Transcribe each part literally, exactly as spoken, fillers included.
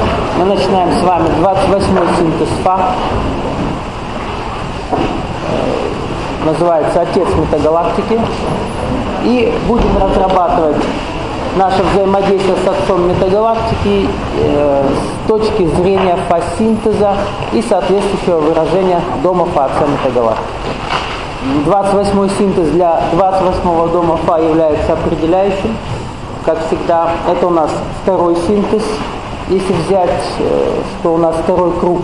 Мы начинаем с вами двадцать восьмой синтез Фа. Называется «Отец метагалактики». И будем разрабатывать наше взаимодействие с Отцом метагалактики э, с точки зрения фа-синтеза и соответствующего выражения дома Фа Отца метагалактики. двадцать восьмой синтез для двадцать восьмого дома Фа является определяющим. Как всегда, это у нас второй синтез. Если взять, что у нас второй круг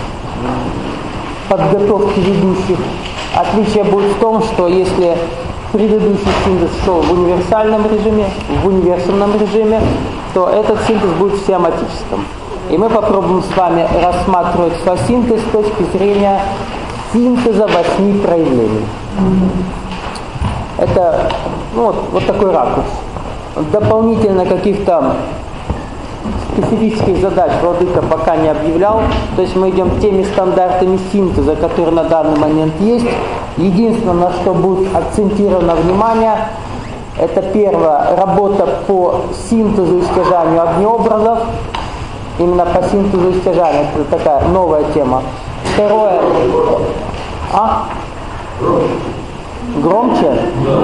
подготовки ведущих, отличие будет в том, что если предыдущий синтез шел в универсальном режиме, в универсальном режиме, то этот синтез будет в сиоматическом. И мы попробуем с вами рассматривать фа-синтез с точки зрения синтеза восьми проявлений. Это ну, вот, вот такой ракурс. Дополнительно каких-то специфических задач Владыка пока не объявлял. То есть мы идем теми стандартами синтеза, которые на данный момент есть. Единственное, на что будет акцентировано внимание, это первое, работа по синтезу и стяжанию огнеобразов. Именно по синтезу и стяжанию. Это такая новая тема. Второе. А? Громче?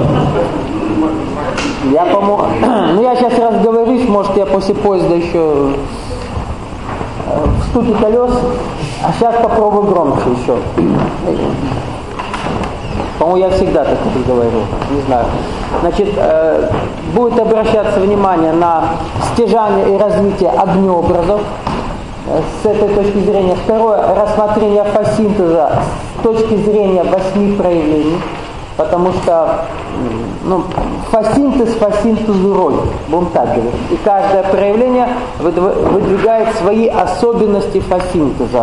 Я, по-моему... Ну, я сейчас разговорюсь, может, я после поезда еще в стуке колес, а сейчас попробую громче еще. По-моему, я всегда так говорю, не знаю. Значит, э, будет обращаться внимание на стяжание и развитие огнеобразов. С этой точки зрения. Второе, рассмотрение фа-синтеза с точки зрения восьми проявлений. Потому что ну, фа-синтез фа-синтезу роль, будем так говорить. И каждое проявление выдвигает свои особенности фа-синтеза.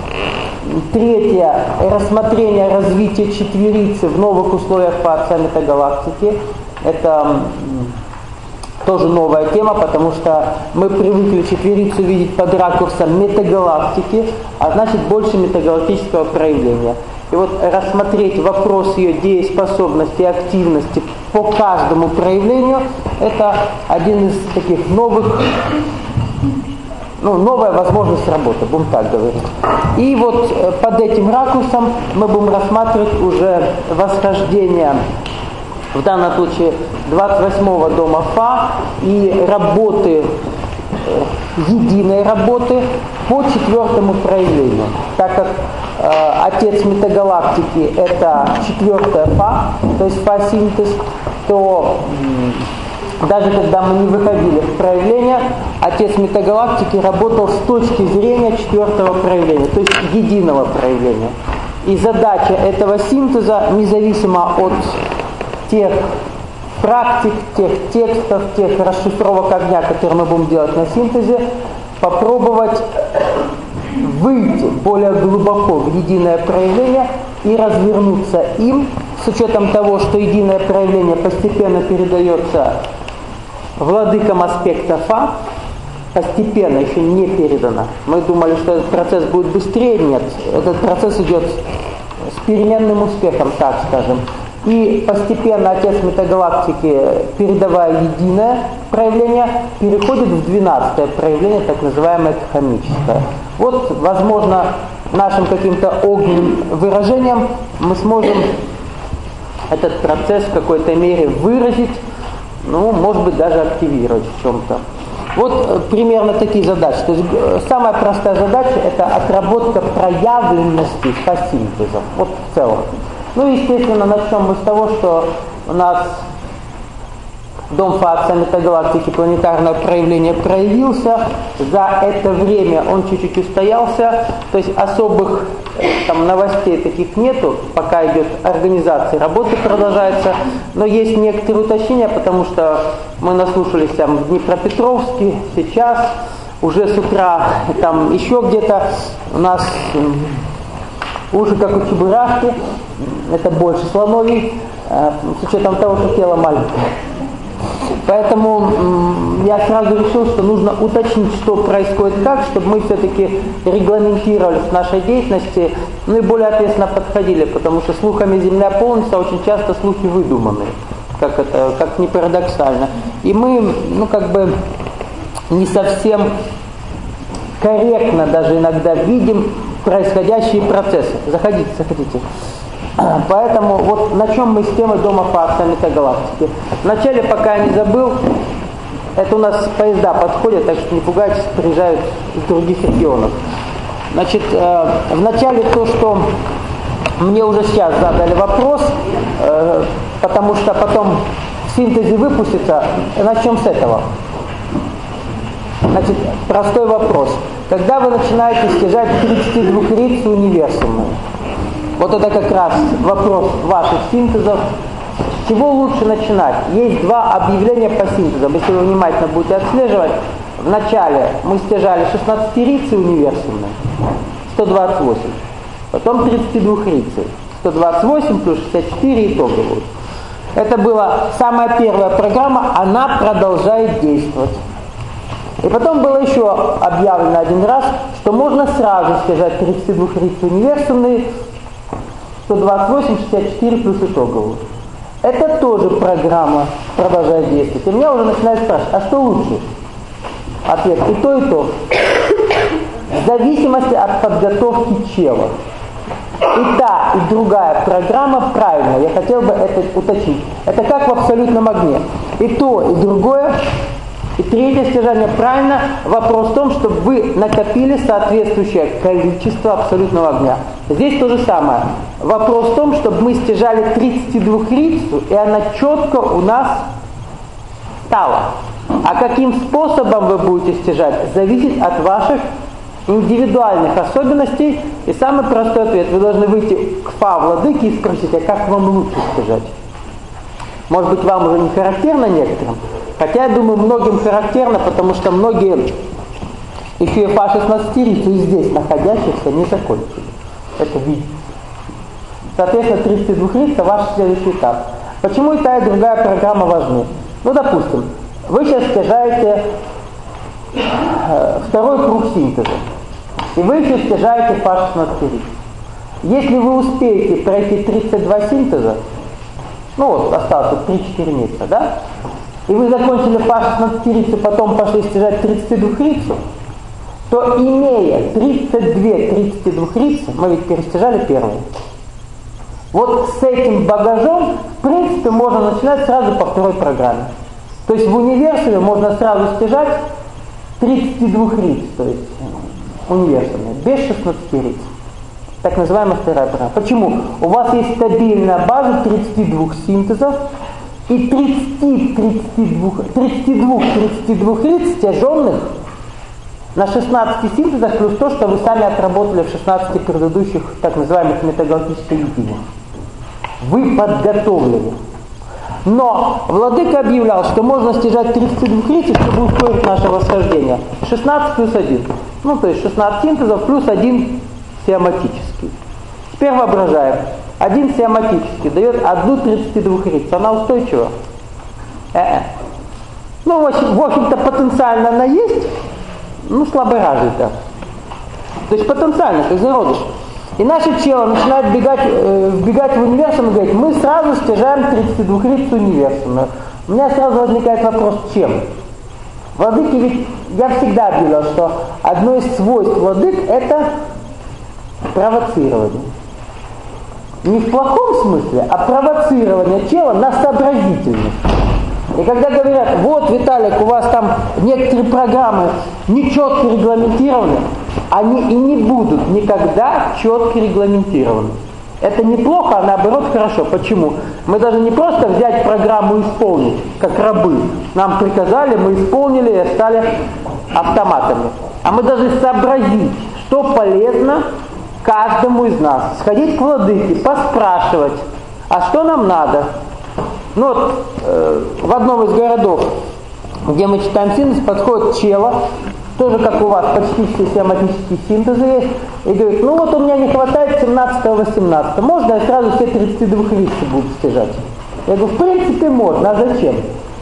Третье, рассмотрение развития четверицы в новых условиях Фа Отца метагалактики. Это тоже новая тема, потому что мы привыкли четверицу видеть под ракурсом метагалактики, а значит больше метагалактического проявления. И вот рассмотреть вопрос ее дееспособности и активности по каждому проявлению, это один из таких новых, ну, новая возможность работы, будем так говорить. И вот под этим ракурсом мы будем рассматривать уже восхождение, в данном случае двадцать восьмого дома Фа и работы, единой работы по четвертому проявлению. Так как э, Отец метагалактики это четвертая Фа, то есть Фа-синтез, то м, даже когда мы не выходили в проявление, Отец метагалактики работал с точки зрения четвертого проявления, то есть единого проявления. И задача этого синтеза, независимо от тех практик, тех текстов, тех расшифровок огня, которые мы будем делать на синтезе, попробовать выйти более глубоко в единое проявление и развернуться им, с учетом того, что единое проявление постепенно передается владыкам аспекта Фа, постепенно, еще не передано. Мы думали, что этот процесс будет быстрее, нет. Этот процесс идет с переменным успехом, так скажем. И постепенно Отец метагалактики, передавая единое проявление, переходит в двенадцатое проявление, так называемое кхамическое. Вот, возможно, нашим каким-то огненным выражением мы сможем этот процесс в какой-то мере выразить, ну, может быть, даже активировать в чем-то. Вот примерно такие задачи. То есть самая простая задача – это отработка проявленности фа-синтеза. Вот в целом. Ну, естественно, начнем мы с того, что у нас дом Фа Отца метагалактики, планетарное проявление проявился. За это время он чуть-чуть устоялся. То есть особых там новостей таких нету, пока идет организация, работа продолжается. Но есть некоторые уточнения, потому что мы наслушались там в Днепропетровске, сейчас, уже с утра там еще где-то у нас уши как у чебурашки, это больше слоновий, с учетом того, что тело маленькое. Поэтому я сразу решил, что нужно уточнить, что происходит как, чтобы мы все-таки регламентировались в нашей деятельности, ну и более ответственно подходили, потому что слухами земля полнится, очень часто слухи выдуманные, как это, как ни парадоксально. И мы, ну как бы, не совсем корректно даже иногда видим происходящие процессы. Заходите, заходите. Поэтому вот на чем мы с темой дома факса метагалактики. Вначале, пока я не забыл, это у нас поезда подходят, так что не пугайтесь, приезжают из других регионов. Значит, э, вначале то, что мне уже сейчас задали вопрос, э, потому что потом в синтезе выпустится, начнем с этого. Значит, простой вопрос. Когда вы начинаете стяжать тридцатидвухрицу универсумную, вот это как раз вопрос ваших синтезов. С чего лучше начинать? Есть два объявления по синтезам. Если вы внимательно будете отслеживать, вначале мы стяжали шестнадцатирицы универсумные, сто двадцать восемь. Потом тридцатидвухрицы, сто двадцать восемь плюс шестьдесят четыре итоговую. Это была самая первая программа, она продолжает действовать. И потом было еще объявлено один раз, что можно сразу стяжать тридцатидвухрицы универсумные, сто двадцать восемь, шестьдесят четыре плюс итоговую. Это тоже программа продолжает действовать. И меня уже начинают спрашивать, а что лучше? Ответ, и то, и то. В зависимости от подготовки чела. И та, и другая программа правильная. Я хотел бы это уточнить. Это как в абсолютном огне. И то, и другое. И третье стяжание правильно. Вопрос в том, чтобы вы накопили соответствующее количество абсолютного огня. Здесь то же самое. Вопрос в том, чтобы мы стяжали тридцатидвухрицу, и она четко у нас стала. А каким способом вы будете стяжать, зависит от ваших индивидуальных особенностей. И самый простой ответ. Вы должны выйти к Фа владыке и спросить, а как вам лучше стяжать? Может быть, вам уже не характерно некоторым? Хотя, я думаю, многим характерно, потому что многие еще и Фа шестнадцатирицу и здесь находящихся не закончили. Это видно. Соответственно, тридцатидвухрица ваш следующий этап. Почему и та, и другая программа важны? Ну, допустим, вы сейчас стяжаете э, второй круг синтеза, и вы еще стяжаете Фа шестнадцатирицу. Если вы успеете пройти тридцать два синтеза, ну вот, осталось три-четыре месяца, да? И вы закончили Фа шестнадцатирицу, потом пошли стяжать тридцатидвухрицу, то, имея тридцать две тридцатидвухрицы, мы ведь перестяжали первую. Вот с этим багажом, в принципе, можно начинать сразу по второй программе. То есть в универсуме можно сразу стяжать тридцатидвухриц, то есть универсуме, без шестнадцатириц. Так называемая вторая программа. Почему? У вас есть стабильная база тридцати двух синтезов и тридцати двух тридцатидвухриц стяженных на шестнадцати синтезах, плюс то, что вы сами отработали в шестнадцати предыдущих так называемых метагалактических единиц. Вы подготовлены. Но Владыка объявлял, что можно стяжать тридцатидвухрицы, чтобы ускорить наше восхождение. шестнадцать плюс один. Ну, то есть шестнадцать синтезов плюс один сиаматический. Теперь воображаем. Один сиаматический дает одну тридцатидвухрицу. Она устойчива? Э-э. Ну, в общем-то, потенциально она есть, ну, слаборазвита. То есть потенциально, как зародыш. И наше тело начинает бегать, э, вбегать в универсум и говорит, мы сразу стяжаем тридцатидвухрицу универсумную. У меня сразу возникает вопрос, чем? Владыки ведь, я всегда объявлял, что одно из свойств владык это провоцирование. Не в плохом смысле, а провоцирование тела на сообразительность. И когда говорят, вот, Виталик, у вас там некоторые программы нечетко регламентированы, они и не будут никогда четко регламентированы. Это неплохо, а наоборот хорошо. Почему? Мы даже не просто взять программу и исполнить, как рабы. Нам приказали, мы исполнили и стали автоматами. А мы должны сообразить, что полезно каждому из нас. Сходить к владыке, поспрашивать, а что нам надо? Ну вот, э, в одном из городов, где мы читаем синтез, подходит чело, тоже как у вас, почти все сиаматические синтезы есть, и говорит, ну вот у меня не хватает семнадцатого-восемнадцатого, можно я сразу все тридцатидвухрицы буду стяжать? Я говорю, в принципе можно, а зачем?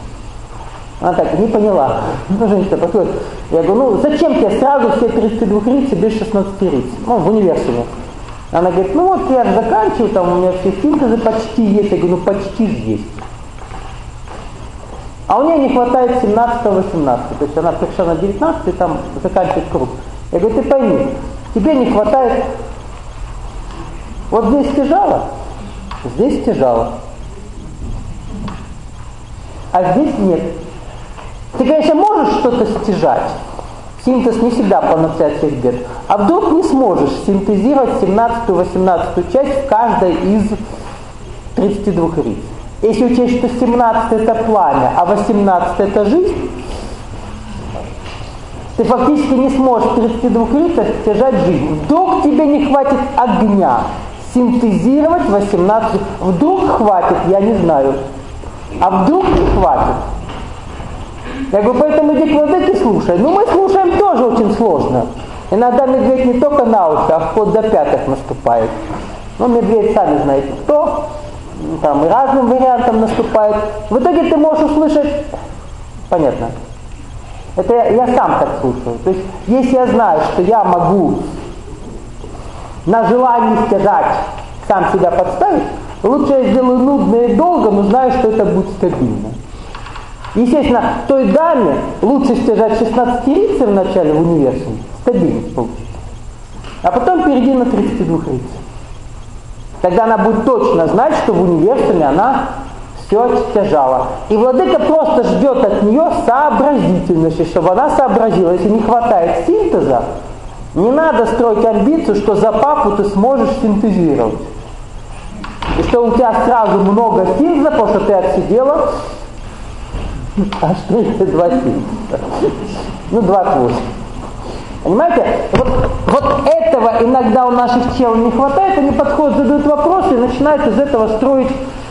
Она так, не поняла. Ну, женщина подходит, я говорю, ну зачем тебе сразу все тридцатидвухрицы без шестнадцатириц? Ну, в универсуме. Она говорит, ну вот я заканчиваю, там у меня все синтезы почти есть. Я говорю, ну почти есть. А у нее не хватает семнадцатого-восемнадцатого. То есть она пришла на девятнадцатый, там заканчивает круг. Я говорю, ты пойми, тебе не хватает, вот здесь стяжало, здесь стяжало, а здесь нет. Ты, конечно, можешь что-то стяжать, синтез не всегда панацея всех бед, а вдруг не сможешь синтезировать семнадцатую-восемнадцатую часть в каждой из тридцати двух риц. Если учесть, что семнадцатое это пламя, а восемнадцатое это жизнь, ты фактически не сможешь в тридцати двух рицах стяжать жизнь. Вдруг тебе не хватит огня синтезировать восемнадцать, вдруг хватит, я не знаю, а вдруг не хватит. Я говорю, поэтому иди к владыке слушай. Ну мы слушаем тоже очень сложно. Иногда медведь не только на уши, а вплоть до пяток наступает. Ну медведь, сами знаете кто, там и разным вариантом наступает. В итоге ты можешь услышать, понятно, это я, я сам так слушаю. То есть если я знаю, что я могу на желании стяжать, сам себя подставить, лучше я сделаю нудно и долго, но знаю, что это будет стабильно. Естественно, той даме лучше стяжать шестнадцатирицей в начале в универсуме, стабильность получится. А потом перейди на тридцать два риц. Тогда она будет точно знать, что в универсуме она все стяжала. И владыка просто ждет от нее сообразительности, чтобы она сообразила. Если не хватает синтеза, не надо строить амбицию, что за папу ты сможешь синтезировать. И что у тебя сразу много синтеза, потому что ты отсидела. А что это два синтеза? Ну, двадцать восемь. Понимаете? Вот, вот этого иногда у наших чел не хватает, они подходят, задают вопросы и начинают из этого строить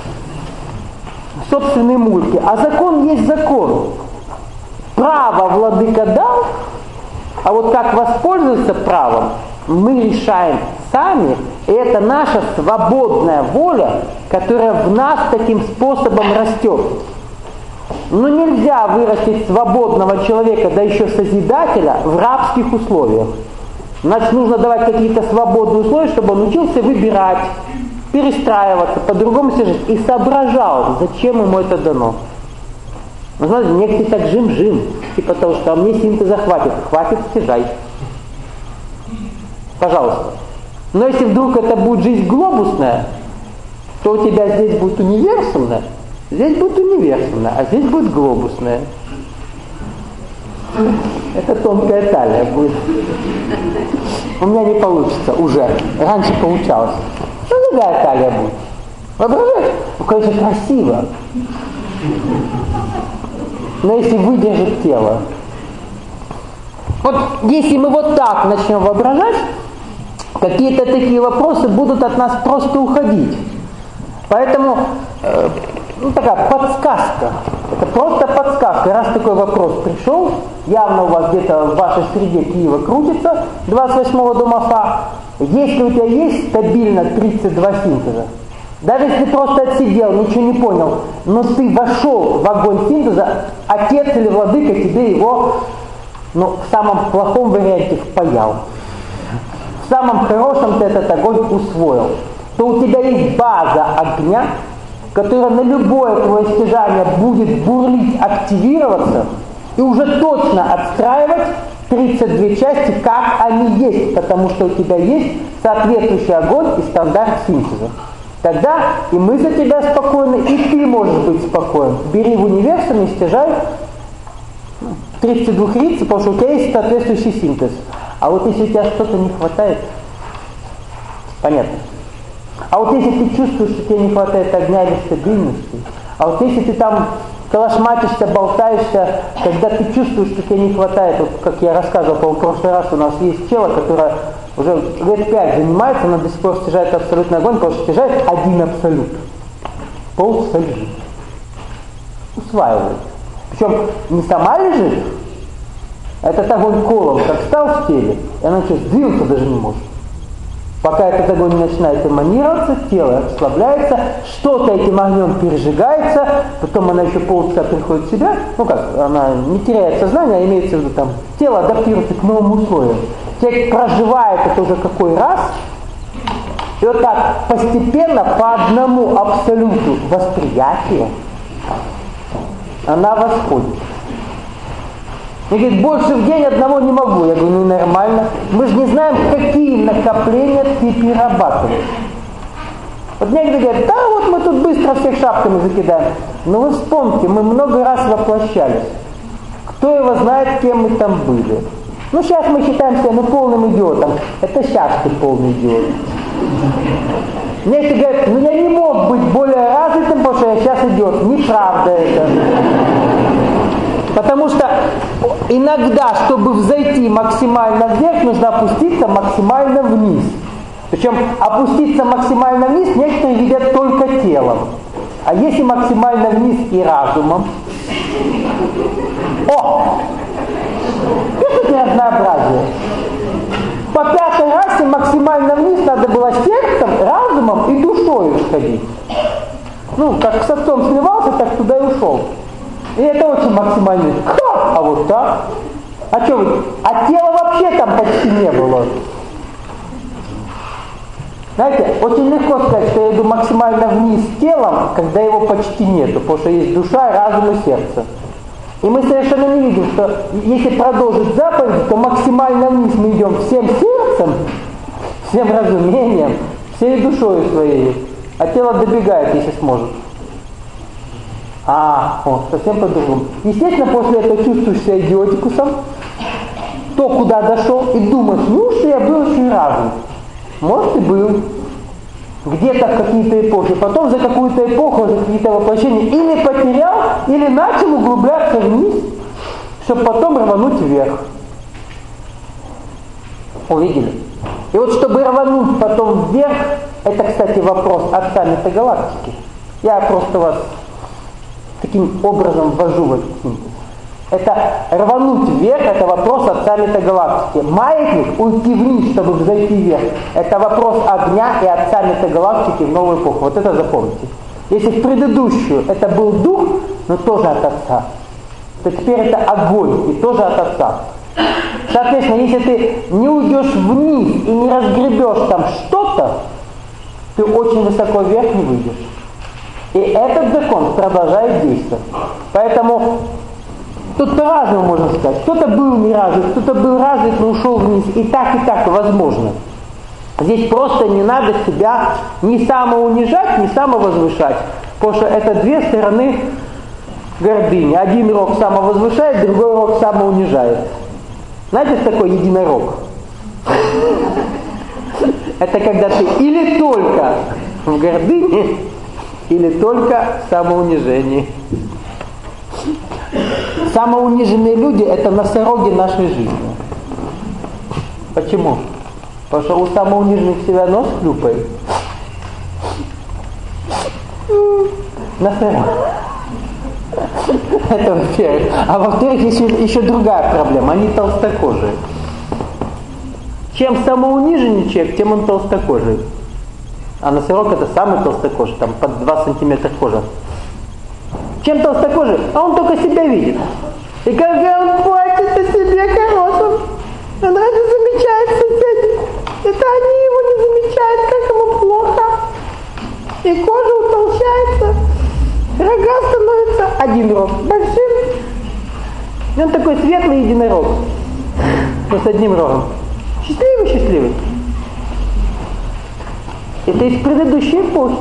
собственные мульки. А закон есть закон. Право владыка дал, а вот как воспользоваться правом, мы решаем сами, и это наша свободная воля, которая в нас таким способом растет. Но нельзя вырастить свободного человека, да еще созидателя, в рабских условиях. Значит, нужно давать какие-то свободные условия, чтобы он учился выбирать, перестраиваться, по-другому себе жить. И соображал, зачем ему это дано. Вы знаете, некоторые так жим-жим, типа того, что а мне синтеза хватит. Хватит, стяжай. Пожалуйста. Но если вдруг это будет жизнь глобусная, то у тебя здесь будет универсумная, здесь будет универсумная, а здесь будет глобусная. Это тонкая талия будет. У меня не получится уже. Раньше получалось. Что другая талия будет? Воображаешь? Ну, конечно, красиво. Но если выдержит тело. Вот если мы вот так начнем воображать, какие-то такие вопросы будут от нас просто уходить. Поэтому э, ну, такая подсказка. Это просто подсказка. Раз такой вопрос пришел, явно у вас где-то в вашей среде Киева крутится, двадцать восьмого дома Фа. Если у тебя есть стабильно тридцать два синтеза, даже если ты просто отсидел, ничего не понял, но ты вошел в огонь синтеза, отец или владыка тебе его, ну, в самом плохом варианте впаял. В самом хорошем ты этот огонь усвоил. То у тебя есть база огня, которая на любое твое стяжание будет бурлить, активироваться и уже точно отстраивать тридцать две части, как они есть, потому что у тебя есть соответствующий огонь и стандарт синтеза. Тогда и мы за тебя спокойны, и ты можешь быть спокоен. Бери в универсуме, стяжай тридцать два риц, потому что у тебя есть соответствующий синтез. А вот если у тебя что-то не хватает, понятно. А вот если ты чувствуешь, что тебе не хватает огня или стабильности, а вот если ты там калашматишься, болтаешься, когда ты чувствуешь, что тебе не хватает, вот как я рассказывал по прошлый раз, у нас есть тело, которое уже лет пять занимается, но до сих пор стяжает абсолютный огонь, потому что стяжает один абсолют. Полчаса лежит. Усваивает. Причем не сама лежит, а этот огонь колом как стал в теле, и она что, сдвинуться даже не может. Пока этот огонь не начинает эманироваться, тело расслабляется, что-то этим огнем пережигается, потом она еще полчаса приходит в себя, ну как, она не теряет сознание, а имеется в виду там, тело адаптируется к новым условиям. Человек проживает это уже какой раз, и вот так постепенно по одному абсолюту восприятия она восходит. И говорит, больше в день одного не могу. Я говорю, ну нормально. не перерабатываешь. Вот некоторые говорят, да вот мы тут быстро всех шапками закидаем. Но вы вспомните, мы много раз воплощались. Кто его знает, кем мы там были. Ну сейчас мы считаем себя ну, полным идиотом. Это сейчас ты полный идиот. Некоторые говорят, ну я не мог быть более развитым, потому что я сейчас идиот. Неправда это. Потому что иногда, чтобы взойти максимально вверх, нужно опуститься максимально вниз. Причем опуститься максимально вниз некоторые видят только телом. А если максимально вниз и разумом? О! Это неоднообразие. По пятой расе максимально вниз надо было сердцем, разумом и душой сходить. Ну, как с отцом сливался, так туда и ушел. И это очень максимально. Ха! А вот так? А что вы? А тела вообще там почти не было. Знаете, очень легко сказать, что я иду максимально вниз телом, когда его почти нету, потому что есть душа, разум и сердце. И мы совершенно не видим, что если продолжить заповедь, то максимально вниз мы идем всем сердцем, всем разумением, всей душой своей, а тело добегает, если сможет. А, о, совсем по-другому. Естественно, после этого чувствуешь себя идиотикусом, то куда дошел, и думаешь, ну что я был очень разум. Может и был. Где-то в какие-то эпохи. Потом за какую-то эпоху, за какие-то воплощения или потерял, или начал углубляться вниз, чтобы потом рвануть вверх. Увидели? И вот чтобы рвануть потом вверх, это, кстати, вопрос отца метагалактики. Я просто вас таким образом ввожу в этот синтез. Это рвануть вверх, это вопрос отца метагалактики. Маятник уйти вниз, чтобы взойти вверх. Это вопрос огня и отца метагалактики в новую эпоху. Вот это запомните. Если в предыдущую это был дух, но тоже от отца, то теперь это огонь и тоже от отца. Соответственно, если ты не уйдешь вниз и не разгребешь там что-то, ты очень высоко вверх не выйдешь. И этот закон продолжает действовать. Поэтому тут по-разному можно сказать. Кто-то был не развит, кто-то был развит, но ушел вниз. И так, и так возможно. Здесь просто не надо себя ни самоунижать, ни самовозвышать. Потому что это две стороны гордыни. Один рог самовозвышает, другой рог самоунижает. Знаете, что такое единорог? Это когда ты или только в гордыне, или только в самоунижении. Самоуниженные люди – это носороги нашей жизни. Почему? Потому что у самоуниженных себя нос хлюпает. Носорог. Это во-первых. А во-вторых, есть еще другая проблема. Они толстокожие. Чем самоуниженный человек, тем он толстокожий. А носорог – это самый толстокожий, там под два сантиметра кожи. Чем толстокожий? А он только себя видит. И когда он платит о себе хорошим, он разве замечает соседей? Это они его не замечают, как ему плохо. И кожа утолщается, рога становятся один рог большим. И он такой светлый единорог, но с одним рогом. Счастливый, счастливый. Это из предыдущей эпохи.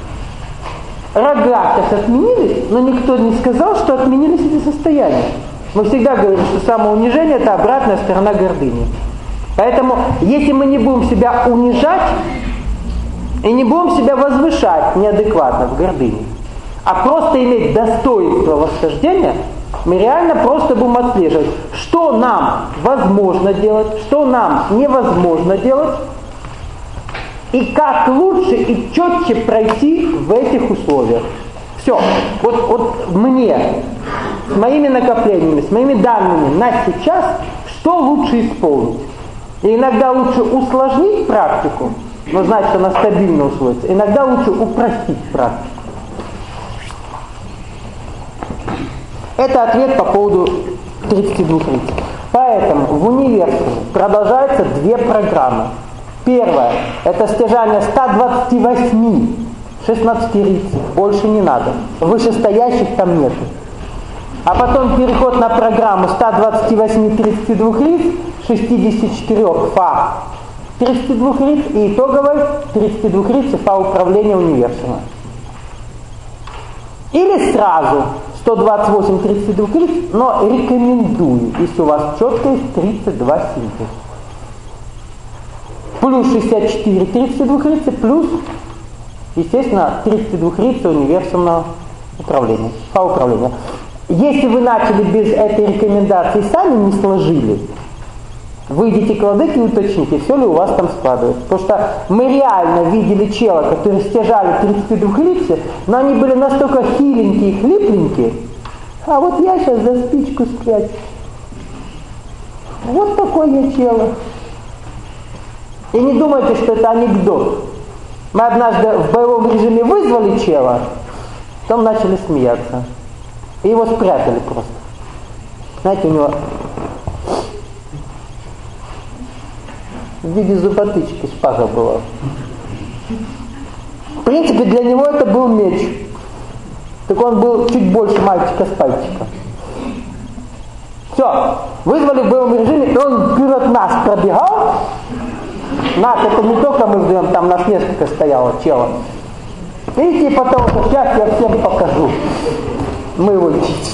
Рога сейчас отменились, но никто не сказал, что отменились эти состояния. Мы всегда говорим, что самоунижение – это обратная сторона гордыни. Поэтому, если мы не будем себя унижать и не будем себя возвышать неадекватно в гордыне, а просто иметь достоинство восхождения, мы реально просто будем отслеживать, что нам возможно делать, что нам невозможно делать, и как лучше и четче пройти в этих условиях. Все. Вот, вот мне, с моими накоплениями, с моими данными на сейчас, что лучше исполнить. И иногда лучше усложнить практику, но знать, что она стабильно усвоится. Иногда лучше упростить практику. Это ответ по поводу тридцати двух лиц. Поэтому в универсуме продолжаются две программы. Первое – это стяжание ста двадцати восьми шестнадцати риц, больше не надо. Вышестоящих там нет. А потом переход на программу ста двадцати восьми тридцати двух лиц, шестидесяти четырёх фа тридцати двух риц и итоговой тридцати двух риц по управлению универсума. Или сразу сто двадцать восемь тридцати двух риц, но рекомендую, если у вас четко есть тридцать два синтез. Плюс шестьдесят четыре тридцати двух риц, плюс, естественно, тридцать два риц универсумного управления, по управлению. Если вы начали без этой рекомендации, сами не сложили, выйдите к владыке и уточните, все ли у вас там складывается. Потому что мы реально видели чела, которые стяжали тридцать два рицы, но они были настолько хиленькие и хлипленькие. А вот я сейчас за спичку спрячу. Вот такой я чело. И не думайте, что это анекдот. Мы однажды в боевом режиме вызвали чела, потом начали смеяться. И его спрятали просто. Знаете, у него в виде зуботычки шпага была. В принципе, для него это был меч. Так он был чуть больше мальчика с пальчика. Все, вызвали в боевом режиме, и он вперед нас пробегал. Нас, это не только мы вдвоем, там нас несколько стояло чело. И типа того, что сейчас я всем покажу. Мы его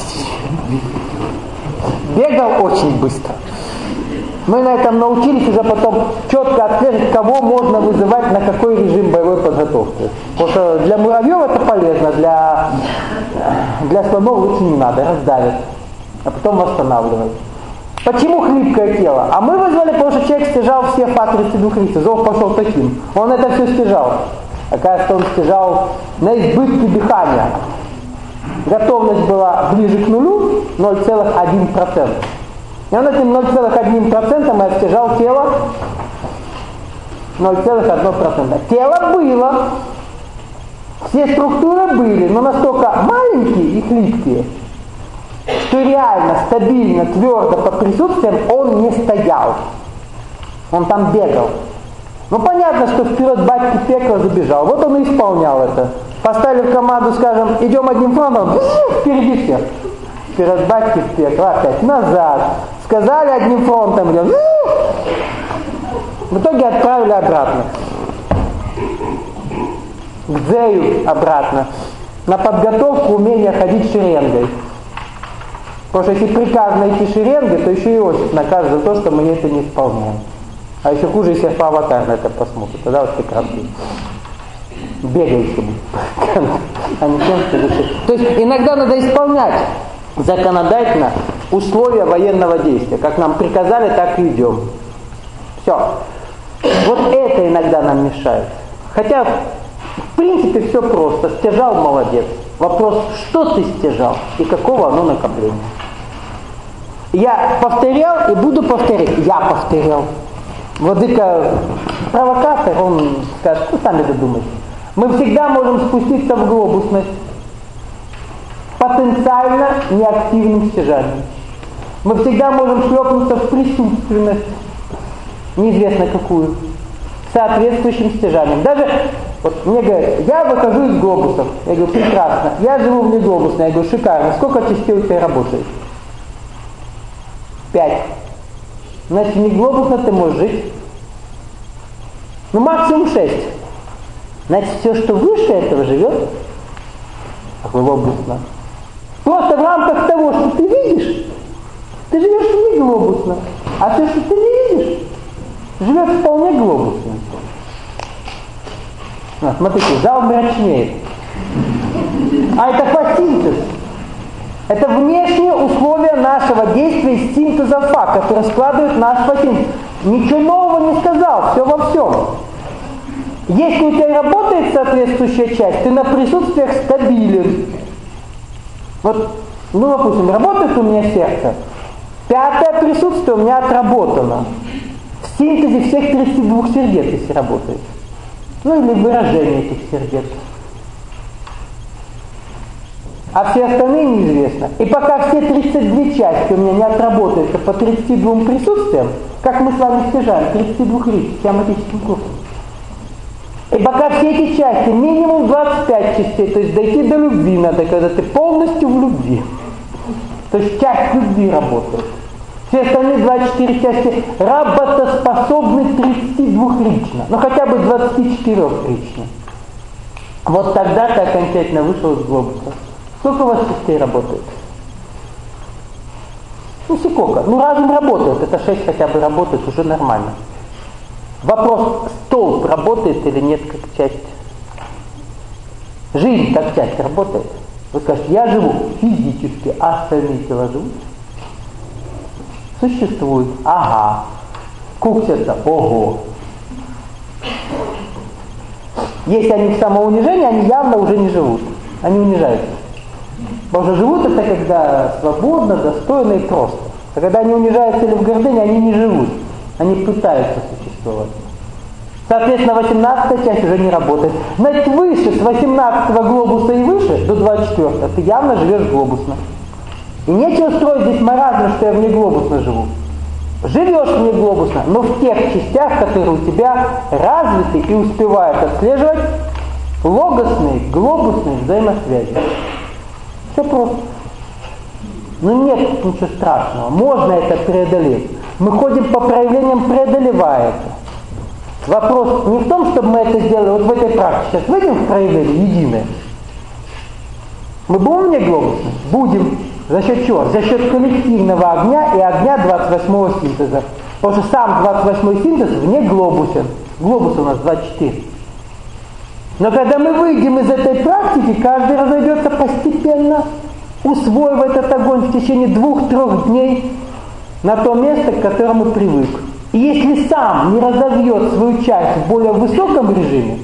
бегал очень быстро. Мы на этом научились уже потом четко отслеживать, кого можно вызывать на какой режим боевой подготовки. Потому что для муравьев это полезно, для, для слонов лучше не надо, раздавят, а потом восстанавливать. Почему хлипкое тело? А мы вызвали, потому что человек стяжал все фа тридцать два риц. Зов пошел таким. Он это все стяжал. Оказывается, он стяжал на избытке дыхания. Готовность была ближе к нулю, ноль целых один процент. И он этим ноль целых один процент и стяжал тело ноль целых одно процент. Тело было, все структуры были, но настолько маленькие и хлипкие, что реально, стабильно, твердо под присутствием он не стоял. Он там бегал. Ну понятно, что вперед батьки пекла забежал. Вот он и исполнял это. Поставили в команду, скажем, идем одним фронтом, впереди всех. Вперед батьки в пекло, опять назад. Сказали одним фронтом, идем. В итоге отправили обратно. К Дзею обратно. На подготовку умения ходить шеренгой. Потому что если приказано идти шеренгой, то еще и Иосиф накажет за то, что мы это не исполняем. А еще хуже, если по аватар на это посмотрит. Тогда вот прекрасно. Бегаете. А не тем, что решит. То есть иногда надо исполнять законодательно условия военного действия. Как нам приказали, так и идем. Все. Вот это иногда нам мешает. Хотя, в принципе, все просто. Стяжал — молодец. Вопрос, что ты стяжал и какого оно накопления. Я повторял и буду повторять. Я повторял. Владыка провокатор, он скажет, ну сами додумайте. Мы всегда можем спуститься в глобусность потенциально неактивным стяжанием. Мы всегда можем шлепнуться в присутственность, неизвестно какую, соответствующим стяжанием. Даже, вот мне говорят, я выхожу из глобусов. Я говорю, прекрасно. Я живу вне глобуса. Я говорю, шикарно. Сколько частей у тебя работает? Пять. Значит, не глобусно ты можешь жить. Ну, максимум шесть. Значит, все, что выше этого, живет глобусно. Просто в рамках того, что ты видишь, ты живешь не глобусно. А все, что ты не видишь, живет вполне глобусно. А, смотрите, зал мрачнеет. А это фотосинтез. Это внешние условия нашего действия из синтеза фа, который складывает наш фотосинтез. Ничего нового не сказал, все во всем. Если у тебя работает соответствующая часть, ты на присутствиях стабилен. Вот, ну, допустим, работает у меня сердце. Пятое присутствие у меня отработано. В синтезе всех тридцати двух сердец, если работает. Ну, или выражение этих сердец. А все остальные неизвестно. И пока все тридцать две части у меня не отработаются по тридцати двум присутствиям, как мы с вами стяжаем, тридцати двух лиц, теоретическим курсом. И пока все эти части, минимум двадцать пять частей, то есть дойти до любви надо, когда ты полностью в любви. То есть часть любви работает. Все остальные двадцать четыре части работоспособны тридцати двухрично, ну хотя бы двадцатичетырёхрично. Вот тогда ты окончательно вышел из глобуса. Сколько у вас частей работает? Ну, сколько? Ну, разум работает, это шесть хотя бы работает, уже нормально. Вопрос, столб работает или нет как часть? Жизнь как часть работает? Вы скажете, я живу физически, а остальные тела живут? Существует. Ага. Куксятся. Ого. Если они в самоунижении, они явно уже не живут. Они унижаются. Потому что живут это когда свободно, достойно и просто. А когда они унижаются или в гордыне, они не живут. Они пытаются существовать. Соответственно, восемнадцатая часть уже не работает. Значит, выше, с восемнадцатого глобуса и выше, до двадцать четвёртого, ты явно живешь глобусно. И нечего строить здесь маразм, что я внеглобусно живу. Живешь внеглобусно, но в тех частях, которые у тебя развиты и успевают отслеживать логосные, глобусные взаимосвязи. Все просто. Ну нет ничего страшного. Можно это преодолеть. Мы ходим по проявлениям, преодолевая это. Вопрос не в том, чтобы мы это сделали вот в этой практике. Сейчас выйдем в проявление единое. Мы будем внеглобусны? Будем. За счет чего? За счет коллективного огня и огня двадцать восьмого синтеза. Потому что сам двадцать восьмой синтез вне глобусен. Глобус у нас двадцать четыре. Но когда мы выйдем из этой практики, каждый разойдется постепенно, усвоив этот огонь в течение двух-трех дней на то место, к которому привык. И если сам не разовьет свою часть в более высоком режиме,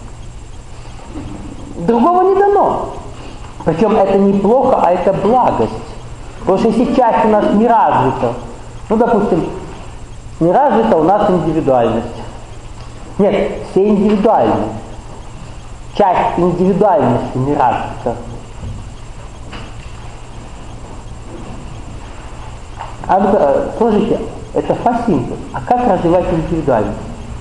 другого не дано. Причем это не плохо, а это благость. Потому что если часть у нас не развита, ну, допустим, не развита у нас индивидуальность. Нет, все индивидуальны. Часть индивидуальности не развита. А ну-ка, слушайте, это фасинтез. А как развивать индивидуальность?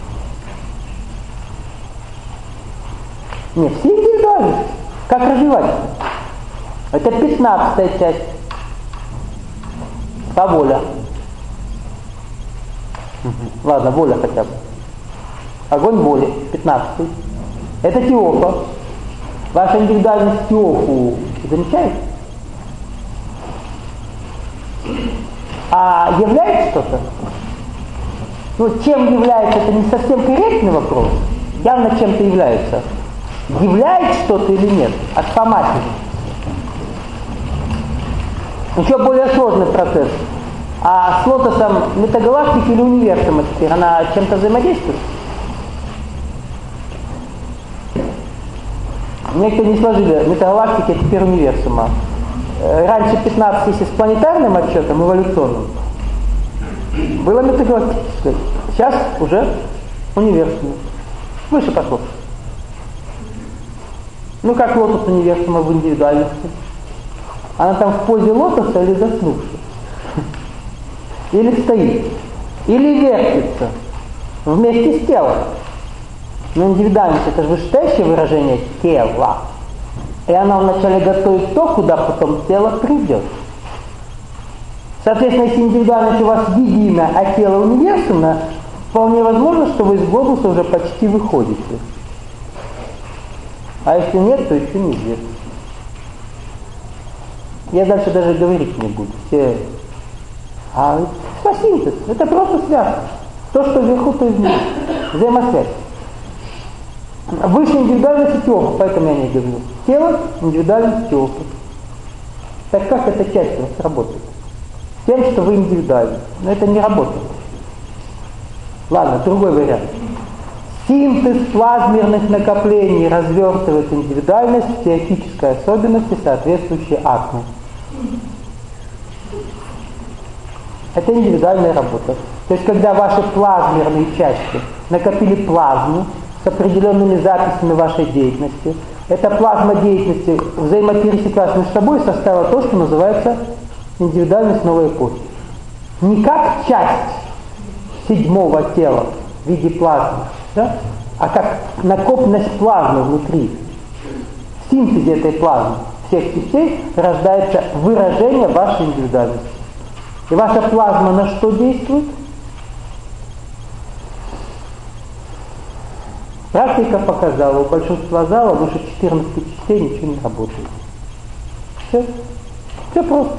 Нет, все индивидуальность. Как развивать? Это пятнадцатая часть. По воля. Угу. Ладно, воля хотя бы. Огонь воли, пятнадцатый. Это Теофа. Ваша индивидуальность Теофу замечаете? А является что-то? Ну, чем является, это не совсем корректный вопрос. Явно чем-то является. Является что-то или нет? От поматери. Еще более сложный процесс. А с лотосом метагалактики или универсума теперь, она чем-то взаимодействует? Некоторые не сложили метагалактики, а теперь универсума. Раньше пятнадцать, если с планетарным отчетом, эволюционным, было метагалактическое. Сейчас уже универсум. Выше пошло. Ну как лотос универсума в индивидуальности? Она там в позе лотоса или заснувшая? Или стоит? Или вертится? Вместе с телом. Но индивидуальность это же вышестоящее выражение тела. И она вначале готовит то, куда потом тело придет. Соответственно, если индивидуальность у вас единая, а тело универсумно, вполне возможно, что вы из глобуса уже почти выходите. А если нет, то еще неизвестно. Я дальше даже говорить не буду. Все... А это синтез, это просто связка. То, что вверху, то и внизу. Взаимосвязь. Выше индивидуальность Теофа, поэтому я не говорю. Тело, индивидуальность Теофа. Так как эта часть у вас работает? Тем, что вы индивидуальны. Но это не работает. Ладно, другой вариант. Синтез плазмерных накоплений развертывает индивидуальность в теоретической особенности, соответствующей атому. Это индивидуальная работа. То есть, когда ваши плазмерные части накопили плазму с определенными записями вашей деятельности, эта плазма деятельности взаимопересеклась между собой и составила то, что называется индивидуальность новой эпохи. Не как часть седьмого тела в виде плазмы, да? А как накопленность плазмы внутри. В синтезе этой плазмы всех частей рождается выражение вашей индивидуальности. И ваша плазма на что действует? Практика показала, у большинства залов выше четырнадцати частей ничего не работает. Все. Все просто.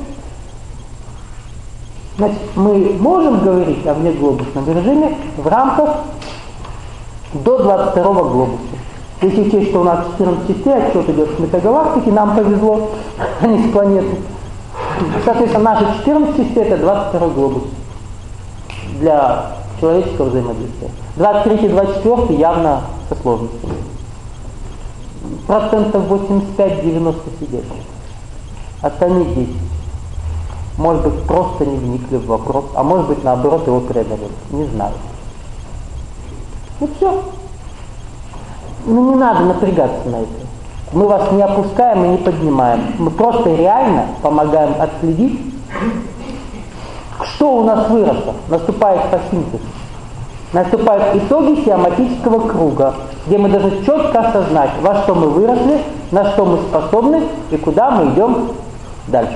Значит, мы можем говорить о внеглобусном режиме в рамках до двадцать второго глобуса. Если учесть, что у нас четырнадцать частей, отчет идет с метагалактики, нам повезло, а не с планеты. Соответственно, наши четырнадцать частей это двадцать второй глобус для человеческого взаимодействия. двадцать третий, двадцать четвёртый явно со сложностями. Процентов восемьдесят пять девяносто сидят. Остальные десять. Может быть, просто не вникли в вопрос, а может быть, наоборот, его преодолели. Не знаю. И все. Ну, не надо напрягаться на это. Мы вас не опускаем и не поднимаем. Мы просто реально помогаем отследить, что у нас выросло. Наступает фотосинтез. Наступают итоги сиоматического круга, где мы должны четко осознать, во что мы выросли, на что мы способны и куда мы идем дальше.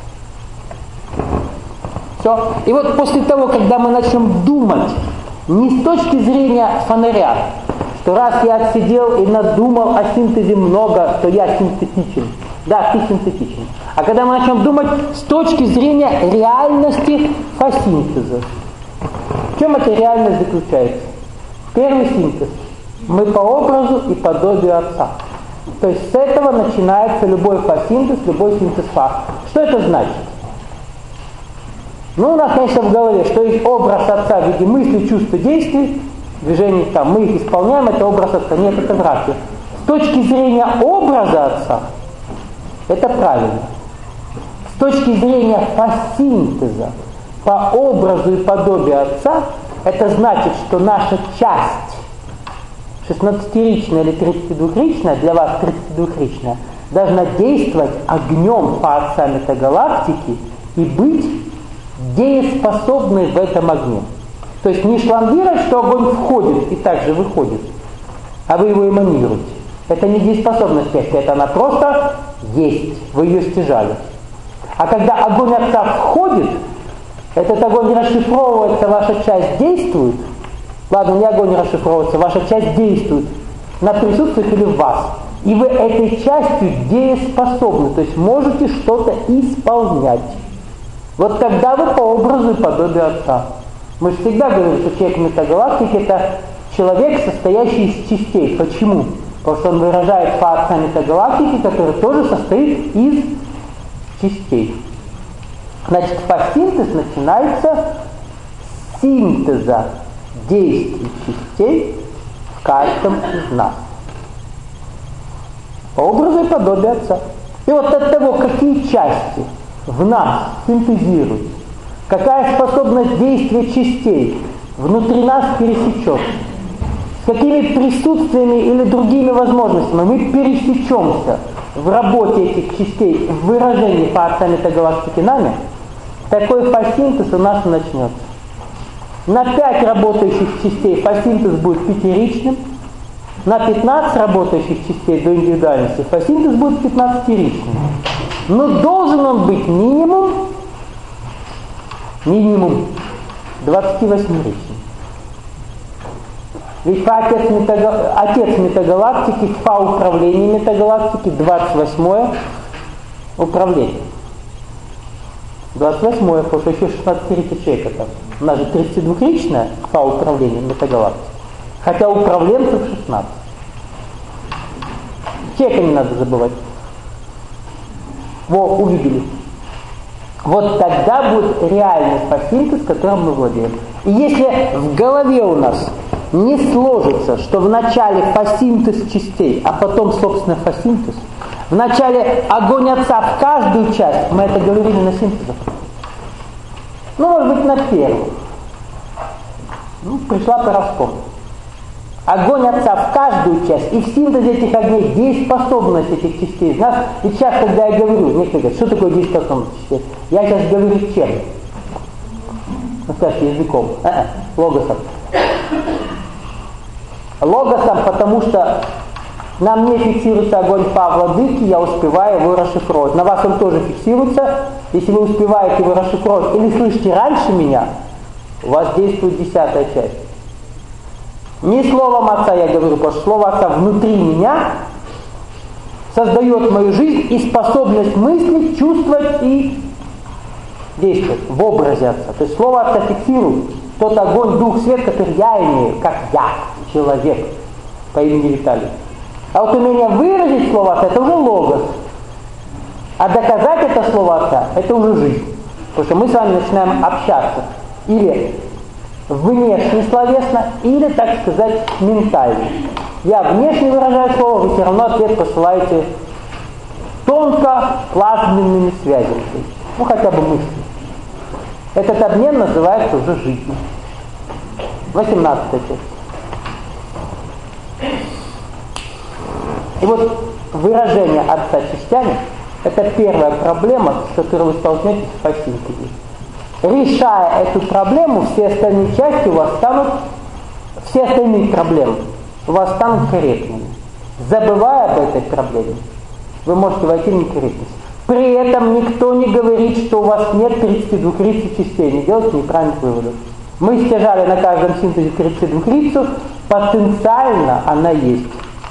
Все. И вот после того, когда мы начнем думать не с точки зрения фонаря, что раз я отсидел и надумал о синтезе много, то я синтетичен. Да, ты синтетичен. А когда мы начнем думать с точки зрения реальности фотосинтеза. В чем эта реальность заключается? Первый синтез. Мы по образу и подобию Отца. То есть с этого начинается любой фотосинтез, любой синтез фа. Что это значит? Ну, у нас, конечно, в голове, что есть образ Отца в виде мысли, чувств, действий, движений, там, мы их исполняем, это образ Отца. Нет, это враг. С точки зрения образа Отца, это правильно. С точки зрения фотосинтеза, по образу и подобию Отца, это значит, что наша часть, шестнадцатиричная или тридцатидвухричная, для вас тридцатидвухричная, должна действовать огнем по Отца метагалактики и быть дееспособной в этом огне. То есть не шлангировать, что огонь входит и также выходит, а вы его эманируете. Это не дееспособность части, это она просто есть, вы ее стяжали. А когда огонь Отца входит, этот огонь расшифровывается, ваша часть действует. Ладно, не огонь расшифровывается, ваша часть действует на присутствиях или в вас. И вы этой частью дееспособны, то есть можете что-то исполнять. Вот тогда вы по образу и подобию Отца. Мы же всегда говорим, что человек метагалактики это человек, состоящий из частей. Почему? Потому что он выражает фа Отца метагалактики, который тоже состоит из частей. Значит, фотосинтез начинается с синтеза действий частей в каждом из нас. По образу и подобию Отца. И вот от того, какие части в нас синтезируют, какая способность действия частей внутри нас пересечет, с какими присутствиями или другими возможностями мы пересечемся в работе этих частей, в выражении по Отца метагалактики нами, такой фотосинтез у нас начнется. На пять работающих частей фотосинтез будет пятиричным, на пятнадцать работающих частей до индивидуальности фотосинтез будет пятнадцатиричным. Но должен он быть минимум, минимум двадцативосьмиричным. Ведь по отец, метагал... отец метагалактики, по управлению метагалактики, двадцать восьмое управление. двадцать восьмое, потому что еще шестнадцатиричное человека там. У нас же тридцатидвухричная по управлению метагалактики. Хотя управленцев шестнадцать. Человека не надо забывать. Во, увидели. Вот тогда будет реальный фотосинтез, которым мы владеем. И если в голове у нас не сложится, что вначале фотосинтез частей, а потом, собственно, фотосинтез, вначале огонь Отца в каждую часть, мы это говорили на синтезах. Ну, может быть, на первую. Ну, пришла пора вспомнить. Огонь Отца в каждую часть, и в синтезе этих огней дееспособность этих частей из нас. И сейчас, когда я говорю, некоторые говорят, что такое дееспособность частей? Я сейчас говорю чем? Ну, скажите, языком. А-а, логосом. Логосом, потому что на мне фиксируется огонь по владыке, я успеваю его расшифровать. На вас он тоже фиксируется. Если вы успеваете его расшифровать или слышите раньше меня, у вас действует десятая часть. Не словом Отца я говорю, потому что Слово Отца внутри меня создает мою жизнь и способность мыслить, чувствовать и действовать в образе Отца. То есть Слово Отца фиксирует тот огонь, дух, свет, который я имею, как я, человек по имени Виталий. А вот умение выразить Слово Отца, это уже логос. А доказать это Слово Отца, это уже жизнь. Потому что мы с вами начинаем общаться. Или внешне словесно, или, так сказать, ментально. Я внешне выражаю слово, вы все равно ответ посылаете тонко плазменными связями. Ну, хотя бы мысли. Этот обмен называется уже жизнь. восемнадцатая часть. И вот выражение Отца частями – это первая проблема, с которой вы столкнетесь в фасинтезе. Решая эту проблему, все остальные части у вас станут, все остальные проблемы у вас станут корректными. Забывая об этой проблеме, вы можете войти в некорректность. При этом никто не говорит, что у вас нет тридцати двух рицу частей. Не делайте неправильных выводов. Мы стяжали на каждом синтезе тридцать двух рицу, потенциально она есть.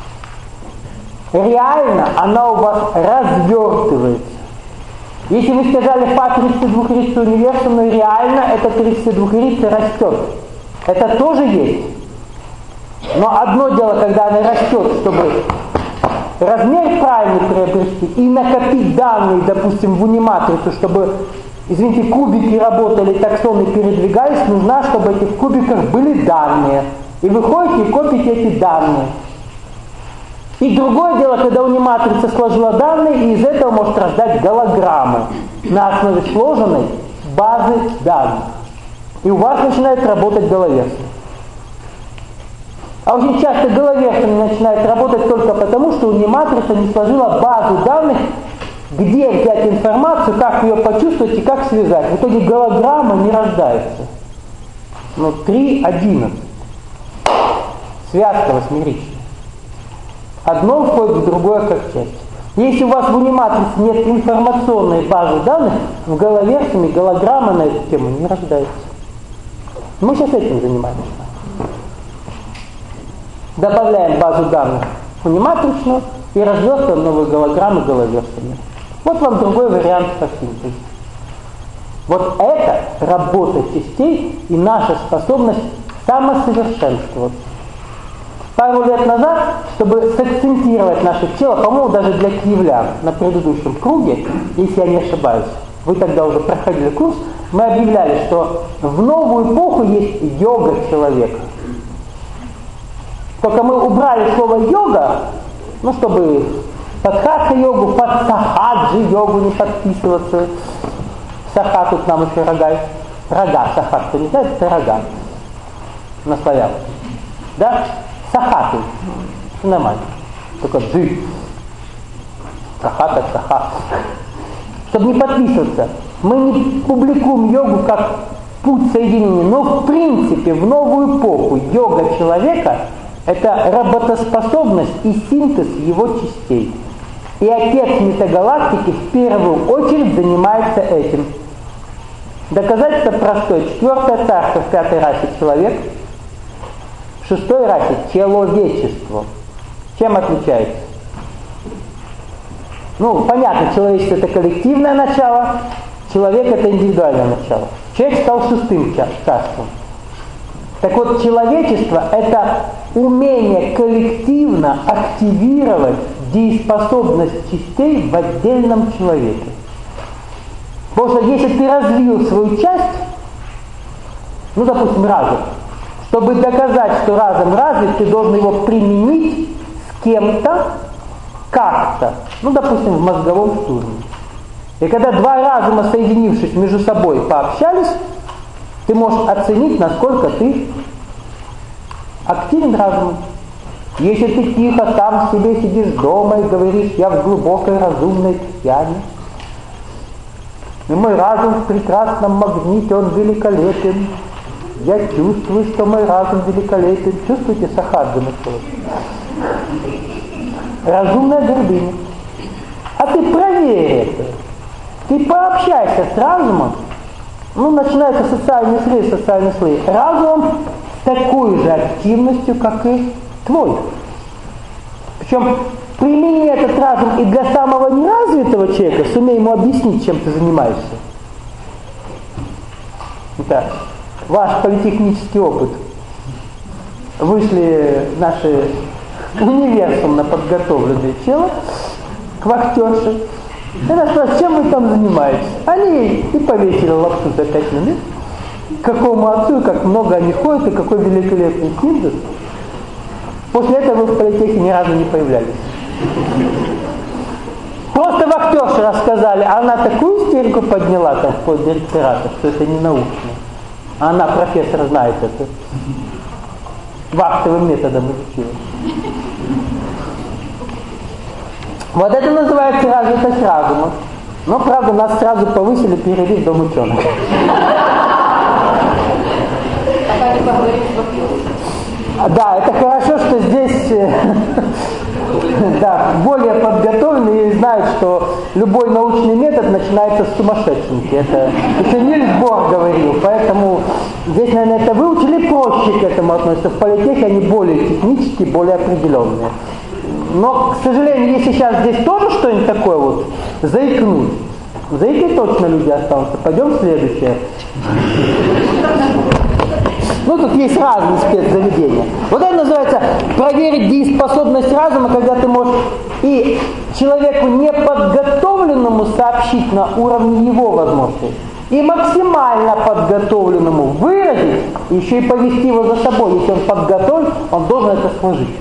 Реально она у вас развертывается. Если вы стяжали по тридцать двух рицу универсум, но реально это тридцать двух рица растет. Это тоже есть. Но одно дело, когда она растет, чтобы размер правильный приобрести и накопить данные, допустим, в униматрицу, чтобы, извините, кубики работали, таксоны передвигались, нужно, чтобы эти в кубиках были данные. И вы ходите и копите эти данные. И другое дело, когда униматрица сложила данные, и из этого может рождать голограммы на основе сложенной базы данных. И у вас начинает работать головерство. А очень часто головерство не начинает работать только потому, что униматрица не сложила базу данных, где взять информацию, как ее почувствовать и как связать. В итоге голограмма не рождается. Но три одиннадцать. Связка восьмеричная. Одно входит в другое как часть. Если у вас в униматрице нет информационной базы данных, в головерсуме голограмма на эту тему не рождается. Мы сейчас этим занимаемся. Добавляем базу данных в униматричную и разверстываем новые голограммы головерсуме. Вот вам другой вариант по синтезу. Вот это работа частей и наша способность самосовершенствоваться. Пару лет назад, чтобы сакцентировать наше тело, по-моему, даже для киевлян на предыдущем круге, если я не ошибаюсь, вы тогда уже проходили курс, мы объявляли, что в новую эпоху есть йога человека. Только мы убрали слово йога, ну, чтобы под хатха-йогу, под сахаджи-йогу не подписываться. Саха тут нам еще рога. Рога, саха, кто не знает, это рога. На славянском. Да? Сахаты. Все нормально. Только джи. Саха так саха. Чтобы не подписываться. Мы не публикуем йогу как путь соединения. Но в принципе в новую эпоху йога человека – это работоспособность и синтез его частей. И отец метагалактики в первую очередь занимается этим. Доказательство простое. Четвертое царство в пятой расе человек. В шестой расе человечество. Чем отличается? Ну, понятно, человечество это коллективное начало, человек это индивидуальное начало. Человек стал шестым царством. Так вот, человечество это умение коллективно активировать дееспособность частей в отдельном человеке. Потому что если ты развил свою часть, ну, допустим, разум, чтобы доказать, что разум развит, ты должен его применить с кем-то, как-то, ну, допустим, в мозговом штурме. И когда два разума, соединившись между собой, пообщались, ты можешь оценить, насколько ты активен разумом. Если ты тихо там себе сидишь дома и говоришь, я в глубокой разумной яме, и мой разум в прекрасном магните, он великолепен, я чувствую, что мой разум великолепен. Чувствуете сахаджи на слове? Разумная гордыня. А ты проверь это. Ты пообщайся с разумом. Ну, начинаются социальные слои, социальные слои. Разумом с такой же активностью, как и твой. Причем примени этот разум и для самого неразвитого человека, сумей ему объяснить, чем ты занимаешься. Итак, ваш политехнический опыт. Вышли наши универсумно подготовленные челы к вахтерше. Я спрашиваю, чем вы там занимаетесь? Они и повесили лапшу за пять минут. К какому отцу, и как много они ходят, и какой великолепный синтез. После этого вы в политехе ни разу не появлялись. Просто вахтерши рассказали, она такую истерику подняла там вплоть до реферата, что это не научно. А она, профессор, знает это. Вахтовым методом изучила. Вот это называется развитость разума. Но, правда, нас сразу повысили, перевели в дом ученых. Пока не поговорим с вахтером. Да, это хорошо, что здесь да, более подготовленные и знают, что любой научный метод начинается с сумасшедшенки. Это еще Нильс Бор говорил, поэтому здесь, наверное, это выучили, проще к этому относятся. В политехе они более технические, более определенные. Но, к сожалению, если сейчас здесь тоже что-нибудь такое вот заикнуть, заикнуть точно люди останутся. Пойдем в следующее. Ну, тут есть разные спецзаведения. Вот это называется проверить дееспособность разума, когда ты можешь и человеку неподготовленному сообщить на уровне его возможностей, и максимально подготовленному выразить, и еще и повести его за собой. Если он подготовлен, он должен это сложить.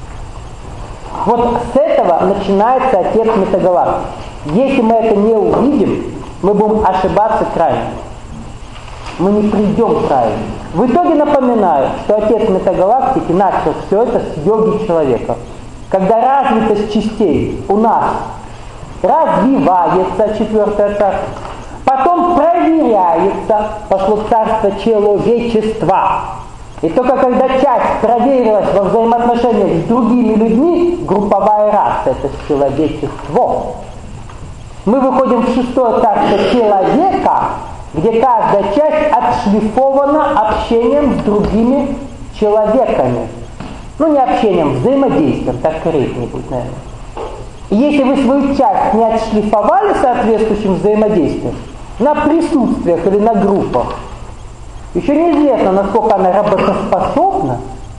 Вот с этого начинается отец метагалактики. Если мы это не увидим, мы будем ошибаться крайне. Мы не придем правильно. В итоге напоминаю, что отец метагалактики начал все это с йоги человека. Когда развитость частей у нас развивается, четвертое царство, потом проверяется, пошло царство человечества. И только когда часть проверилась во взаимоотношениях с другими людьми, групповая раса, это человечество. Мы выходим в шестое царство человека, где каждая часть отшлифована общением с другими человеками. Ну, не общением, взаимодействием, так корректнее будет, наверное. И если вы свою часть не отшлифовали соответствующим взаимодействием, на присутствиях или на группах, еще неизвестно, насколько она работоспособна,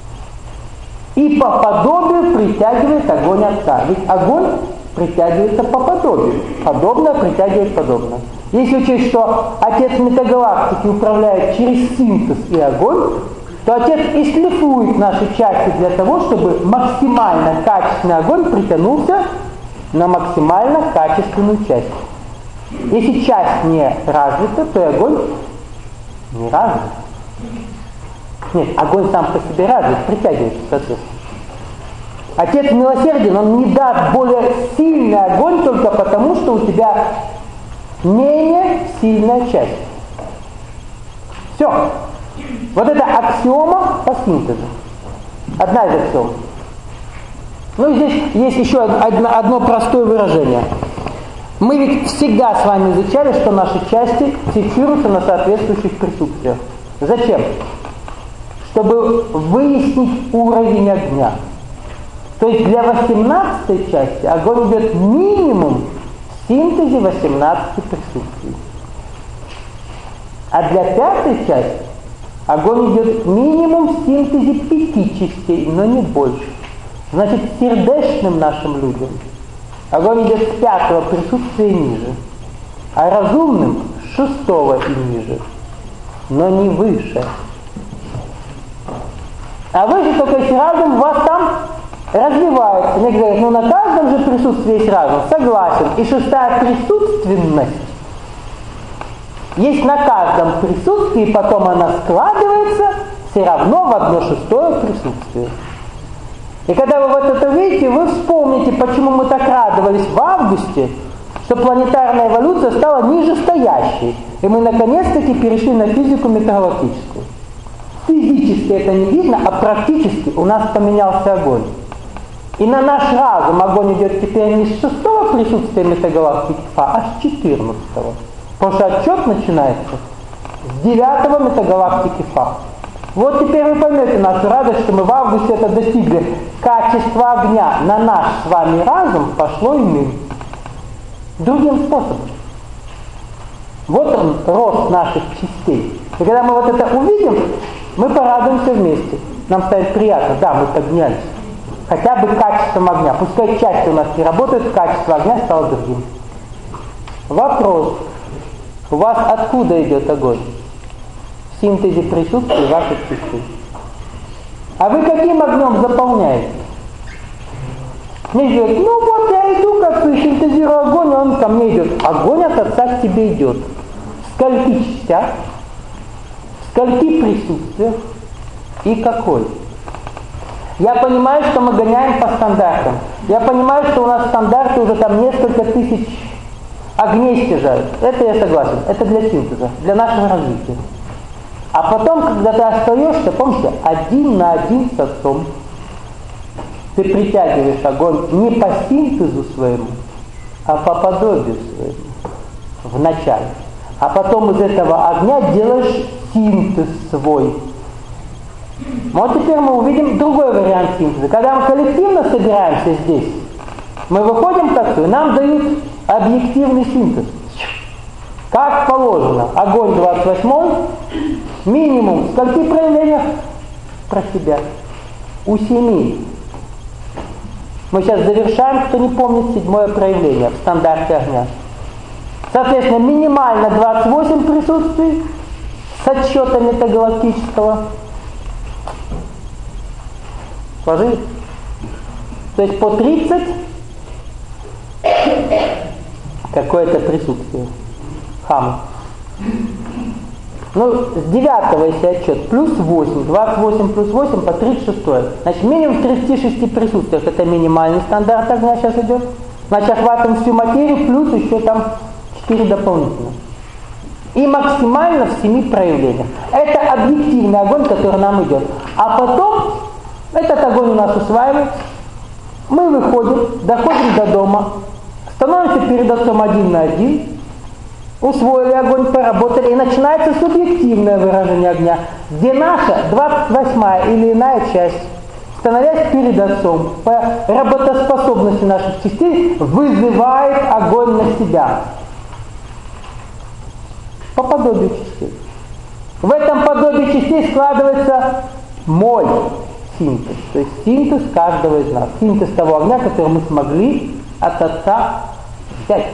и по подобию притягивает огонь Отца. Ведь огонь притягивается по подобию. Подобное притягивает подобное. Если учесть, что Отец метагалактики управляет через синтез и огонь, то Отец и шлифует наши части для того, чтобы максимально качественный огонь притянулся на максимально качественную часть. Если часть не развита, то и огонь не развит. Нет, огонь сам по себе развит, притягивается, соответственно. Отец милосерден, он не даст более сильный огонь только потому, что у тебя менее сильная часть. Все. Вот это аксиома по синтезу. Одна из аксиом. Ну и здесь есть еще одно, одно простое выражение. Мы ведь всегда с вами изучали, что наши части фиксируются на соответствующих присутствиях. Зачем? Чтобы выяснить уровень огня. То есть для восемнадцатой части огонь идет минимум в синтезе восемнадцати присутствий. А для пятой части огонь идет минимум в синтезе пяти частей, но не больше. Значит, сердечным нашим людям огонь идет с пятого присутствия ниже, а разумным с шестого и ниже, но не выше. А выше только если разум у вас там развивается. Некоторые говорят, ну на каждом же присутствии есть разум. Согласен. И шестая присутственность есть на каждом присутствии, потом она складывается все равно в одно шестое присутствие. И когда вы вот это видите, вы вспомните, почему мы так радовались в августе, что планетарная эволюция стала нижестоящей. И мы наконец-таки перешли на физику метагалактическую. Физически это не видно, а практически у нас поменялся огонь. И на наш разум огонь идет теперь не с шестого присутствия метагалактики Фа, а с четырнадцатого. Потому что отчет начинается с девятого метагалактики Фа. Вот теперь вы поймете нашу радость, что мы в августе это достигли. Качество огня на наш с вами разум пошло иным. Другим способом. Вот он, рост наших частей. И когда мы вот это увидим, мы порадуемся вместе. Нам станет приятно, да, мы поднялись. Хотя бы качеством огня. Пускай часть у нас не работает, качество огня стало другим. Вопрос. У вас откуда идет огонь? В синтезе присутствия ваших частей. А вы каким огнем заполняете? Мне говорят, ну вот я иду, как-то синтезирую огонь, а он ко мне идет. Огонь от Отца к тебе идет. В скольки частях? В скольки присутствиях? И какой? Я понимаю, что мы гоняем по стандартам. Я понимаю, что у нас стандарты уже там несколько тысяч огней стяжают. Это я согласен. Это для синтеза, для нашего развития. А потом, когда ты остаешься, помните, один на один с Отцом, ты притягиваешь огонь не по синтезу своему, а по подобию своему в начале. А потом из этого огня делаешь синтез свой. Вот теперь мы увидим другой вариант синтеза. Когда мы коллективно собираемся здесь, мы выходим к Отцу, и нам дают объективный синтез. Как положено. Огонь двадцать восьмой, минимум в скольки проявлениях? Про себя. У семи. Мы сейчас завершаем, кто не помнит, седьмое проявление в стандарте огня. Соответственно, минимально двадцать восемь присутствий с отсчета метагалактического. Сложились? То есть по тридцать какое-то присутствие. Хам. Ну, с девятого, если отчет, плюс восемь, двадцать восемь плюс восемь по тридцать шесть. Значит, минимум в тридцати шести присутствиях. Это минимальный стандарт огня сейчас идет. Значит, охватываем всю материю, плюс еще там четыре дополнительных. И максимально в семи проявлениях. Это объективный огонь, который нам идет. А потом этот огонь у нас усваивается. Мы выходим, доходим до дома, становимся перед Отцом один на один, усвоили огонь, поработали, и начинается субъективное выражение огня, где наша двадцать восьмая или иная часть, становясь перед Отцом, по работоспособности наших частей, вызывает огонь на себя. По подобию частей. В этом подобии частей складывается мой синтез, то есть синтез каждого из нас, синтез того огня, который мы смогли от Отца взять.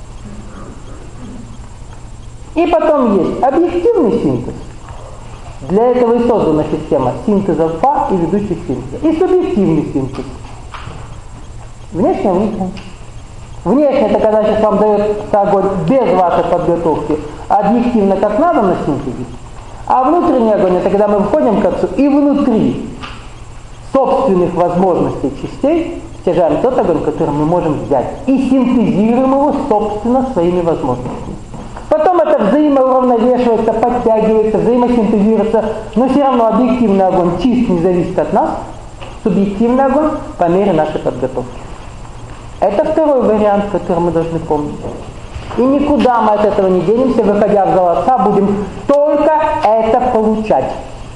И потом есть объективный синтез. Для этого и создана система синтеза Фа и ведущих синтеза. И субъективный синтез. Внешне, внутренне. Внешне это когда сейчас вам дается огонь без вашей подготовки, объективно как надо на синтезе. А внутренний огонь это когда мы выходим к Отцу и внутри собственных возможностей частей стяжаем тот огонь, который мы можем взять. И синтезируем его собственно своими возможностями. Потом это взаимоуравновешивается, подтягивается, взаимосинтезируется, но все равно объективный огонь чист не зависит от нас, субъективный огонь по мере нашей подготовки. Это второй вариант, который мы должны помнить. И никуда мы от этого не денемся, выходя в зал Отца, будем только это получать.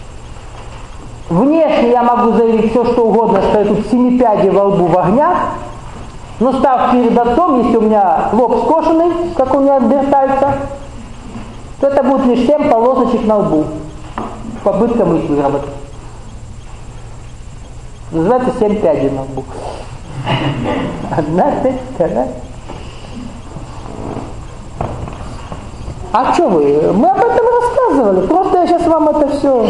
Внешне я могу заявить все, что угодно, что я тут семипяди во лбу в огнях, но став перед Отцом, если у меня лоб скошенный, как у неандертальца, то это будет лишь семь полосочек на лбу. Попытка мысли выработать. Называется семь пядей на лбу. Одна, пять, вторая. А что вы? Мы об этом рассказывали. Просто я сейчас вам это все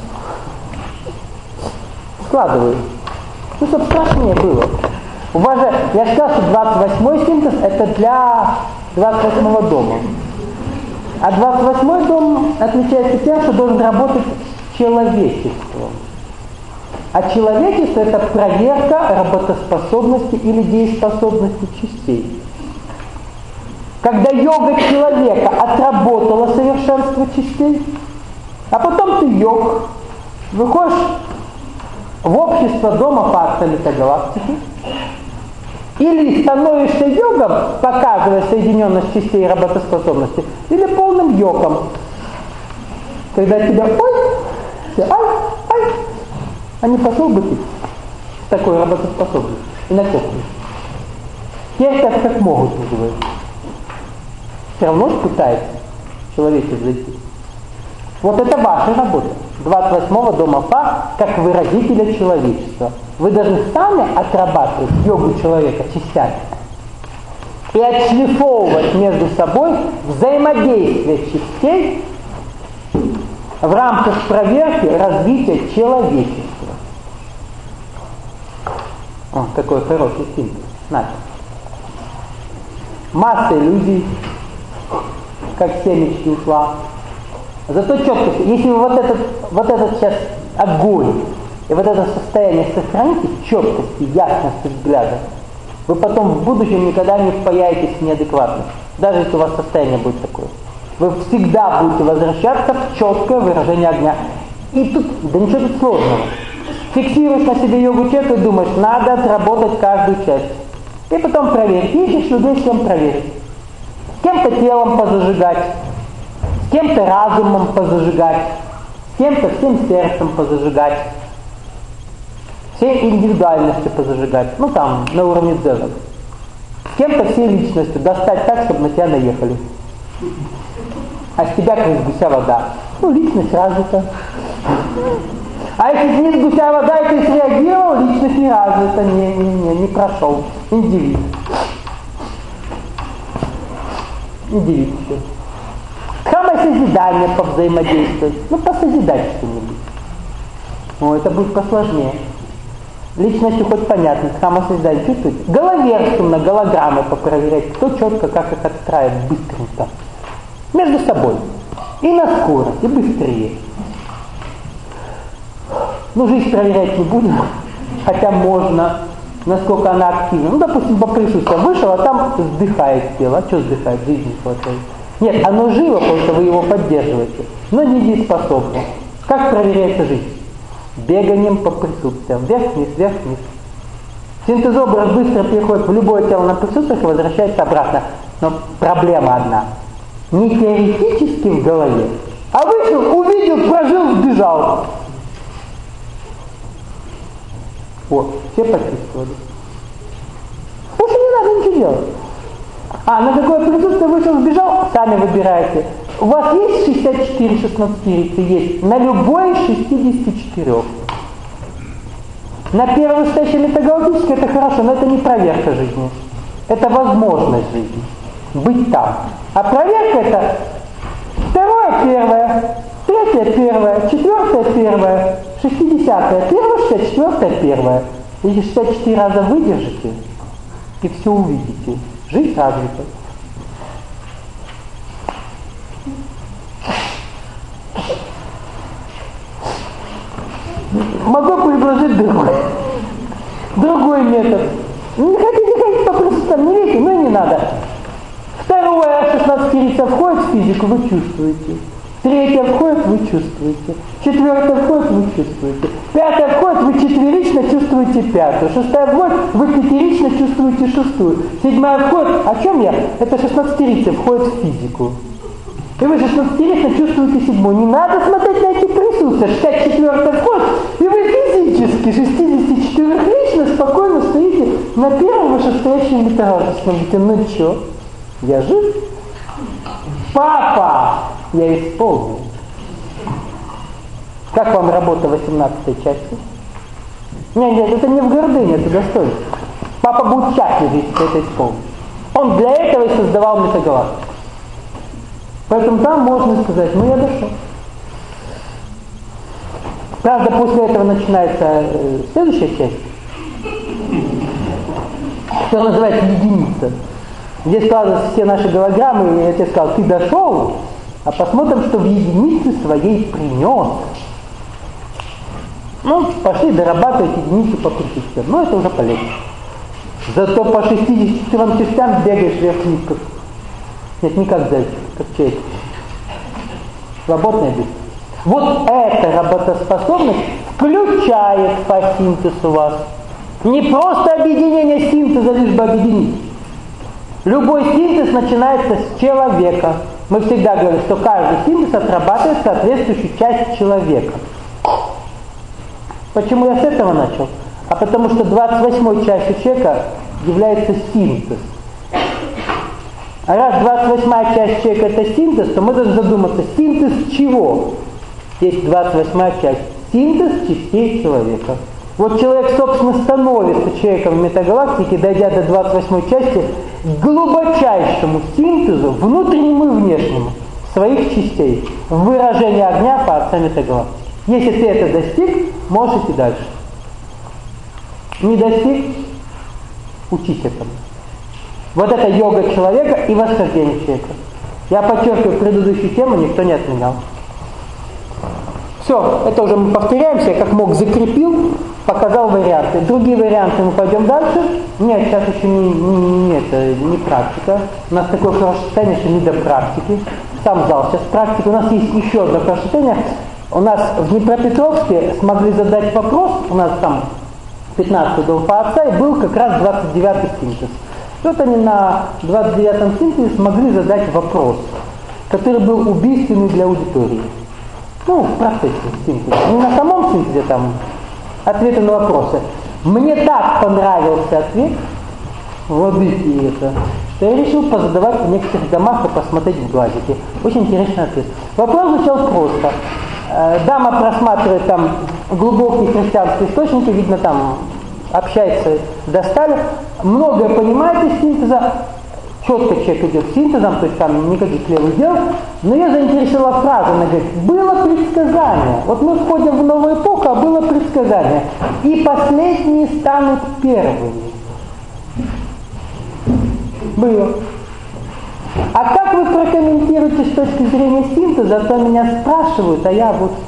складываю. Ну, чтобы страшнее было. У вас же, я сказал, что двадцать восьмой синтез это для двадцать восьмого дома. А двадцать восьмой дом отличается тем, что должен работать с человечеством. А человечество это проверка работоспособности или дееспособности частей. Когда йога человека отработала совершенство частей, а потом ты йог, выходишь в общество дома по метагалактики, или становишься йогом, показывая соединенность частей и работоспособности, или полным йогом, когда тебя ой, Все, ай, ай. А не пошел бы ты с такой работоспособностью и накопленностью. Терпят как могут, называется. Все равно пытается человечек зайти. Вот это ваша работа. двадцать восьмого дома Фа, как выразителя человечества. Вы должны сами отрабатывать йогу человека частями и отшлифовывать между собой взаимодействие частей в рамках проверки развития человечества. О, какой хороший символ. Значит, масса иллюзий, как семечки ушла. Зато четко, если вы вот этот, вот этот сейчас огонь и вот это состояние сохраните, четкости, ясности взгляда, вы потом в будущем никогда не впаяетесь в неадекватность. Даже если у вас состояние будет такое. Вы всегда будете возвращаться в четкое выражение огня. И тут, да ничего тут сложного. Фиксируешь на себе йогу человека и думаешь, надо отработать каждую часть. И потом проверить. Ищешь людей, с кем проверить. С кем-то телом позажигать, с кем-то разумом позажигать, с кем-то всем сердцем позажигать, всей индивидуальностью позажигать. Ну там, на уровне дзена. С кем-то всей личностью достать так, чтобы на тебя наехали. А с тебя, как из гуся вода. Ну, личность развита. А если не из гуся вода, и ты среагировал, личность не развита, не, не, не, не прошел. Индивид. Индивид все. Самосозидание повзаимодействовать. Ну, посозидать что-нибудь. Ну, это будет посложнее. Личностью хоть понятно, самосозидание чувствуете? Головерственно, голограммы попроверять, кто четко, как их отстраивает, быстренько. Между собой. И на скорость, и быстрее. Ну, жизнь проверять не будем, хотя можно, насколько она активна. Ну, допустим, по присутствию вышел, а там вздыхает тело. А что вздыхает? Жизнь не хватает. Нет, оно живо, потому что вы его поддерживаете, но недееспособно. Как проверяется жизнь? Беганием по присутствиям. Вверх-вниз, вверх-вниз. Синтезообраз быстро переходит в любое тело на присутствие и возвращается обратно. Но проблема одна. Не теоретически в голове, а вышел, увидел, прожил, сбежал. Вот, все почувствовали. Больше не надо ничего делать. А, на какое присутствие вышел, сбежал, сами выбираете. У вас есть шестьдесят четыре шестнадцатирицы? Есть. На любой из шестидесяти четырёх. На первой встрече метагалактической это хорошо, но это не проверка жизни. Это возможность жизни. Быть там. А проверка это второе первое, третье первое, четвертое первое, шестидесятое первое, шестьдесят четвертое первое. Если шестьдесят четыре раза выдержите, и все увидите. Жизнь развита. Могу предложить другой. Другой метод. Не хотите ходить по присутствиям, не верите, ну и не надо. Второе, шестнадцатирица входит в физику, вы чувствуете. Третье входит, вы чувствуете. Четвертое входит, вы чувствуете. Пятое входит, вы четверично чувствуете пятую. Шестая входит, вы пятерично чувствуете шестую. Седьмая входит, о чем я? Это шестнадцатирица входит в физику. И вы шестнадцатирично чувствуете седьмую. Не надо смотреть на эти присутствия. шестьдесят четвёртая входит, и вы физически шестидесятичетырёхлично спокойно стоите на первом вышестоящем металлическом. Ну что, я жив? Папа! Я исполнил. Как вам работа восемнадцатой части? Нет, нет, это не в гордыне, это достоинство. Папа будет счастлив, если ты это исполнишь. Он для этого и создавал метагалактику. Поэтому там можно сказать, ну я дошел. Правда, после этого начинается э, следующая часть, что называется единица. Где складываются все наши голограммы, и я тебе сказал, ты дошел, а посмотрим, что в единице своей принес. Ну, пошли дорабатывать единицу по присутствиям. Ну, это уже полезно. Зато по шестидесяти четырем частям бегаешь вверх-вниз. Как... Нет, не как зайчик, как человек. Свободная бег. Вот эта работоспособность включает фасинтез у вас. Не просто объединение синтеза, лишь бы объединить. Любой синтез начинается с человека. Мы всегда говорим, что каждый синтез отрабатывает соответствующую часть человека. Почему я с этого начал? А потому что двадцать восьмой частью человека является синтез. А раз двадцать восьмая часть человека это синтез, то мы должны задуматься, синтез чего? Есть двадцать восьмая часть. Синтез частей человека. Вот человек, собственно, становится человеком в метагалактике, дойдя до двадцать восьмой части, к глубочайшему синтезу, внутреннему и внешнему, своих частей, в выражении огня по отца метагалактики. Если ты это достиг, можешь идти дальше. Не достиг, учись этому. Вот это йога человека и восхождение человека. Я подчеркиваю, предыдущую тему никто не отменял. Все, это уже мы повторяемся, я как мог закрепил, показал варианты. Другие варианты мы пойдем дальше. Нет, сейчас еще не, не, не, это, не практика. У нас такое хорошее состояние, что не до практики. Сам зал сейчас практика. У нас есть еще одно хорошее состояние. У нас в Днепропетровске смогли задать вопрос, у нас там пятнадцатый дом по отца, и был как раз двадцать девятый синтез. Вот они на двадцать девятом синтезе смогли задать вопрос, который был убийственный для аудитории. Ну, в процессе синтеза. Не на самом синтезе там ответы на вопросы. Мне так понравился ответ, владыки это, что я решил позадавать в некоторых домах и посмотреть в глазики. Очень интересный ответ. Вопрос звучал просто. Дама просматривает там глубокие христианские источники, видно там общается до стали, многое понимает из синтеза, четко человек идет синтезом, то есть там никаких левых дел, но ее заинтересовала фраза, она говорит, было предсказание, вот мы входим в новую эпоху, а было предсказание, и последние станут первыми. Было. А как вы прокомментируете с точки зрения синтеза, а то меня спрашивают, а я вот...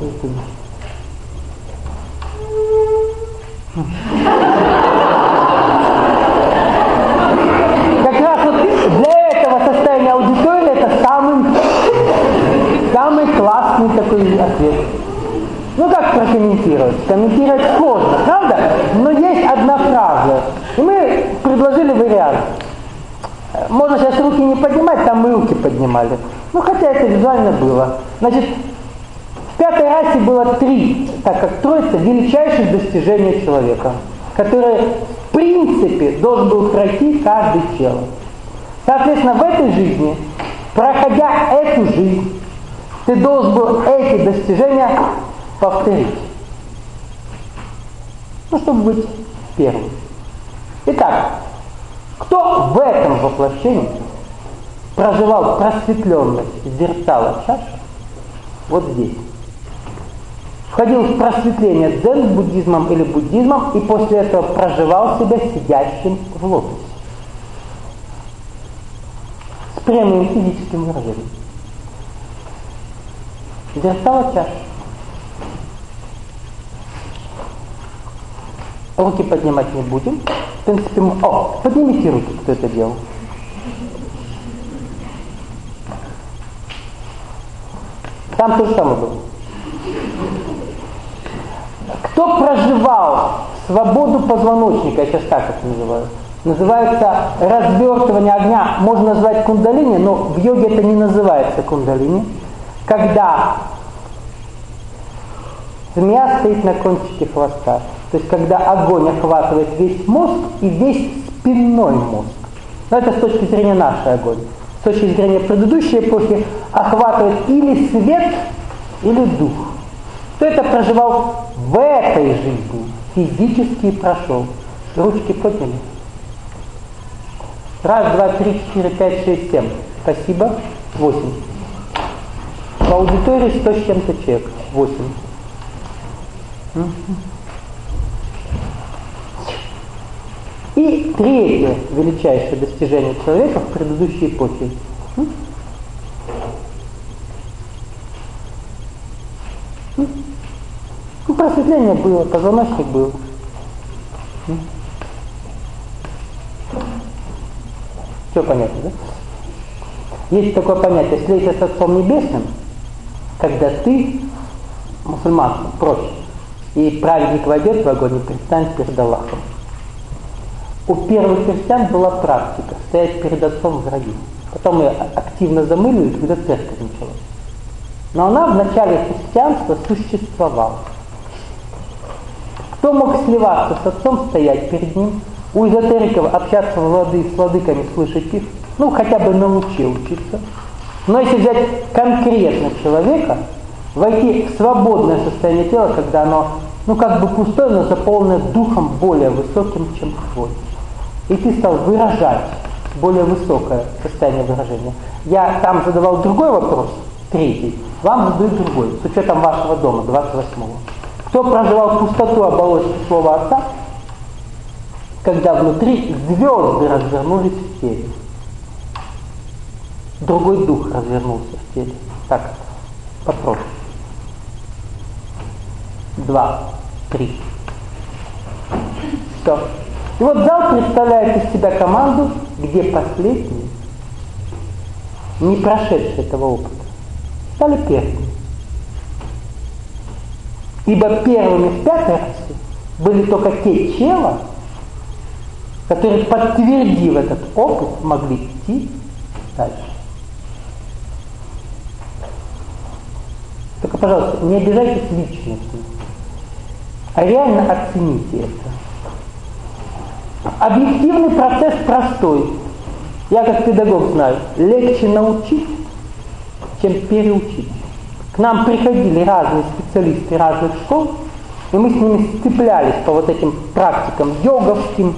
Как раз вот для этого состояния аудитории это самый, самый классный такой ответ. Ну как прокомментировать? Комментировать сложно, правда? Но есть одна фраза. И мы предложили вариант. Можно сейчас руки не поднимать, там мы руки поднимали. Ну хотя это визуально было. Значит, в пятой расе было три, так как троица, величайших достижений человека, которые в принципе должен был пройти каждый человек. Соответственно, в этой жизни, проходя эту жизнь, ты должен был эти достижения повторить. Ну, чтобы быть первым. Итак, кто в этом воплощении проживал просветленность зеркала чаши, вот здесь, входил в просветление дзен буддизмом или буддизмом и после этого проживал себя сидящим в лотосе. С прямым физическим выражением. Зеркало чаши. Руки поднимать не будем. В принципе, мы... О, поднимите руки, кто это делал. Там то же самое было. Кто проживал свободу позвоночника, я сейчас так это называю, называется развертывание огня, можно назвать кундалини, но в йоге это не называется кундалини, когда змея стоит на кончике хвоста. То есть, когда огонь охватывает весь мозг и весь спинной мозг. Но это с точки зрения нашей огонь. С точки зрения предыдущей эпохи охватывает или свет, или дух. Кто это проживал в этой жизни, физически прошел. Ручки подняли. Раз, два, три, четыре, пять, шесть, семь. Спасибо. Восемь. В аудитории сто с чем-то человек. Восемь. И третье величайшее достижение человека в предыдущей эпохе. Ну, просветление было, позвоночник был. Все понятно, да? Есть такое понятие «слейся с Отцом Небесным», когда ты, мусульманство, проще, и праведник войдет в огонь и предстанет перед Аллахом. У первых христиан была практика стоять перед Отцом в гробе. Потом ее активно замыливали, когда церковь началась. Но она в начале христианства существовала. Кто мог сливаться с отцом, стоять перед ним? У эзотериков общаться влады, с владыками, слышать их, ну хотя бы на луче учиться. Но если взять конкретно человека, войти в свободное состояние тела, когда оно, ну как бы пустое, но заполнено духом более высоким, чем твой. И ты стал выражать более высокое состояние выражения. Я там задавал другой вопрос, третий, вам задаю другой, с учетом вашего дома, двадцать восьмого. Кто проживал пустоту оболочки слова Отца, когда внутри звезды развернулись в теле? Другой дух развернулся в теле. Так, попробуй. Два, три. Все. И вот зал представляет из себя команду, где последние, не прошедшие этого опыта, стали первыми. Ибо первыми в пятой расе были только те чела, которые, подтвердив этот опыт, могли идти дальше. Только, пожалуйста, не обижайтесь личностью, а реально оцените это. Объективный процесс простой. Я как педагог знаю, легче научить, чем переучить. К нам приходили разные специалисты разных школ, и мы с ними сцеплялись по вот этим практикам йоговским,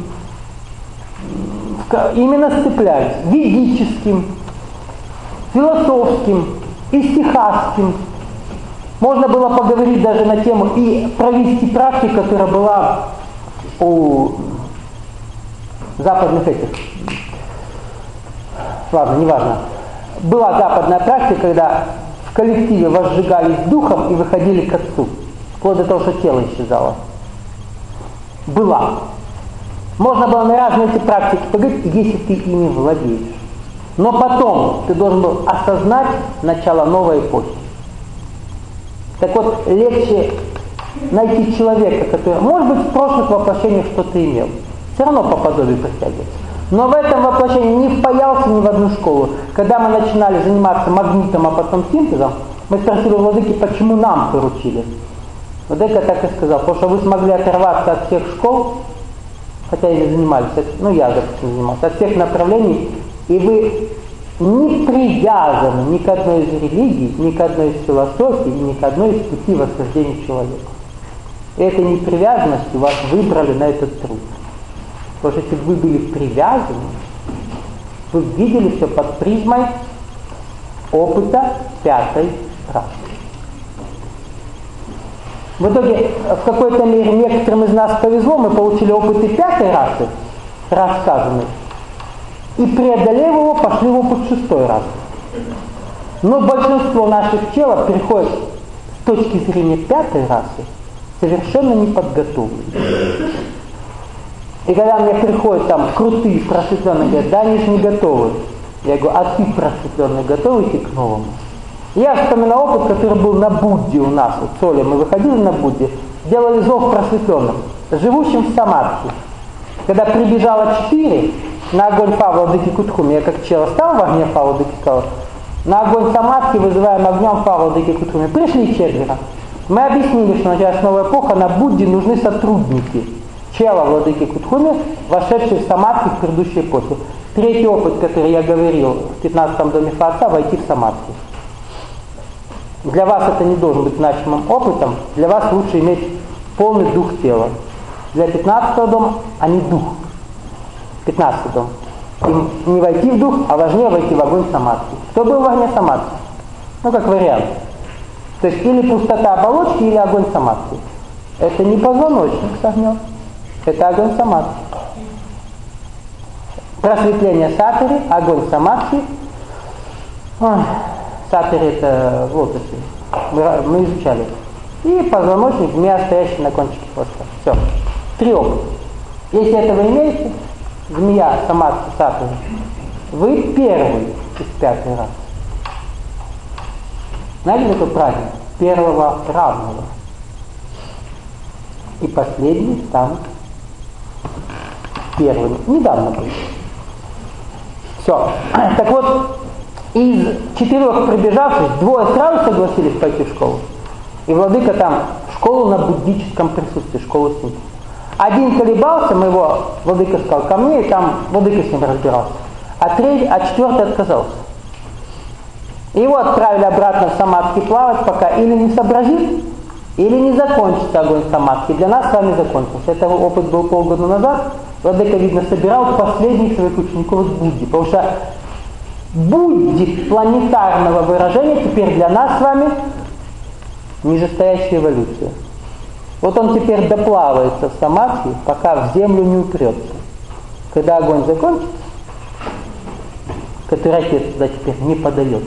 именно сцеплялись, ведическим, философским, исихасским. Можно было поговорить даже на тему и провести практику, которая была у западных этих. Ладно, неважно. Была западная практика, когда в коллективе возжигались духом и выходили к Отцу, вплоть до того, что тело исчезало. Была. Можно было на разные эти практики поговорить, если ты ими владеешь. Но потом ты должен был осознать начало новой эпохи. Так вот, легче найти человека, который, может быть, в прошлых воплощениях что-то имел. Все равно по подобию притягивается. Но в этом воплощении не впаялся ни в одну школу. Когда мы начинали заниматься магнитом, а потом синтезом, мы спросили у владыки, почему нам поручили. Владыка так и сказал, потому что вы смогли оторваться от всех школ, хотя и не занимались, ну я, допустим, занимался, от всех направлений, и вы не привязаны ни к одной из религий, ни к одной из философий, ни к одной из пути восхождения человека. И этой непривязанностью вас выбрали на этот труд. Потому что если бы вы были привязаны, вы видели все под призмой опыта пятой расы. В итоге, в какой-то мере, некоторым из нас повезло, мы получили опыты пятой расы, рассказанные, и преодолев его, пошли в опыт шестой расы. Но большинство наших челов переходит с точки зрения пятой расы совершенно неподготовленные. И когда мне приходят там крутые просветленные, говорят, да они же не готовы. Я говорю, а ты просветленный готов идти к новому? Я вспоминаю опыт, который был на Будде у нас, вот с Олей мы выходили на Будде, делали зов просветленным, живущим в самадхи. Когда прибежало четыре на огонь Фа Владыки Кутхуми, я как чел стал в огне Фа Владыки, сказал, на огонь самадхи вызываем огнем Фа Владыки Кутхуми. Пришли четверо. Мы объяснили, что началась новая эпоха, на Будде нужны сотрудники. Чела Владыки Кутхуми, вошедшие в самадхи в предыдущей эпохе. Третий опыт, который я говорил в пятнадцатом доме Фа-Отца, войти в самадхи. Для вас это не должен быть значимым опытом, для вас лучше иметь полный дух тела. Для пятнадцатого дома, а не дух. пятнадцатый дом. Им не войти в дух, а важнее войти в огонь самадхи. Кто был в огне самадхи? Ну, как вариант. То есть или пустота оболочки, или огонь самадхи. Это не позвоночник с огнем. Это огонь самадхи. Просветление сатори, огонь самадхи. Ой, сатори это в лотосе. Мы, мы изучали. И позвоночник, змея, стоящий на кончике хвоста. Все. Три опыта. Если этого имеете, змея, самадхи, сатори, вы первый из пятой расы. Знаете, такой праздник? Первого равного. И последний станут первыми. Недавно был. Все. Так вот, из четырех прибежавших, двое сразу согласились пойти в школу. И владыка там школу на буддическом присутствии, школу с ним. Один колебался, мы его, владыка сказал ко мне, и там владыка с ним разбирался. А, третий, а четвертый отказался. Его отправили обратно в самадхи плавать, пока или не сообразит, или не закончится огонь самадхи. Для нас с вами закончился. Это опыт был полгода назад. Владыка, видно, собирал последних своих учеников с Будди. Потому что Будди планетарного выражения теперь для нас с вами нижестоящая эволюция. Вот он теперь доплавается в самадхи, пока в землю не упрется. Когда огонь закончится, который отец туда теперь не подает,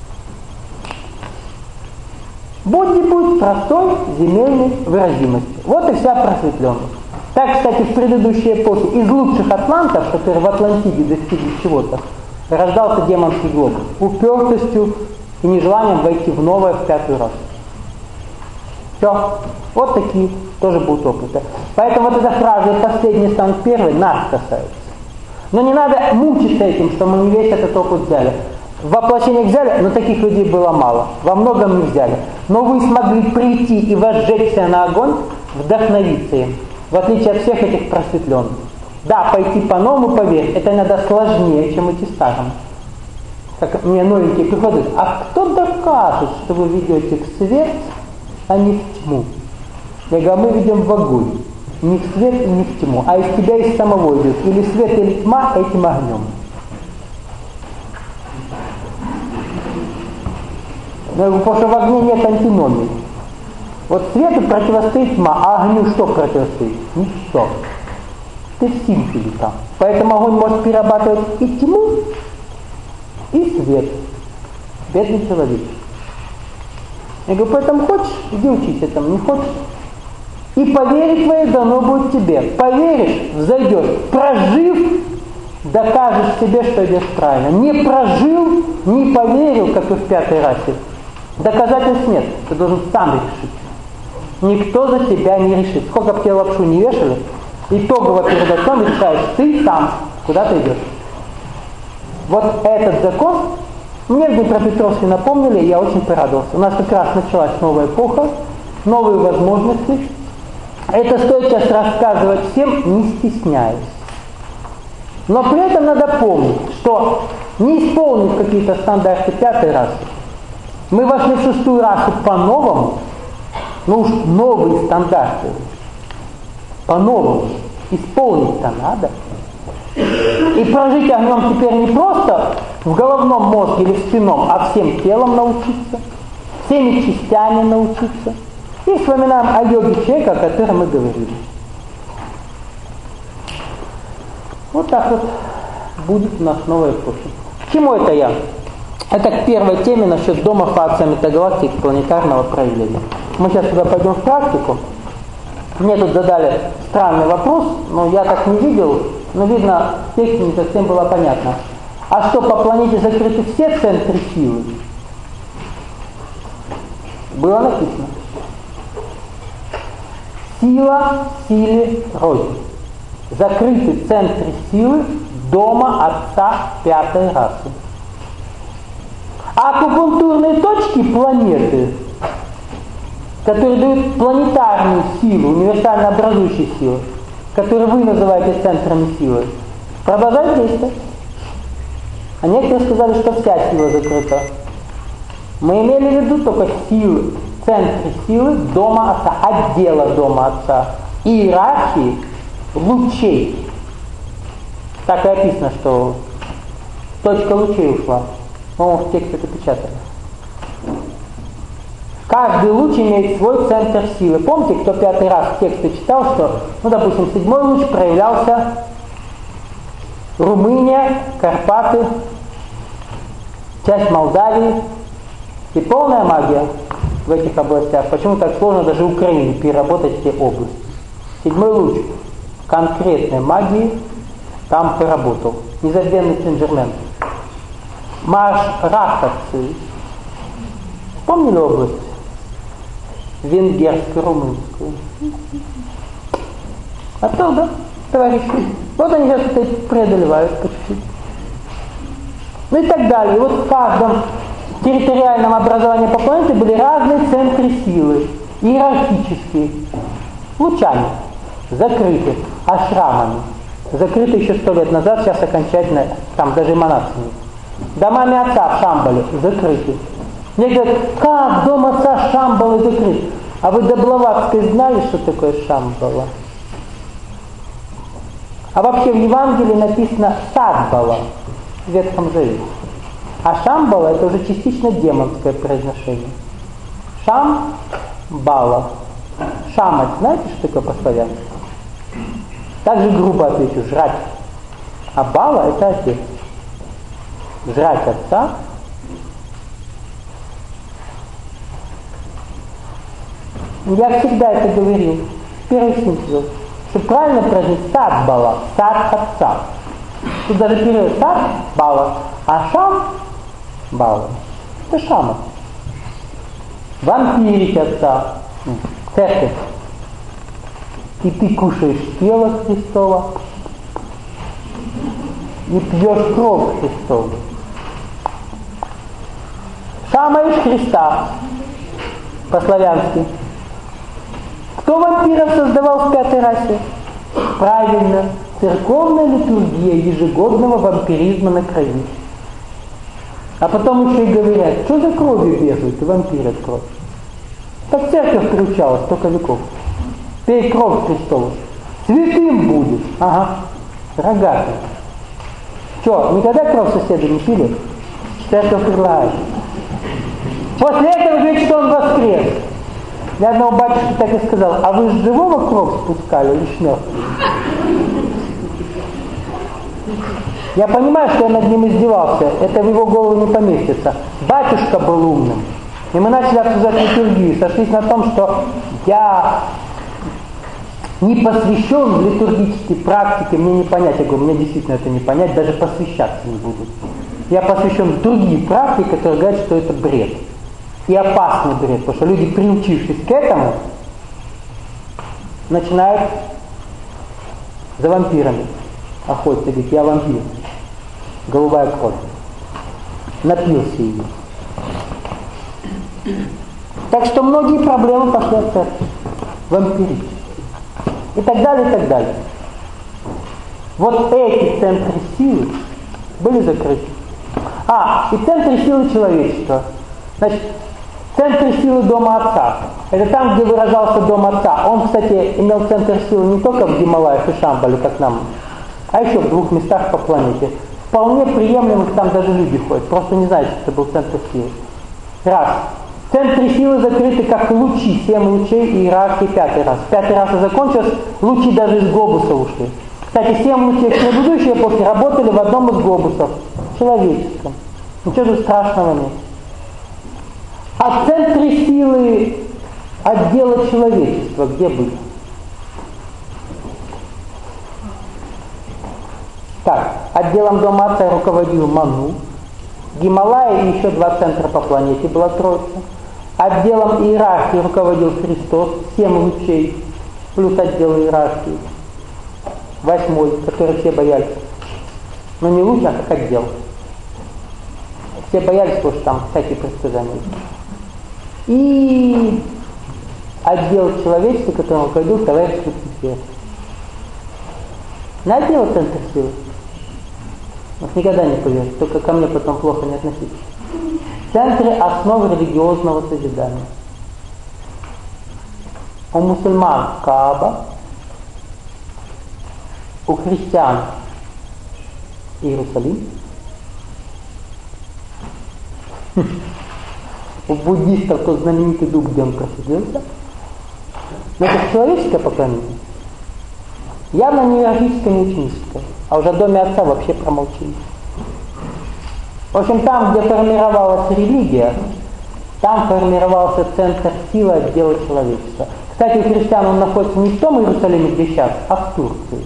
Будди будет простой земельной выразимости. Вот и вся просветленность. Так, кстати, в предыдущей эпохе из лучших атлантов, которые в Атлантиде достигли чего-то, рождался демонский глобус упертостью и нежеланием войти в новое в пятый раз. Все. Вот такие тоже будут опыты. Поэтому вот эта фраза «последний станет первый» нас касается. Но не надо мучиться этим, что мы не весь этот опыт взяли. В воплощениях взяли, но таких людей было мало. Во многом не взяли. Но вы смогли прийти и возжечься на огонь, вдохновиться им. В отличие от всех этих просветленных. Да, пойти по-новому, поверь, это иногда сложнее, чем идти старым. Как мне новенькие приходят, а кто докажет, что вы ведете к свету, а не в тьму? Я говорю, мы ведем в огонь. Не в свет и не в тьму, а из тебя из самого идет. Или свет, или тьма этим огнем. Но я говорю, потому что в огне нет антиномии. Вот свету противостоит тьма, а огню что противостоит? Ничто. Ты в симфиле там. Поэтому огонь может перерабатывать и тьму, и свет. Бедный человек. Я говорю, поэтому хочешь, иди учись этому, не хочешь. И по вере твоей дано будет тебе. Поверишь, взойдешь. Прожив, докажешь себе, что идешь правильно. Не прожил, не поверил, как и в пятой расе. Доказательств нет. Ты должен сам решить. Никто за тебя не решит. Сколько бы тебе лапшу не вешали, итогово перед отцом решаешь ты сам, куда ты идешь. Вот этот закон мне в Днепропетровске напомнили, и я очень порадовался. У нас как раз началась новая эпоха, новые возможности. Это стоит сейчас рассказывать всем, не стесняясь. Но при этом надо помнить, что не исполнив какие-то стандарты пятой расы, мы вошли в шестую расу по-новому, ну уж новые стандарты, по-новому, исполнить-то надо. И прожить огнем теперь не просто в головном мозге или в спинном, а всем телом научиться, всеми частями научиться. И вспоминаем о йоге человека, о котором мы говорили. Вот так вот будет у нас новая эпоха. К чему это я? Это к первой теме насчет дома факции метагалактики планетарного проявления. Мы сейчас туда пойдем в практику. Мне тут задали странный вопрос, но я так не видел, но видно, в тексте не совсем было понятно. А что, по планете закрыты все центры силы? Было написано. Сила силе рознь. Закрыты центры силы дома Отца пятой расы. А акупунктурные точки планеты, которые дают планетарную силу, универсально образующую силу, которую вы называете центрами силы, продолжают действовать. А некоторые сказали, что вся сила закрыта. Мы имели в виду только силы, центры силы дома Отца, отдела дома Отца, иерархии лучей. Так и описано, что точка лучей ушла. По-моему, в тексте это печатано. Каждый луч имеет свой центр силы. Помните, кто пятый раз в тексте читал, что, ну, допустим, седьмой луч проявлялся Румыния, Карпаты, часть Молдавии и полная магия в этих областях. Почему так сложно даже Украине переработать все области? Седьмой луч конкретной магии там поработал. Незабвенный Сен-Жермен. Марш Раховцы. Помнили область? Венгерскую, румынскую. Оттуда, товарищи. Вот они сейчас это преодолевают по чуть-чуть. Ну и так далее. И вот в каждом территориальном образовании по планете были разные центры силы. иерархически, лучами, закрыты, ашрамами. Закрыты еще сто лет назад, сейчас окончательно, там даже эманации нет. Домами отца в Шамбале закрыты. Мне говорят, как дом отца Шамбалы закрыт? А вы до Блаватской знали, что такое Шамбала? А вообще в Евангелии написано Садбала в Ветхом Завете. А Шамбала это уже частично демонское произношение. Шамбала. Шамать, знаете, что такое по-славянски? Так же грубо отвечу, жрать. А бала это отец. Жрать отца. Я всегда это говорил, с первых симптомов, что правильно произносить сад бала, сад отца. Тут даже перевод сад бала, а шам бала. Это шама. Вампирить отца. Церковь. И ты кушаешь тело Христова, и пьешь кровь Христову. Шамаешь Христа, по-славянски. Кто вампиров создавал в пятой расе? Правильно, церковная литургия ежегодного вампиризма на крови. А потом еще и говорят, что за кровью бегают и вампирят кровь. Так церковь приучалась столько веков. Пей кровь Христову. Святым будешь. Ага. Рогатый. Что, никогда кровь соседа не пили? Церковь предлагает. После этого говорит, что он воскрес. Ни одного батюшки так и сказал, а вы с живого кровь спускали или с мертвого? Я понимаю, что я над ним издевался. Это в его голову не поместится. Батюшка был умным. И мы начали обсуждать литургию. Сошлись на том, что я не посвящен в литургической практике, мне не понять. Я говорю, мне действительно это не понять, даже посвящаться не буду. Я посвящен в другие практики, которые говорят, что это бред. И опасный бред, потому что люди, приучившись к этому, начинают за вампирами охотиться. Говорит, я вампир. Голубая кровь. Напился ее. Так что многие проблемы пошли от церкви. Вампирить. И так далее, и так далее. Вот эти центры силы были закрыты. А, и центры силы человечества. Значит, центры силы дома отца. Это там, где выражался дом отца. Он, кстати, имел центр силы не только в Гималаях и Шамбале, как нам, а еще в двух местах по планете. Вполне приемлемых, там даже люди ходят. Просто не знаете, что это был центр силы. Раз. Центры силы закрыты как лучи, семь лучей и иерархии пятый раз. Пятый раз и закончилось, лучи даже из глобуса ушли. Кстати, семь лучей в предыдущей эпохе работали в одном из глобусов, человеческом. Ничего же страшного нет. А центры силы отдела человечества где были? Так, отделом дома отца руководил Ману. Гималаи и еще два центра по планете была троица. Отделом иерархии руководил Христос, семь лучей, плюс отдел иерархии. Восьмой, который все боялись. Но не луч, а как отдел. Все боялись, потому что там всякие предсказания. И отдел человечества, которым руководил товарищ Люцифер. Знаете его центр силы? Вот никогда не поверите, только ко мне потом плохо не относитесь. Центры основы религиозного созидания. У мусульман Кааба, у христиан Иерусалим, у буддистов тот знаменитый дуб, где он просиделся. Но это человеческое поклонение. Явно не иерархическое, не ученическое. А уже в доме отца вообще промолчили. В общем, там, где формировалась религия, там формировался центр силы отдела человечества. Кстати, у христиан он находится не в том Иерусалиме, где сейчас, а в Турции.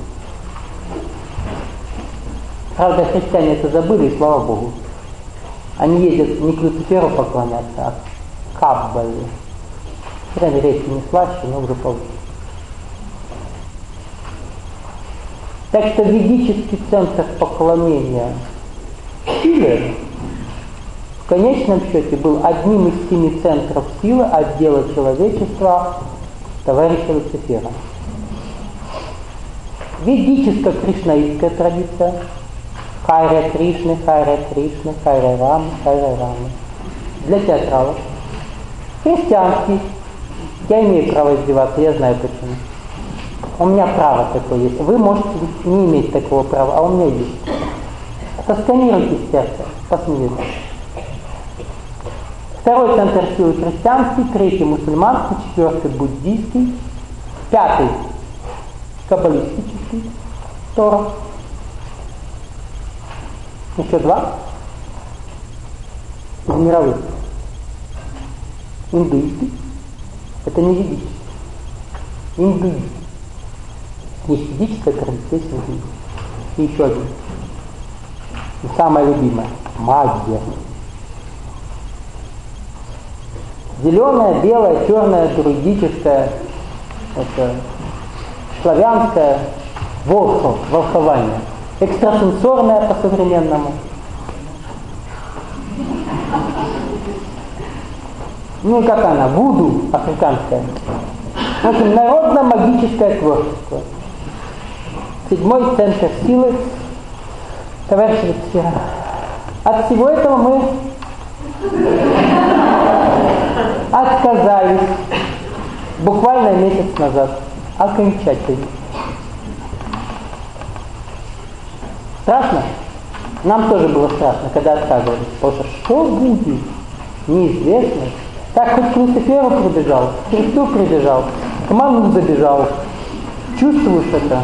Правда, христиане это забыли, и слава Богу. Они ездят не к Люциферу поклоняться, а к Каббале. Крайне речи не слаще, но уже получше. Так что ведический центр поклонения силе в конечном счете был одним из семи центров силы отдела человечества товарища Люцифера. Ведическо-кришнаитская традиция. Хайре Кришны, Хайре Кришны, Хайре Рамы, Хайре Рамы. Для театралов. Христианский. Я имею право издеваться, я знаю почему. У меня право такое есть. Вы можете не иметь такого права, а у меня есть. Сосканируйте сердце, посмейтесь. Второй центр силы христианский, третий мусульманский, четвертый буддийский, пятый каббалистический, Тора. Еще два из мировых. Индуистский. Это не ведический. Индуизм. Есть ведическая традиция, есть индуизм. И еще один. И самое любимое. Магия. Зеленая, белая, черная, друидическая, это славянское волхов, волхование. Экстрасенсорное по-современному. Ну как она, вуду африканская. В общем, народно-магическое творчество. Седьмой центр силы товарища Люцифера. От всего этого мы отказались буквально месяц назад. Окончательно. Страшно? Нам тоже было страшно, когда отказывались. Потому что что будет? Неизвестно. Так хоть к Люциферу прибежал, к Христу прибежал, к маму забежал. Чувствуешь это?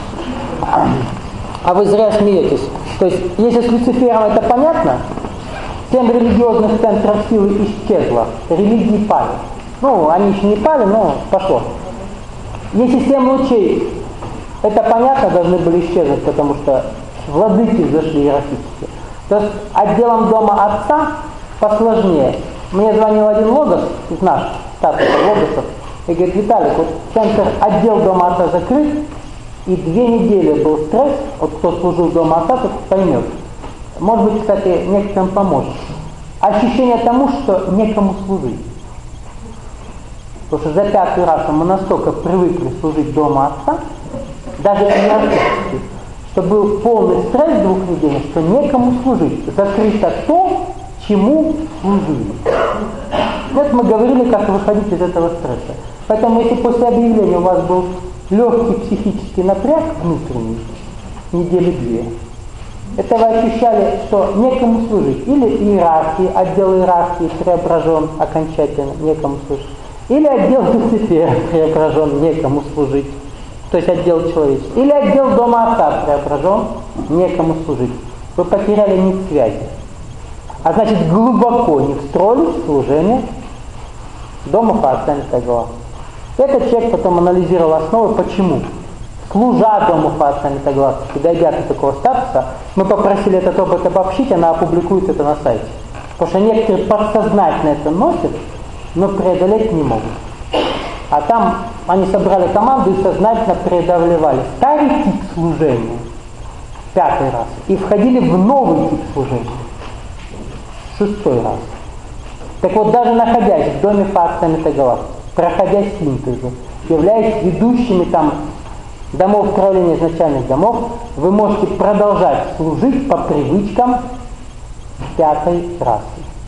А вы зря смеетесь. То есть, если с Люцифером это понятно, семь религиозных центров силы исчезло. Религии пали. Ну, они еще не пали, но пошло. Если семь лучей, это понятно, должны были исчезнуть, потому что владыки зашли иерархически. То есть отделом дома отца посложнее. Мне звонил один логос из наших статусов логосов и говорит: Виталик, вот центр отдел дома отца закрыт, и две недели был стресс, вот кто служил дома отца, тот поймет. Может быть, кстати, некоторым поможет. Ощущение тому, что некому служить. Потому что за пятый раз мы настолько привыкли служить дома отца, даже иерархически, что был полный стресс двух недель, что некому служить. Закрыто то, чему служили. Вот мы говорили, как выходить из этого стресса. Поэтому, если после объявления у вас был легкий психический напряг внутренний, недели две, это вы ощущали, что некому служить. Или иерархии, отдел иерархии преображен окончательно, некому служить. Или отдел Люцифера преображен, некому служить. То есть отдел человечества. Или отдел дома отца преображен, некому служить. Вы потеряли нить связи. А значит, глубоко не встроились в служение дома отца Нитагала. Этот человек потом анализировал основы, почему. Служа дому отца Нитагала, дойдя до такого статуса, мы попросили этот опыт обобщить, она опубликует это на сайте. Потому что некоторые подсознательно это носят, но преодолеть не могут. А там они собрали команду и сознательно преодолевали старый тип служения, пятый раз, и входили в новый тип служения, шестой раз. Так вот, даже находясь в доме Фатса Метагалактики, проходя синтезы, являясь ведущими там домов правления изначальных домов, вы можете продолжать служить по привычкам пятой расы.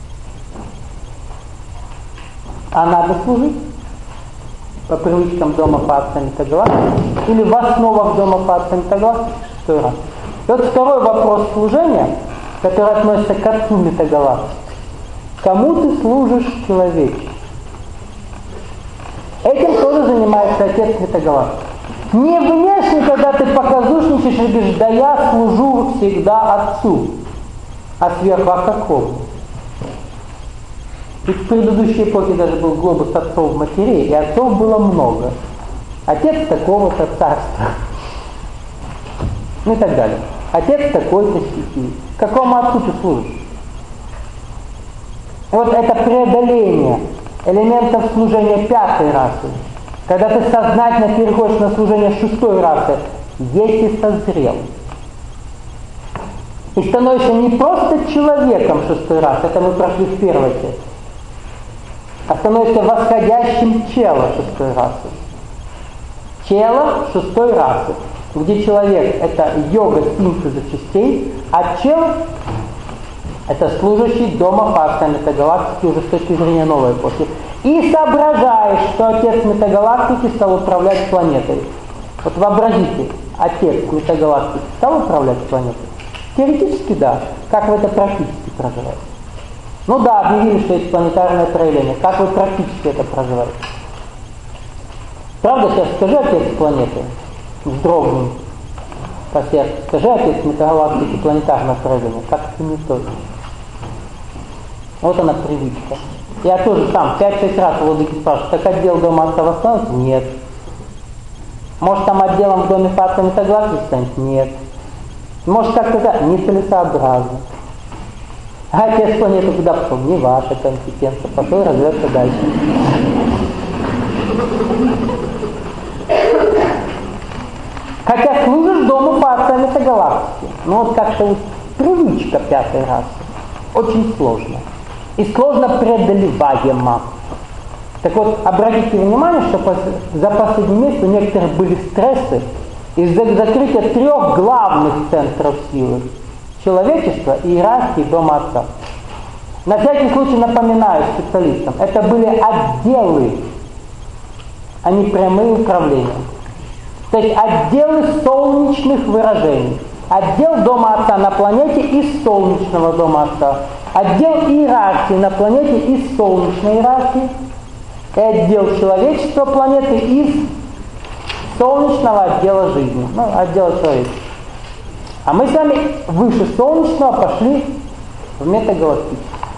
А надо служить по привычкам дома Фатса Метагалактики или в основах дома Фатса Метагалактики шестой раз. И вот второй вопрос служения, который относится к отцу Метагалактики. Кому ты служишь, человек? Этим тоже занимается отец Метагалактики. Не внешне, когда ты показушничаешь и говоришь: да я служу всегда отцу, а сверху а какому? Ведь в предыдущей эпохе даже был глобус отцов матерей, и отцов было много. Отец такого-то царства. Ну и так далее. Отец такой-то стихии. Какому отцу ты служишь? Вот это преодоление элементов служения пятой расы, когда ты сознательно переходишь на служение шестой расы, если созрел. Ты становишься не просто человеком шестой раз, это мы прошли в первой части, а становишься восходящим челом шестой расы. Тело шестой расы, где человек – это йога синтеза частей, а чел – это служащий дома Фарса метагалактики уже с точки зрения новой эпохи. И соображаешь, что отец метагалактики стал управлять планетой. Вот вообразите, отец метагалактики стал управлять планетой? Теоретически да. Как вы это практически проживаете? Ну да, объявили, что есть планетарное проявление. Как вы практически это проживаете? Правда, сейчас скажи отец планеты, вздрогни по сердцу, скажи отец метагалактики планетарное проявление, как это не то. Вот она привычка. Я тоже сам пять-шесть раз в Владыке спрашиваю, так отдел дома отца восстановится? Нет. Может там отделом в доме Фарса метагалактики станет? Нет. Может как-то да, нецелесообразно. А отец планеты куда пошел? Не ваша компетенция. Пошел развиваться дальше. Хотя служишь дому Фарса метагалактики. Ну вот как-то вот привычка пятый раз. Очень сложно. И сложно преодолеваемо. Так вот, обратите внимание, что за последний месяц у некоторых были стрессы из-за закрытия трех главных центров силы. Человечества, иерархии, дома отца. На всякий случай напоминаю специалистам, это были отделы, а не прямые управления. То есть отделы солнечных выражений. Отдел дома отца на планете из солнечного дома отца. Отдел иерархии на планете из солнечной иерархии. И отдел человечества планеты из солнечного отдела жизни. Ну, отдела человечества. А мы с вами выше солнечного пошли в метагалактический.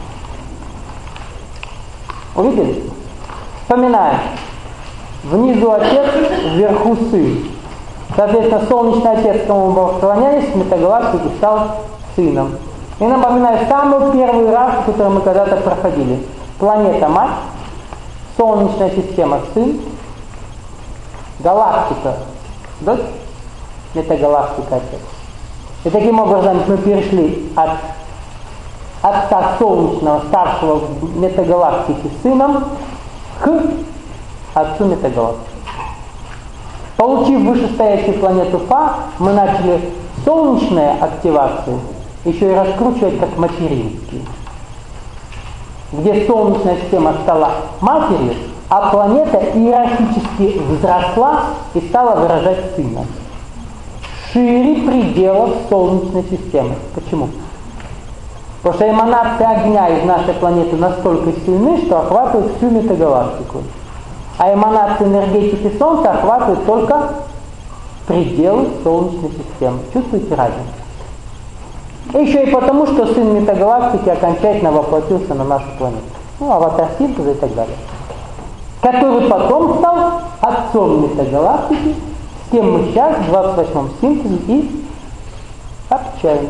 Увидели? Вспоминаем. Внизу отец, вверху сын. Соответственно, солнечный отец, кому мы поклонялись, в метагалактике стал сыном. И напоминаю самый первый раз, который мы когда-то проходили. Планета мать, солнечная система сын, галактика дочь, метагалактика отец. И таким образом мы перешли от отца солнечного, старшего метагалактики сыном, к отцу метагалактики. Получив вышестоящую планету Фа, мы начали солнечные активации еще и раскручивать как материнские. Где солнечная система стала матерью, а планета иерархически взросла и стала выражать сына. Шире пределов солнечной системы. Почему? Потому что эманации огня из нашей планеты настолько сильны, что охватывают всю метагалактику. А эманации энергетики Солнца охватывают только пределы Солнечной системы. Чувствуете разницу? И еще и потому, что сын метагалактики окончательно воплотился на нашу планету. Ну, аватар синтеза и так далее. Который потом стал отцом метагалактики, с кем мы сейчас в двадцать восьмом синтезе и общаемся.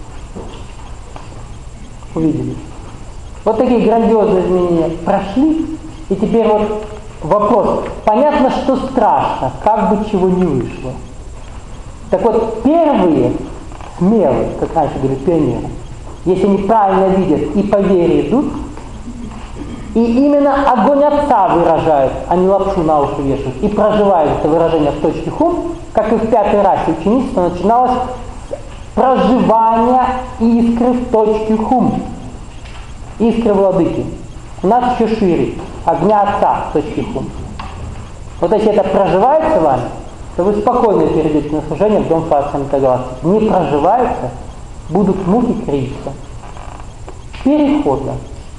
Увидели? Вот такие грандиозные изменения прошли, и теперь вот вопрос. Понятно, что страшно, как бы чего не вышло. Так вот, первые смелые, как раньше говорили, пионеры, если они правильно видят и по вере идут, и именно огонь отца выражают, а не лапшу на уши вешают, и проживают это выражение в точке хум, как и в пятой расе ученичество начиналось с проживания искры в точке хум. Искры владыки. У нас еще шире. Огня отца в точке хум. Вот если это проживается вами, то вы спокойно перейдете на служение в дом Фарса метагалактики. Не проживается, будут муки кризиса. Перехода.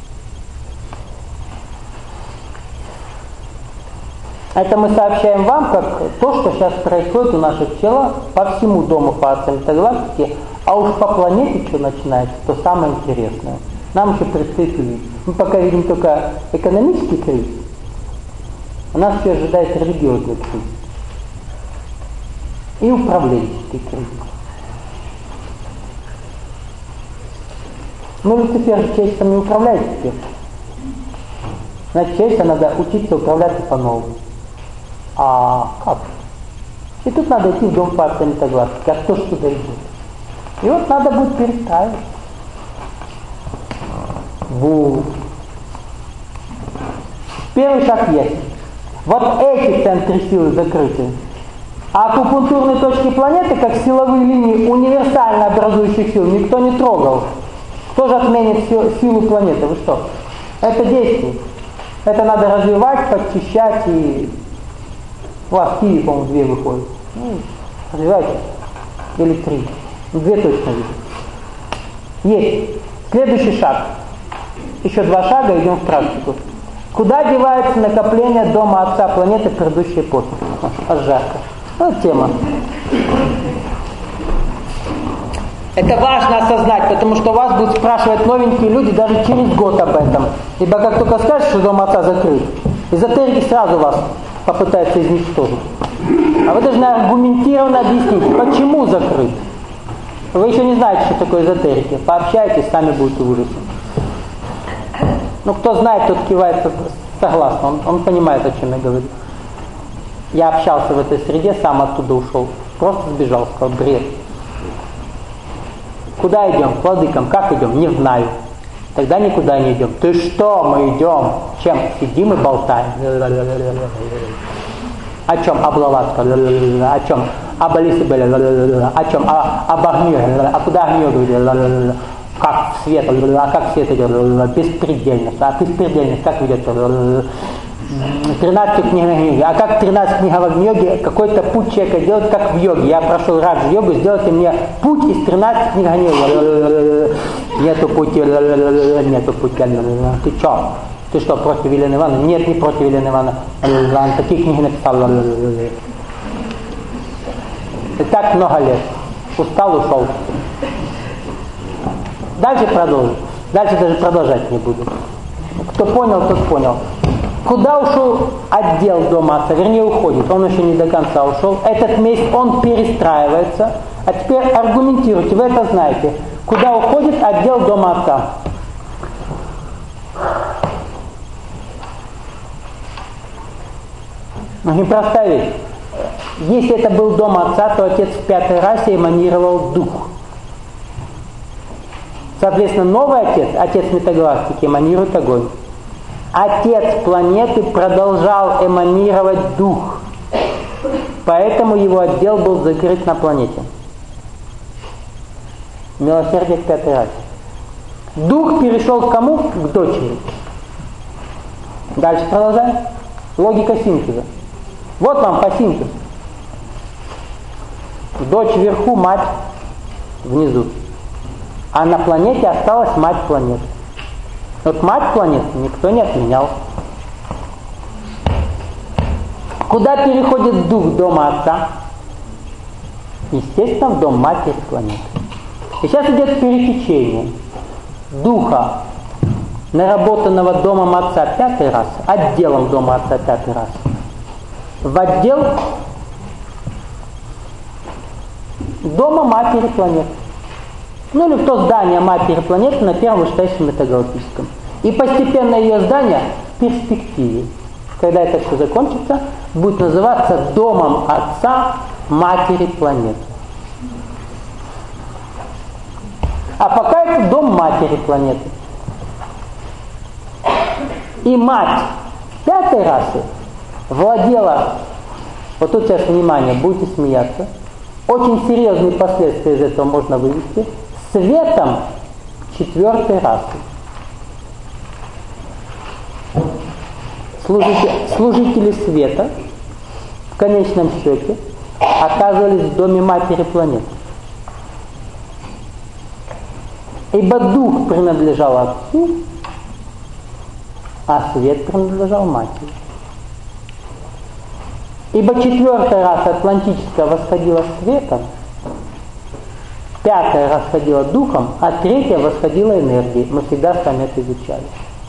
Это мы сообщаем вам, как то, что сейчас происходит у наших тела по всему дому Фарса метагалактики, а уж по планете что начинается, то самое интересное. Нам еще предстоит увидеть. Мы пока видим только экономический кризис, а нас еще ожидает религиозный кризис и управленческий кризис. Ну, Люцифер же человечеством не управляет теперь. Значит, человечеству надо учиться управляться по-новому. А как? И тут надо идти в дом Фарса метагалактики. А кто ж туда идет? И вот надо будет перестраивать. Вот. Первый шаг есть. Вот эти центры силы закрыты. А акупунктурные точки планеты, как силовые линии универсально образующих сил, никто не трогал. Кто же отменит силу планеты? Вы что? Это действие. Это надо развивать, подчищать и... У вас в Киеве, по-моему, две выходят. Ну, развивайте. Или три. Две точно видят. Есть. Следующий шаг. Еще два шага, идем в практику. Куда девается накопление дома Отца планеты в предыдущей эпохе? Аж жарко. Вот тема. Это важно осознать, потому что вас будут спрашивать новенькие люди даже через год об этом. Ибо как только скажешь, что дом Отца закрыт, эзотерики сразу вас попытаются изничтожить. А вы должны аргументированно объяснить, почему закрыт. Вы еще не знаете, что такое эзотерики. Пообщайтесь, сами будете в ужасе. Ну, кто знает, тот кивает согласно. Он, он понимает, о чем я говорю. Я общался в этой среде, сам оттуда ушел. Просто сбежал, сказал, бред. Куда идем? К владыкам. Как идем? Не знаю. Тогда никуда не идем. Ты что? Мы идем. Чем? Сидим и болтаем. О чем? Об Блаватском. О чем? Об Алисе. О чем? Об огне. А куда огне? Как свет? А как свет идет? Беспредельность. А беспредельность как ведет? тринадцать книг йоги. А как тринадцать книг в йоге, какой-то путь человека делать, как в йоге. Я прошел раджа йогу, сделайте мне путь из тринадцати книг йоги. Нету пути, нету пути. Ты что? Ты что, против Елены Ивановны? Нет, не против Елены Ивановны. Он такие книги написал. И так много лет. Устал, ушел. Дальше продолжим. Дальше даже продолжать не буду. Кто понял, тот понял. Куда ушел отдел дома Отца? Вернее, уходит. Он еще не до конца ушел. Этот месяц он перестраивается. А теперь аргументируйте. Вы это знаете. Куда уходит отдел дома Отца? Ну, непростая вещь. Если это был дом Отца, то Отец в пятой расе эманировал дух. Соответственно, новый Отец, Отец метагалактики, эманирует огонь. Отец планеты продолжал эманировать дух. Поэтому его отдел был закрыт на планете. Милосердие в пятой расе. Дух перешел к кому? К дочери. Дальше продолжаем. Логика синтеза. Вот вам по синтезу. Дочь вверху, мать внизу. А на планете осталась мать планеты. Вот мать планеты никто не отменял. Куда переходит дух дома Отца? Естественно, в дом матери планеты. И сейчас идет перетечение духа, наработанного домом Отца пятой расы, отделом дома Отца пятой расы, в отдел дома матери планеты. Ну или в то здание матери планеты на первом вышестоящем метагалактическом. И постепенно ее здание в перспективе, когда это все закончится, будет называться домом Отца матери планеты. А пока это дом матери планеты. И мать пятой расы владела, вот тут сейчас внимание, будете смеяться, очень серьезные последствия из этого можно вывести, светом четвертой расы. Служители, служители света в конечном счете оказывались в доме матери планеты. Ибо дух принадлежал Отцу, а свет принадлежал матери. Ибо четвертая раса атлантическая восходила светом, пятая расходила духом, а третья восходила энергией. Мы всегда с вами это изучали.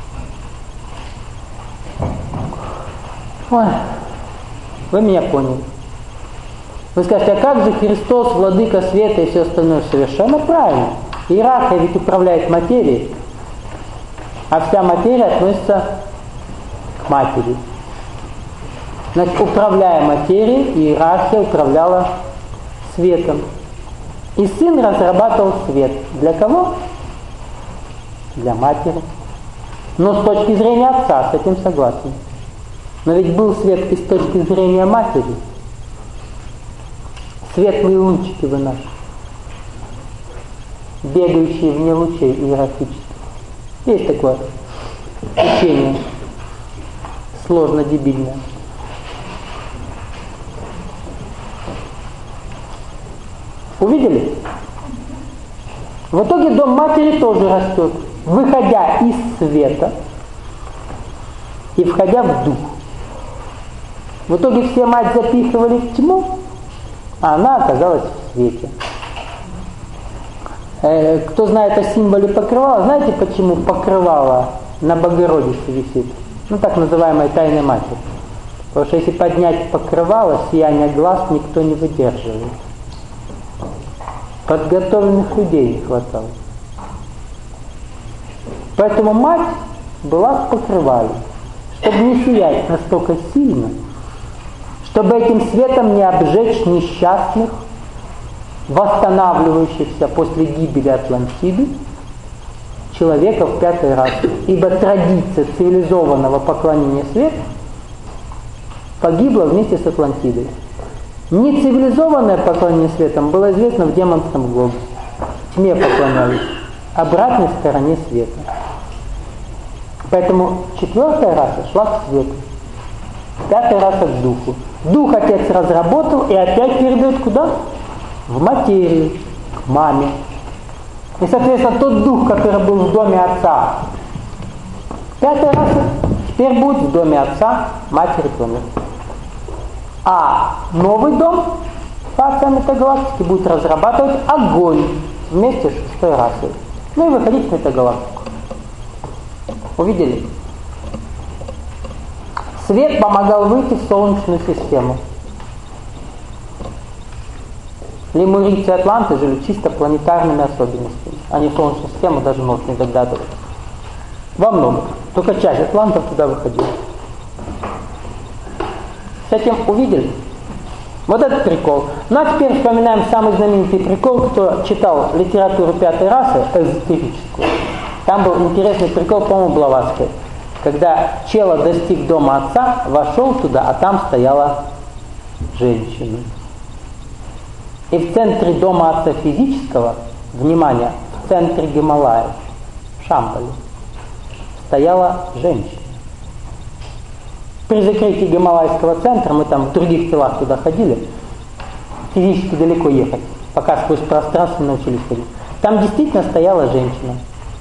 Ой, вы меня поняли. Вы скажете, а как же Христос, Владыка Света и все остальное? Совершенно правильно. Иерархия ведь управляет материей, а вся материя относится к матери. Значит, управляя материей, иерархия управляла светом. И сын разрабатывал свет. Для кого? Для матери. Но с точки зрения отца, с этим согласен. Но ведь был свет и с точки зрения матери. Светлые лучики вы наши, бегающие вне лучей иерофических. Есть такое учение, сложно дебильное. Увидели? В итоге дом матери тоже растет, выходя из света и входя в дух. В итоге все мать запихивали в тьму, а она оказалась в свете. Э, кто знает о символе покрывала, знаете, почему покрывало на Богородице висит? Ну, так называемая Тайная Матерь. Потому что если поднять покрывало, сияние глаз никто не выдерживает. Подготовленных людей не хватало. Поэтому мать была в покрывале, чтобы не сиять настолько сильно, чтобы этим светом не обжечь несчастных, восстанавливающихся после гибели Атлантиды, человека в пятый раз. Ибо традиция цивилизованного поклонения свету погибла вместе с Атлантидой. Нецивилизованное поклонение светом было известно в демонском глобусе. Тьме поклонялись, обратной стороне света. Поэтому четвертая раса шла к свету, пятая раса к духу. Дух отец разработал и опять передает куда? В материю, к маме. И, соответственно, тот дух, который был в доме отца, пятая раса, теперь будет в доме отца, матери планеты. А новый дом по отцам метагалактики будет разрабатывать огонь вместе с шестой расой. Ну и выходить в метагалактику. Увидели? Свет помогал выйти в Солнечную систему. Лемурийцы и атланты жили чисто планетарными особенностями. Они в Солнечную систему даже могут не догадываться. Во многом. Только часть атлантов туда выходила. С этим увидели? Вот этот прикол. Ну а теперь вспоминаем самый знаменитый прикол, кто читал литературу пятой расы, эзотерическую. Там был интересный прикол, по-моему, Блаватской. Когда Чела достиг дома отца, вошел туда, а там стояла женщина. И в центре дома отца физического, внимание, в центре Гималаев, в Шамбале, стояла женщина. При закрытии Гималайского центра, мы там в других телах туда ходили, физически далеко ехать, пока сквозь пространство научились ходить. Там действительно стояла женщина,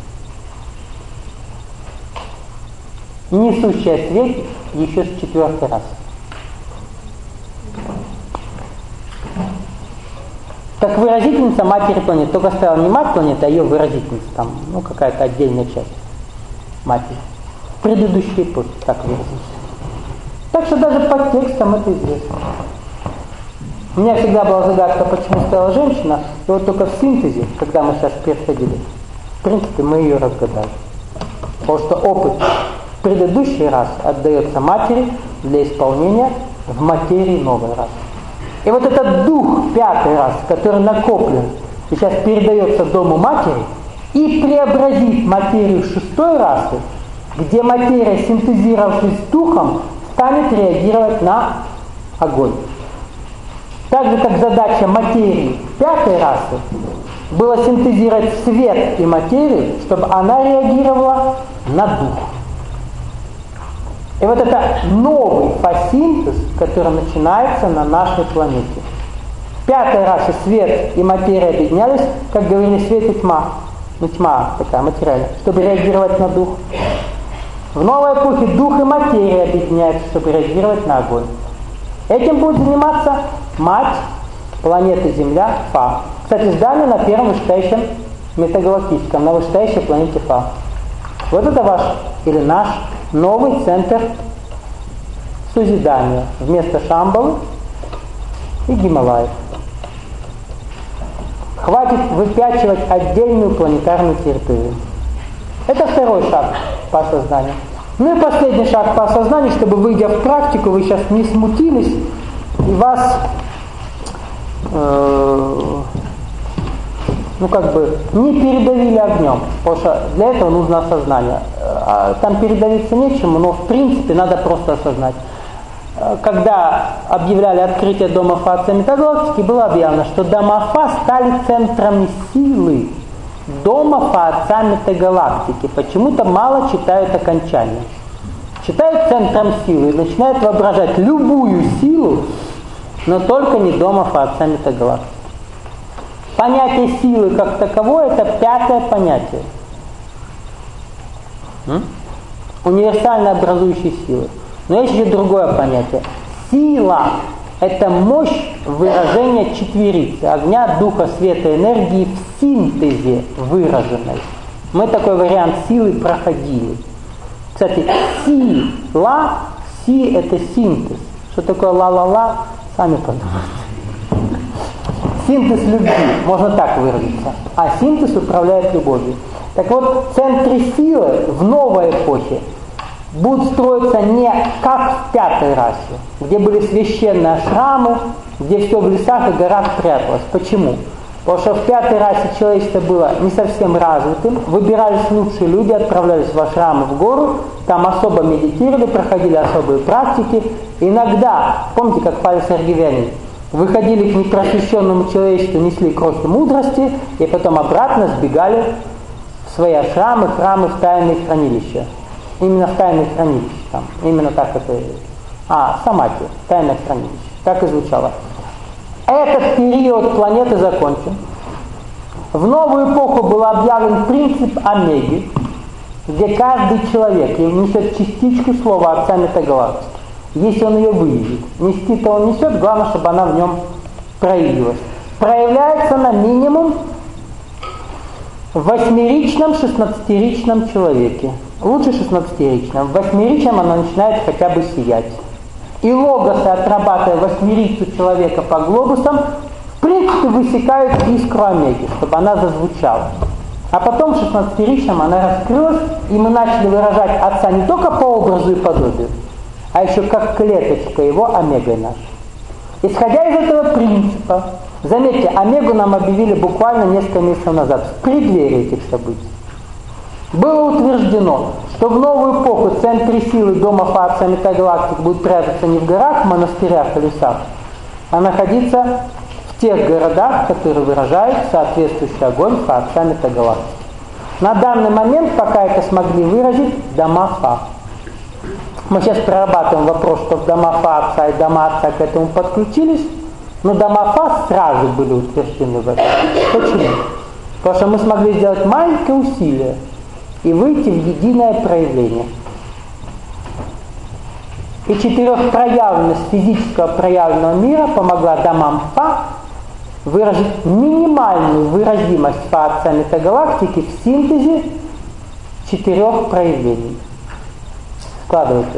несущая свет еще с четвертой расы. Как выразительница матери планеты. Только стояла не мать планеты, а ее выразительница. Там, ну, какая-то отдельная часть матери. Предыдущие эпохи так выразились. Так что даже по текстам это известно. У меня всегда была загадка, почему стояла женщина. И вот только в синтезе, когда мы сейчас переходили, в принципе, мы ее разгадали. Потому что опыт предыдущей расы отдается матери для исполнения в материи новой расы. И вот этот дух пятой расы, который накоплен, сейчас передается дому матери и преобразит материю шестой расы, где материя, синтезировавшись с духом, станет реагировать на огонь. Так же, как задача материи пятой расы было синтезировать свет и материю, чтобы она реагировала на дух. И вот это новый фотосинтез, который начинается на нашей планете. В пятой расе свет и материя объединялись, как говорили, свет и тьма. Ну, тьма такая материальная, чтобы реагировать на дух. В новой эпохе дух и материя объединяются, чтобы реагировать на огонь. Этим будет заниматься мать планеты Земля Фа. Кстати, здание на первом вышестоящем метагалактическом, на вышестоящей планете Фа. Вот это ваш или наш новый центр созидания вместо Шамбалы и Гималаев. Хватит выпячивать отдельную планетарную территорию. Это второй шаг по осознанию. Ну и последний шаг по осознанию, чтобы, выйдя в практику, вы сейчас не смутились и вас э, ну как бы не передавили огнем, потому что для этого нужно осознание. Там передавиться нечему, но в принципе надо просто осознать. Когда объявляли открытие дома Фа от саммита галактики, было объявлено, что дома Фа стали центрами силы дома Фа от саммита галактики. Почему-то мало читают окончание. Читают центром силы и начинают воображать любую силу, но только не дома Фа от саммита галактики. Понятие силы как таковое – это пятое понятие. М? Универсально образующей силы. Но есть еще другое понятие. Сила – это мощь выражения четверицы, огня, духа, света, энергии в синтезе выраженной. Мы такой вариант силы проходили. Кстати, си-ла, си – это синтез. Что такое ла-ла-ла? Сами подумайте. Синтез любви, можно так выразиться. А синтез управляет любовью. Так вот, центры силы в новой эпохе будут строиться не как в пятой расе, где были священные ашрамы, где все в лесах и горах пряталось. Почему? Потому что в пятой расе человечество было не совсем развитым, выбирались лучшие люди, отправлялись в ашрамы в гору, там особо медитировали, проходили особые практики. Иногда, помните, как Павел Сергиевянин, выходили к непросвещенному человечеству, несли крохи мудрости, и потом обратно сбегали в свои ашрамы, храмы, в тайные хранилища. Именно в тайных хранилищах. Там. Именно так это... А, самати, тайное хранилище. Так и звучало. Этот период планеты закончен. В новую эпоху был объявлен принцип Омеги, где каждый человек несет частичку слова от саммита галактики. Если он ее выведет. Нести-то он несет, главное, чтобы она в нем проявилась. Проявляется на минимум в восьмеричном, шестнадцатиричном человеке. Лучше шестнадцатиричном. В восьмеричном она начинает хотя бы сиять. И логосы, отрабатывая восьмерицу человека по глобусам, в принципе высекают искру омеги, чтобы она зазвучала. А потом в шестнадцатиричном она раскрылась, и мы начали выражать Отца не только по образу и подобию, а еще как клеточка его омегой нашей. Исходя из этого принципа, заметьте, омегу нам объявили буквально несколько месяцев назад, в преддверии этих событий. Было утверждено, что в новую эпоху в центре силы дома Фа от саммита галактик будут прятаться не в горах, монастырях и лесах, а находиться в тех городах, которые выражают соответствующий огонь Фа от саммита галактик. На данный момент пока это смогли выразить дома Фа. Мы сейчас прорабатываем вопрос, что в дома Фа Отца и дома Отца к этому подключились, но дома Фа сразу были утверждены в этом. Почему? Потому что мы смогли сделать маленькое усилие и выйти в единое проявление. И четырехпроявленность физического проявленного мира помогла домам Фа выразить минимальную выразимость Фа от саммита галактики в синтезе четырех проявлений. Складывайте.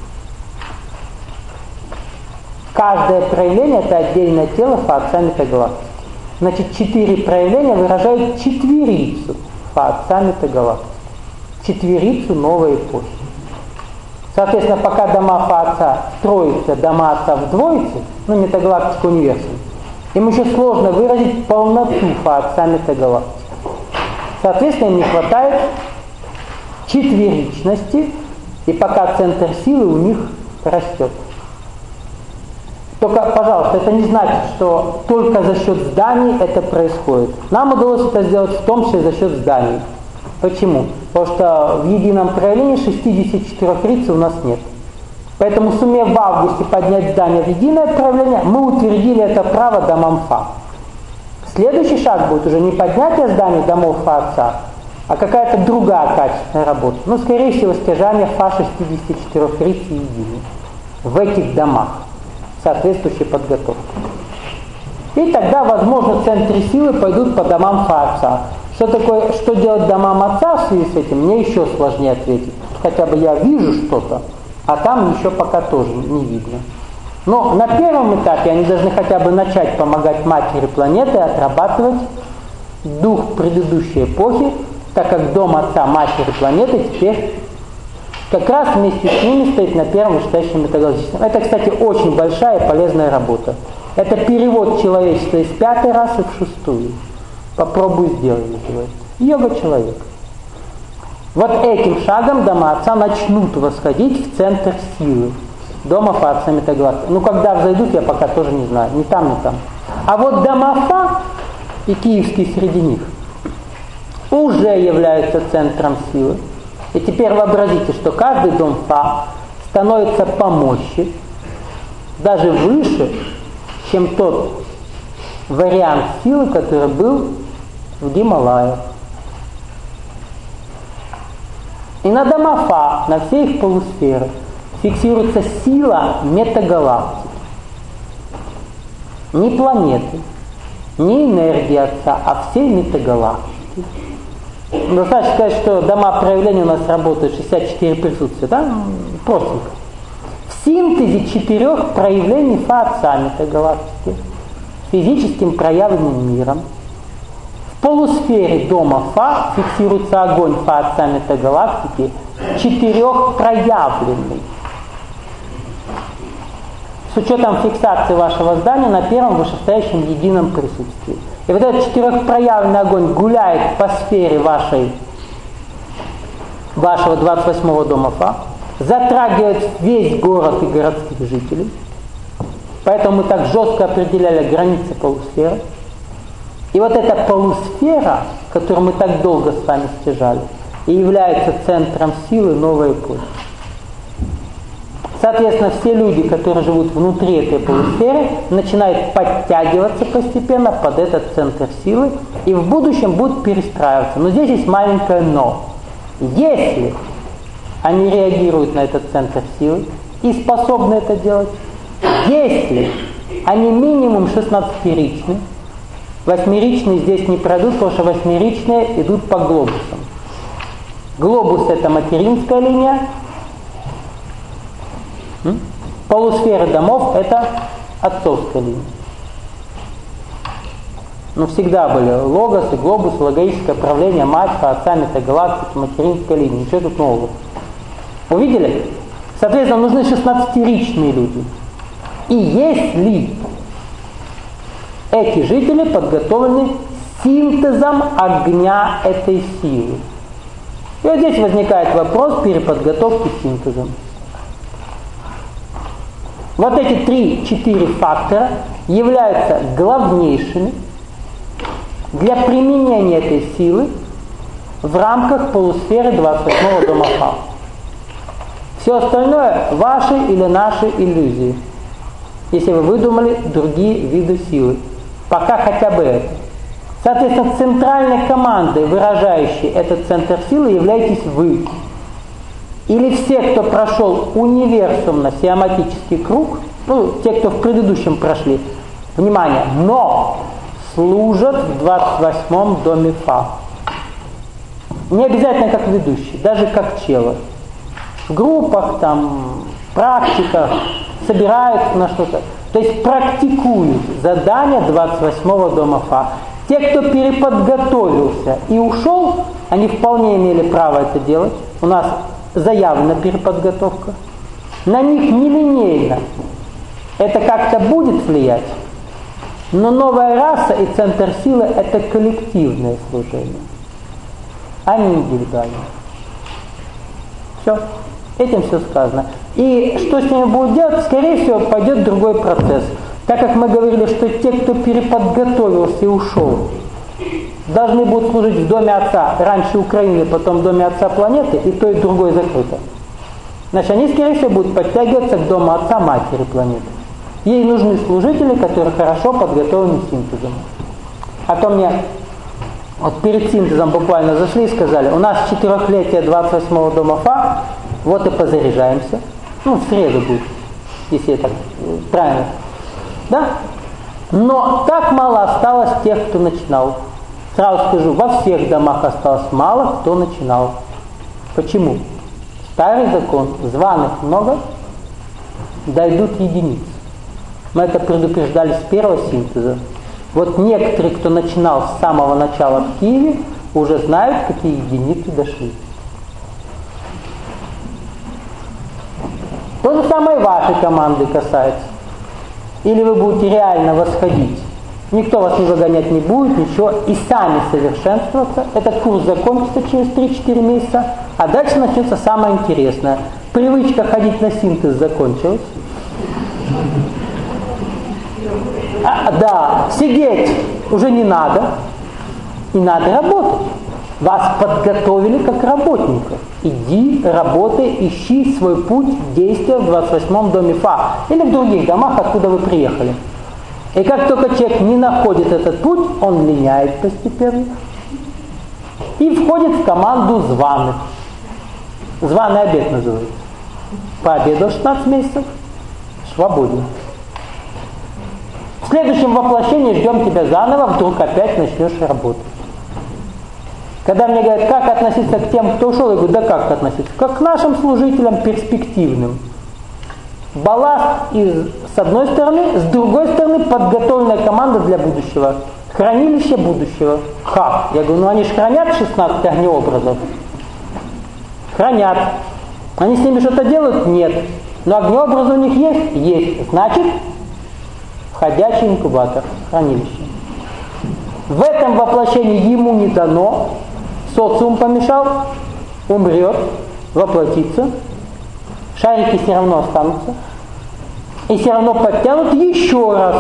Каждое проявление – это отдельное тело Фа от саммита галактики. Значит, четыре проявления выражают четверицу Фа от саммита галактики. Четверицу новой эпохи. Соответственно, пока дома Фа Отца строятся, дома Отца в двоице, ну, метагалактика универсум, им еще сложно выразить полноту Фа от саммита галактики. Соответственно, им не хватает четверичности, и пока центр силы у них растет. Только, пожалуйста, это не значит, что только за счет зданий это происходит. Нам удалось это сделать в том числе за счет зданий. Почему? Потому что в едином проявлении шестьдесят четыре рицы у нас нет. Поэтому, сумев в августе поднять здание в единое проявление, мы утвердили это право домам Фа. Следующий шаг будет уже не поднятие зданий домов Фа Отца, а какая-то другая качественная работа. Ну, скорее всего, стяжание Фа шестьдесят четыре рицы единой в этих домах, соответствующей подготовки. И тогда, возможно, центры силы пойдут по домам Фа Отца. Что такое, что делать домам Отца в связи с этим, мне еще сложнее ответить. Хотя бы я вижу что-то, а там еще пока тоже не видно. Но на первом этапе они должны хотя бы начать помогать матери планеты отрабатывать дух предыдущей эпохи, так как дом Отца матери планеты теперь как раз вместе с ними стоит на первом вышестоящем метагалактическом. Это, кстати, очень большая и полезная работа. Это перевод человечества из пятой расы в шестую. Попробуй сделай, называется. Йога-человек. Вот этим шагом дома Отца начнут восходить в центр силы. Дома Фа Отца Метагалактики. Ну, когда взойдут, я пока тоже не знаю. Ни там, ни там. А вот дома Фа и киевский среди них уже являются центром силы. И теперь вообразите, что каждый дом Фа становится по мощи даже выше, чем тот вариант силы, который был в Гималаях. И на дома Фа, на все их полусферы, фиксируется сила метагалактики. Не планеты, не энергия Отца, а всей метагалактики. Достаточно сказать, что дома проявления у нас работают шестьдесят четыре присутствия, да? Простенько. В синтезе четырех проявлений Фа Отца метагалактики, физическим проявленным миром, в полусфере дома Фа фиксируется огонь Фа Отца метагалактики, четырех проявленный. С учетом фиксации вашего здания на первом вышестоящем едином присутствии. И вот этот четырехпроявленный огонь гуляет по сфере вашей, вашего двадцать восьмого дома Фа, затрагивает весь город и городских жителей. Поэтому мы так жестко определяли границы полусферы. И вот эта полусфера, которую мы так долго с вами стяжали, и является центром силы новой эпохи. Соответственно, все люди, которые живут внутри этой полусферы, начинают подтягиваться постепенно под этот центр силы и в будущем будут перестраиваться. Но здесь есть маленькое «но». Если они реагируют на этот центр силы и способны это делать, если они минимум шестнадцатиричны, восьмеричные здесь не пройдут, потому что восьмеричные идут по глобусам. Глобус — это материнская линия, полусферы домов — это отцовская линия. Но всегда были логос и глобус, логическое правление, мать, отца, метагалактики, материнская линия. Ничего тут нового. Увидели? Соответственно, нужны шестнадцатиричные люди. И если эти жители подготовлены синтезом огня этой силы. И вот здесь возникает вопрос переподготовки синтезом. Вот эти три-четыре фактора являются главнейшими для применения этой силы в рамках полусферы двадцать восьмого дома Фа. Все остальное ваши или наши иллюзии, если вы выдумали другие виды силы. Пока хотя бы это. Соответственно, центральной командой, выражающей этот центр силы, являетесь вы. Или все, кто прошел универсумно-сиоматический круг, ну, те, кто в предыдущем прошли, внимание, но служат в двадцать восьмом доме Фа. Не обязательно как ведущий, даже как чело. В группах, там, практиках собираются на что-то. То есть практикуют задания двадцать восьмого дома Фа. Те, кто переподготовился и ушел, они вполне имели право это делать. У нас заявлена переподготовка. На них нелинейно. Это как-то будет влиять. Но новая раса и центр силы — это коллективное служение, а не индивидуальное. Все. Этим все сказано. И что с ними будут делать, скорее всего, пойдет другой процесс. Так как мы говорили, что те, кто переподготовился и ушел, должны будут служить в доме Отца, раньше Украины, потом в доме Отца планеты, и то, и другое закрыто. Значит, они, скорее всего, будут подтягиваться к дому Отца Матери планеты. Ей нужны служители, которые хорошо подготовлены синтезом. А то мне вот перед синтезом буквально зашли и сказали, у нас четырехлетие двадцать восьмого дома Фа, вот и позаряжаемся. Ну, в среду будет, если я так правильно. Да? Но так мало осталось тех, кто начинал. Сразу скажу, во всех домах осталось мало, кто начинал. Почему? Старый закон, званых много, дойдут единицы. Мы это предупреждали с первого синтеза. Вот некоторые, кто начинал с самого начала в Киеве, уже знают, какие единицы дошли. То же самое вашей команды касается. Или вы будете реально восходить. Никто вас не выгонять не будет, ничего. И сами совершенствоваться. Этот курс закончится через три-четыре месяца. А дальше начнется самое интересное. Привычка ходить на синтез закончилась. А, да, сидеть уже не надо. И надо работать. Вас подготовили как работников. Иди, работай, ищи свой путь действия в двадцать восьмом доме Фа. Или в других домах, откуда вы приехали. И как только человек не находит этот путь, он линяет постепенно. И входит в команду званых. Званый обед называется. Пообедал шестнадцать месяцев, свободен. В следующем воплощении ждем тебя заново, вдруг опять начнешь работать. Когда мне говорят, как относиться к тем, кто ушел, я говорю, да как относиться? Как к нашим служителям перспективным. Балласт из, с одной стороны, с другой стороны подготовленная команда для будущего. Хранилище будущего. Как? Я говорю, ну они же хранят шестнадцать огнеобразов. Хранят. Они с ними что-то делают? Нет. Но огнеобразы у них есть? Есть. Значит, ходячий инкубатор, хранилище. В этом воплощении ему не дано, социум помешал, умрет, воплотится, шарики все равно останутся, и все равно подтянут еще раз.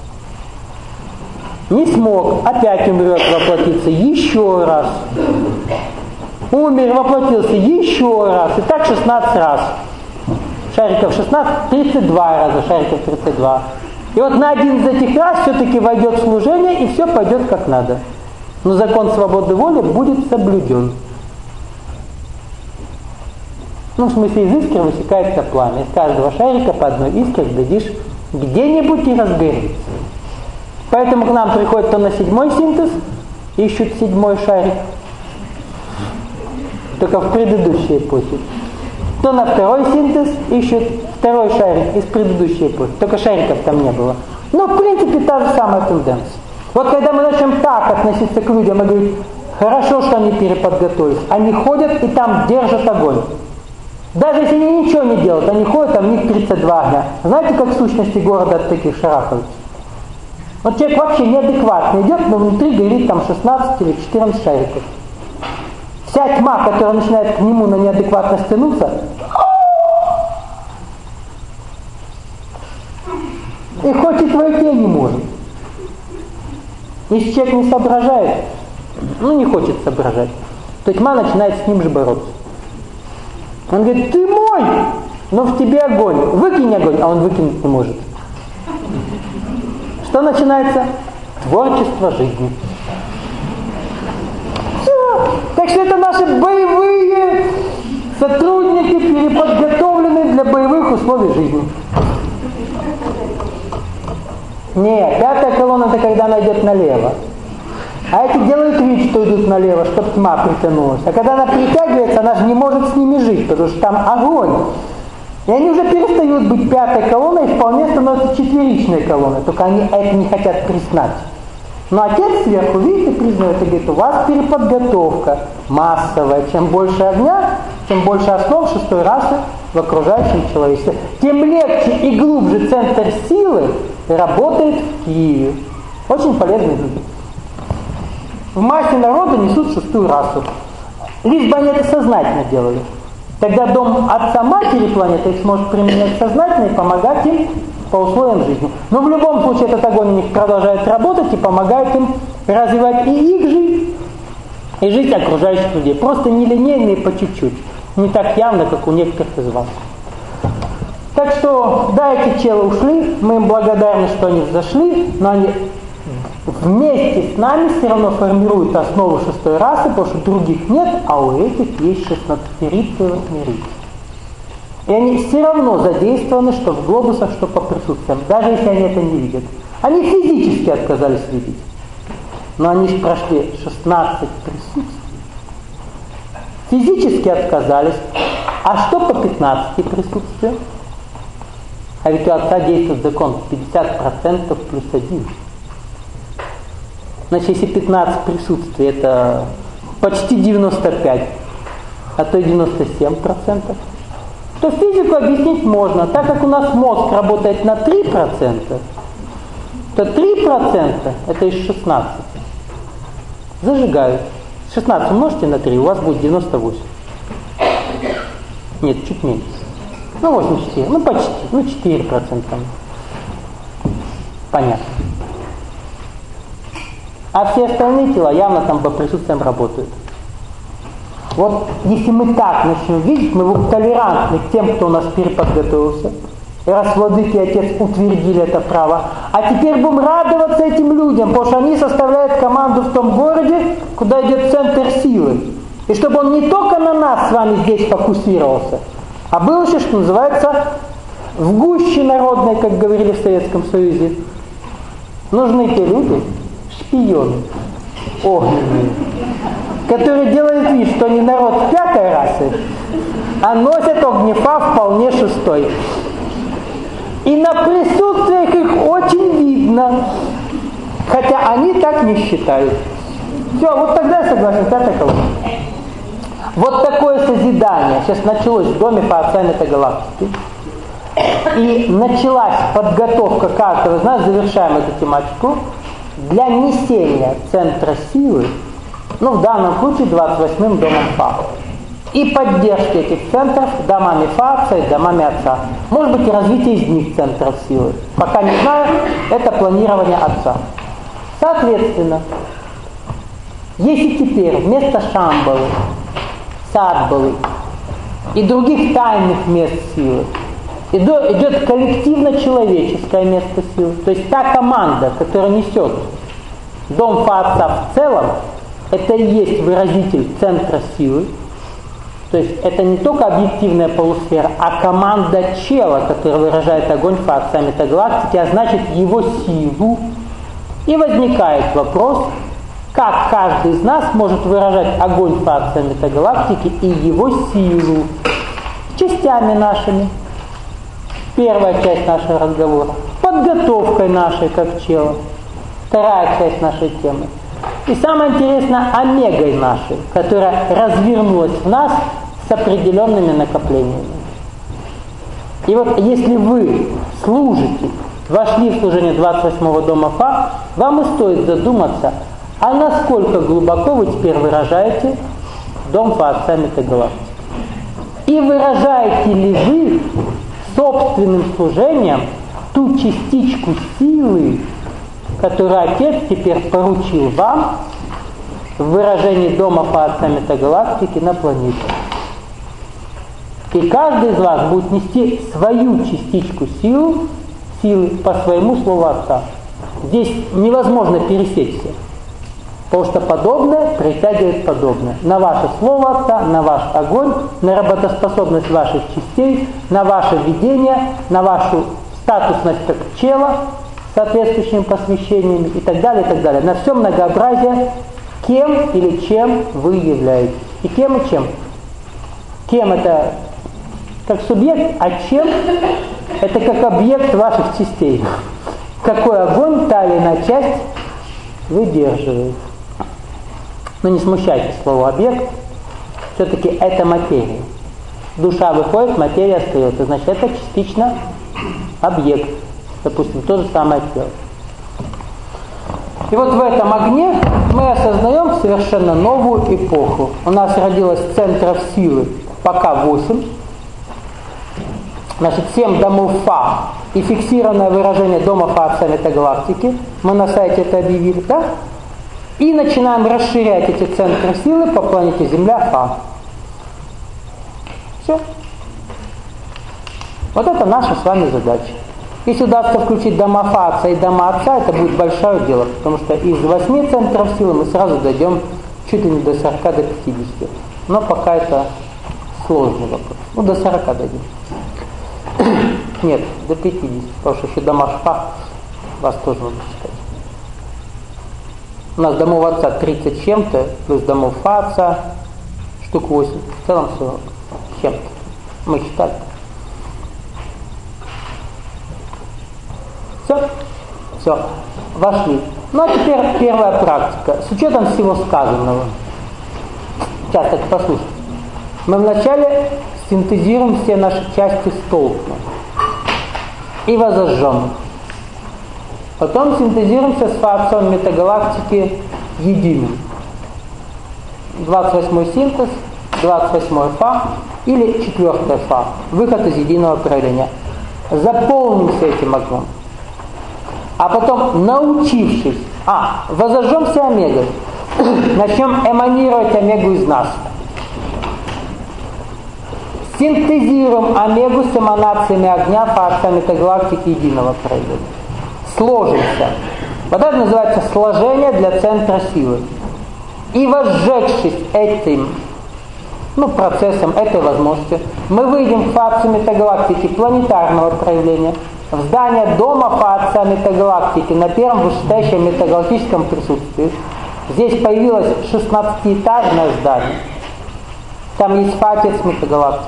Не смог, опять умрет, воплотится еще раз. Умер, воплотился еще раз, и так шестнадцать раз. Шариков шестнадцать, тридцать два раза, шариков тридцать два. И вот на один из этих раз все-таки войдет в служение, и все пойдет как надо. Но закон свободы воли будет соблюден. Ну, в смысле, из искр высекается пламя. Из каждого шарика по одной искре глядишь, где-нибудь и разгорится. Поэтому к нам приходят то на седьмой синтез, ищут седьмой шарик, только в предыдущей эпохе. То на второй синтез ищут второй шарик из предыдущей эпохи. Только шариков там не было. Но в принципе та же самая тенденция. Вот когда мы начнем так относиться к людям и говорить, хорошо, что они переподготовились. Они ходят и там держат огонь. Даже если они ничего не делают, они ходят, там у них тридцать два огня. Знаете, как в сущности города от таких шарахаются? Вот человек вообще неадекватно идет, но внутри горит там шестнадцать или четырнадцать шариков. Вся тьма, которая начинает к нему на неадекватность тянуться, и хоть и войти не может. Если человек не соображает, ну не хочет соображать, то тьма начинает с ним же бороться. Он говорит, ты мой, но в тебе огонь, выкинь огонь, а он выкинуть не может. Что начинается? Творчество жизни. Все. Так что это наши боевые сотрудники, переподготовленные для боевых условий жизни. Нет, пятая колонна это когда она идет налево. А эти делают вид, что идут налево, чтобы тьма притянулась. А когда она притягивается, она же не может с ними жить, потому что там огонь. И они уже перестают быть пятой колонной и вполне становятся четверичной колонной. Только они это не хотят признать. Но отец сверху, видите, признает и говорит, у вас переподготовка массовая. Чем больше огня, тем больше основ шестой расы в окружающем человечестве. Тем легче и глубже центр силы работает в Киеве. Очень полезные люди. В массе народа несут шестую расу. Лишь бы они это сознательно делали. Тогда дом отца-матери планеты их сможет применять сознательно и помогать им по условиям жизни. Но в любом случае этот огонь у них продолжает работать и помогает им развивать и их жизнь, и жизнь окружающих людей. Просто нелинейно и по чуть-чуть. Не так явно, как у некоторых из вас. Так что, да, эти челы ушли, мы им благодарны, что они взошли, но они вместе с нами все равно формируют основу шестой расы, потому что других нет, а у этих есть шестнадцатерицы и восьмерицы. И они все равно задействованы, что в глобусах, что по присутствиям, даже если они это не видят. Они физически отказались видеть, но они же прошли шестнадцать присутствий. Физически отказались. А что по пятнадцати присутствиям? А ведь у отца действует закон пятьдесят процентов плюс один. Значит, если пятнадцать присутствий, это почти девяносто пять, а то и девяносто семь процентов, то физику объяснить можно. Так как у нас мозг работает на три процента, то три процента это из шестнадцати. Зажигают. шестнадцать умножьте на три, у вас будет девяносто восемь. Нет, чуть меньше. Ну, восемьдесят четыре. Ну, почти. Ну, четыре процента. Понятно. А все остальные тела явно там по присутствиям работают. Вот если мы так начнем видеть, мы будем толерантны к тем, кто у нас переподготовился. И раз владыки и отец утвердили это право. А теперь будем радоваться этим людям, потому что они составляют команду в том городе, куда идет центр силы. И чтобы он не только на нас с вами здесь фокусировался, а был еще, что называется, в гуще народной, как говорили в Советском Союзе. Нужны те люди, шпионы, огненные, которые делают вид, что не народ пятой расы, а носят огнефа вполне шестой. И на присутствиях их очень видно, хотя они так не считают. Все, вот тогда я согласен, пятая колонна. Вот такое созидание сейчас началось в доме по отцам этой галактики. И началась подготовка каждого из нас, завершаем эту тематику, для несения центра силы, ну в данном случае двадцать восьмым домом Фа. И поддержки этих центров домами Фа отца и домами отца. Может быть и развитие из них центров силы. Пока не знаю, это планирование отца. Соответственно, если теперь вместо Шамбалы, Садбалы и других тайных мест силы идет коллективно-человеческое место силы, то есть та команда, которая несет дом Фа отца в целом, это и есть выразитель центра силы. То есть это не только объективная полусфера, а команда чела, которая выражает огонь Фа отца метагалактики, а значит его силу. И возникает вопрос, как каждый из нас может выражать огонь Фа отца метагалактики и его силу частями нашими. Первая часть нашего разговора. Подготовкой нашей как чела. Вторая часть нашей темы. И самое интересное, омегой нашей, которая развернулась в нас с определенными накоплениями. И вот если вы служите, вошли в служение двадцать восьмого дома Фа, вам и стоит задуматься, а насколько глубоко вы теперь выражаете дом Фа отца метагалактики. И выражаете ли вы собственным служением ту частичку силы, которую Отец теперь поручил вам в выражении дома Фа отца метагалактики на планете. И каждый из вас будет нести свою частичку силы, силы по своему слову Отца. Здесь невозможно пересечься, потому что подобное притягивает подобное. На ваше слово Отца, на ваш огонь, на работоспособность ваших частей, на ваше видение, на вашу статусность как чела, соответствующими посвящениями и так далее, и так далее. На все многообразие, кем или чем вы являетесь. И кем и чем. Кем это как субъект, а чем это как объект ваших частей. Какой огонь та или иная часть выдерживает. Но не смущайтесь слово объект. Все-таки это материя. Душа выходит, материя остается. Значит, это частично объект. Допустим, то же самое тело. И вот в этом огне мы осознаем совершенно новую эпоху. У нас родилось центров силы пока восемь. Значит, семь домов Фа и фиксированное выражение дома Фа отца метагалактики. Мы на сайте это объявили, да? И начинаем расширять эти центры силы по планете Земля Фа. Все. Вот это наша с вами задача. Если удастся включить дома Фа отца и дома отца, это будет большое дело, потому что из восьми центров силы мы сразу дойдем чуть ли не до сорока, до пятидесяти. Но пока это сложный вопрос. Ну, до сорока дойдем. Нет, до пятидесяти, потому что еще дома Фа вас тоже надо считать. У нас домов отца тридцать с чем-то, плюс домов Фа отца штук восемь. В целом сорок с чем-то. Мы считали. Все? Все. Вошли. Ну а теперь первая практика. С учетом всего сказанного. Сейчас так послушайте. Мы вначале синтезируем все наши части столпно. И возожжем. Потом синтезируемся с фа-отцом метагалактики единым. двадцать восьмой синтез, двадцать восьмой фа или четвертое фа. Выход из единого проявления. Заполнимся этим огнем. А потом, научившись, а, возожжемся омегой, начнем эманировать омегу из нас. Синтезируем омегу с эманациями огня фа-отца метагалактики единого проявления. Сложимся. Вот это называется сложение для центра силы. И возжегшись этим ну, процессом, этой возможностью, мы выйдем к фа-отцу метагалактики планетарного проявления, в здание дома фа-отца метагалактики на первом вышестоящем метагалактическом присутствии. Здесь появилось шестнадцатиэтажное здание. Там есть фа-отец метагалактики.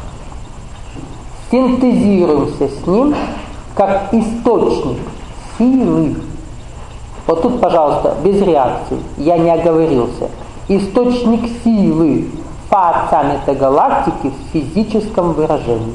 Синтезируемся с ним как источник силы. Вот тут, пожалуйста, без реакции. Я не оговорился. Источник силы фа-отца метагалактики в физическом выражении.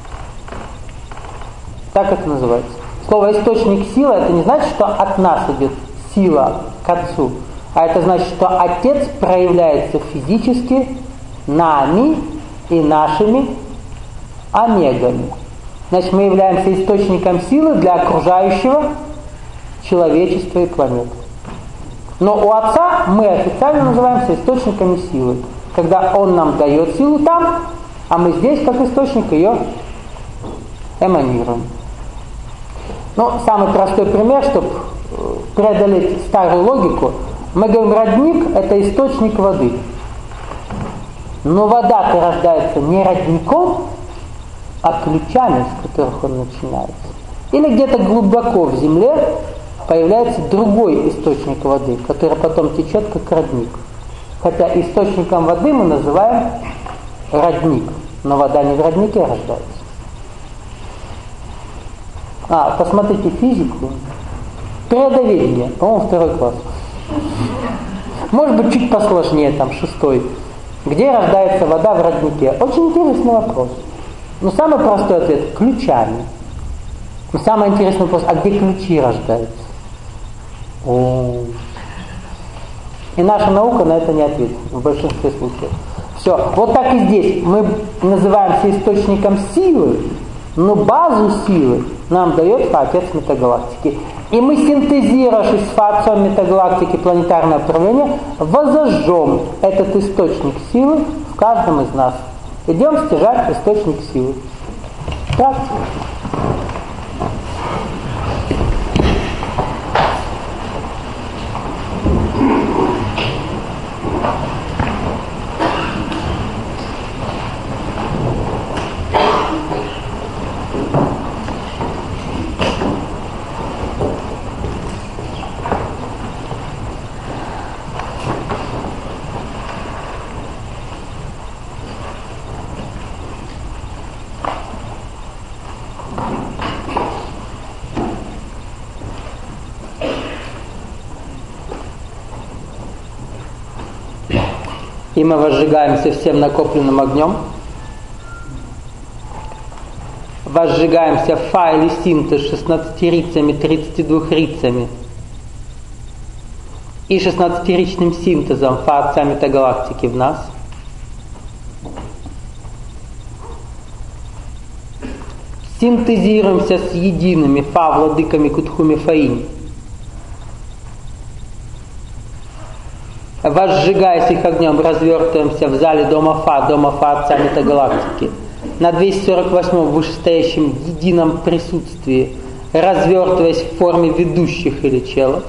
Так это называется. Слово источник силы, это не значит, что от нас идет сила к Отцу, а это значит, что Отец проявляется физически нами и нашими омегами. Значит, мы являемся источником силы для окружающего человечества и планеты. Но у Отца мы официально называемся источниками силы, когда Он нам дает силу там, а мы здесь как источник ее эманируем. Ну, самый простой пример, чтобы преодолеть старую логику, мы говорим, родник – это источник воды. Но вода-то рождается не родником, а ключами, с которых он начинается. Или где-то глубоко в земле появляется другой источник воды, который потом течет как родник. Хотя источником воды мы называем родник, но вода не в роднике рождается. А, посмотрите физику. Природоведение, по-моему, второй класс. Может быть, чуть посложнее, там, шестой. Где рождается вода в роднике? Очень интересный вопрос. Но самый простой ответ – ключами. Но самый интересный вопрос – а где ключи рождаются? О. И наша наука на это не ответит в большинстве случаев. Все, вот так и здесь. Мы называемся источником силы, но базу силы нам дает фа-отец метагалактики. И мы, синтезировавшись с фа-отцом метагалактики планетарное управление, возожжем этот источник силы в каждом из нас. Идем стяжать источник силы. Практика. И мы возжигаемся всем накопленным огнем. Возжигаемся фа или синтез шестнадцатирицами, тридцатидвухрицами и шестнадцатиричным синтезом фа-отца метагалактики в нас. Синтезируемся с едиными фа-владыками Кутхуми Фаинь. Возжигаясь их огнем, развертываемся в зале дома Фа, дома Фа-отца метагалактики. На двести сорок восьмом вышестоящем едином присутствии, развертываясь в форме ведущих или челов.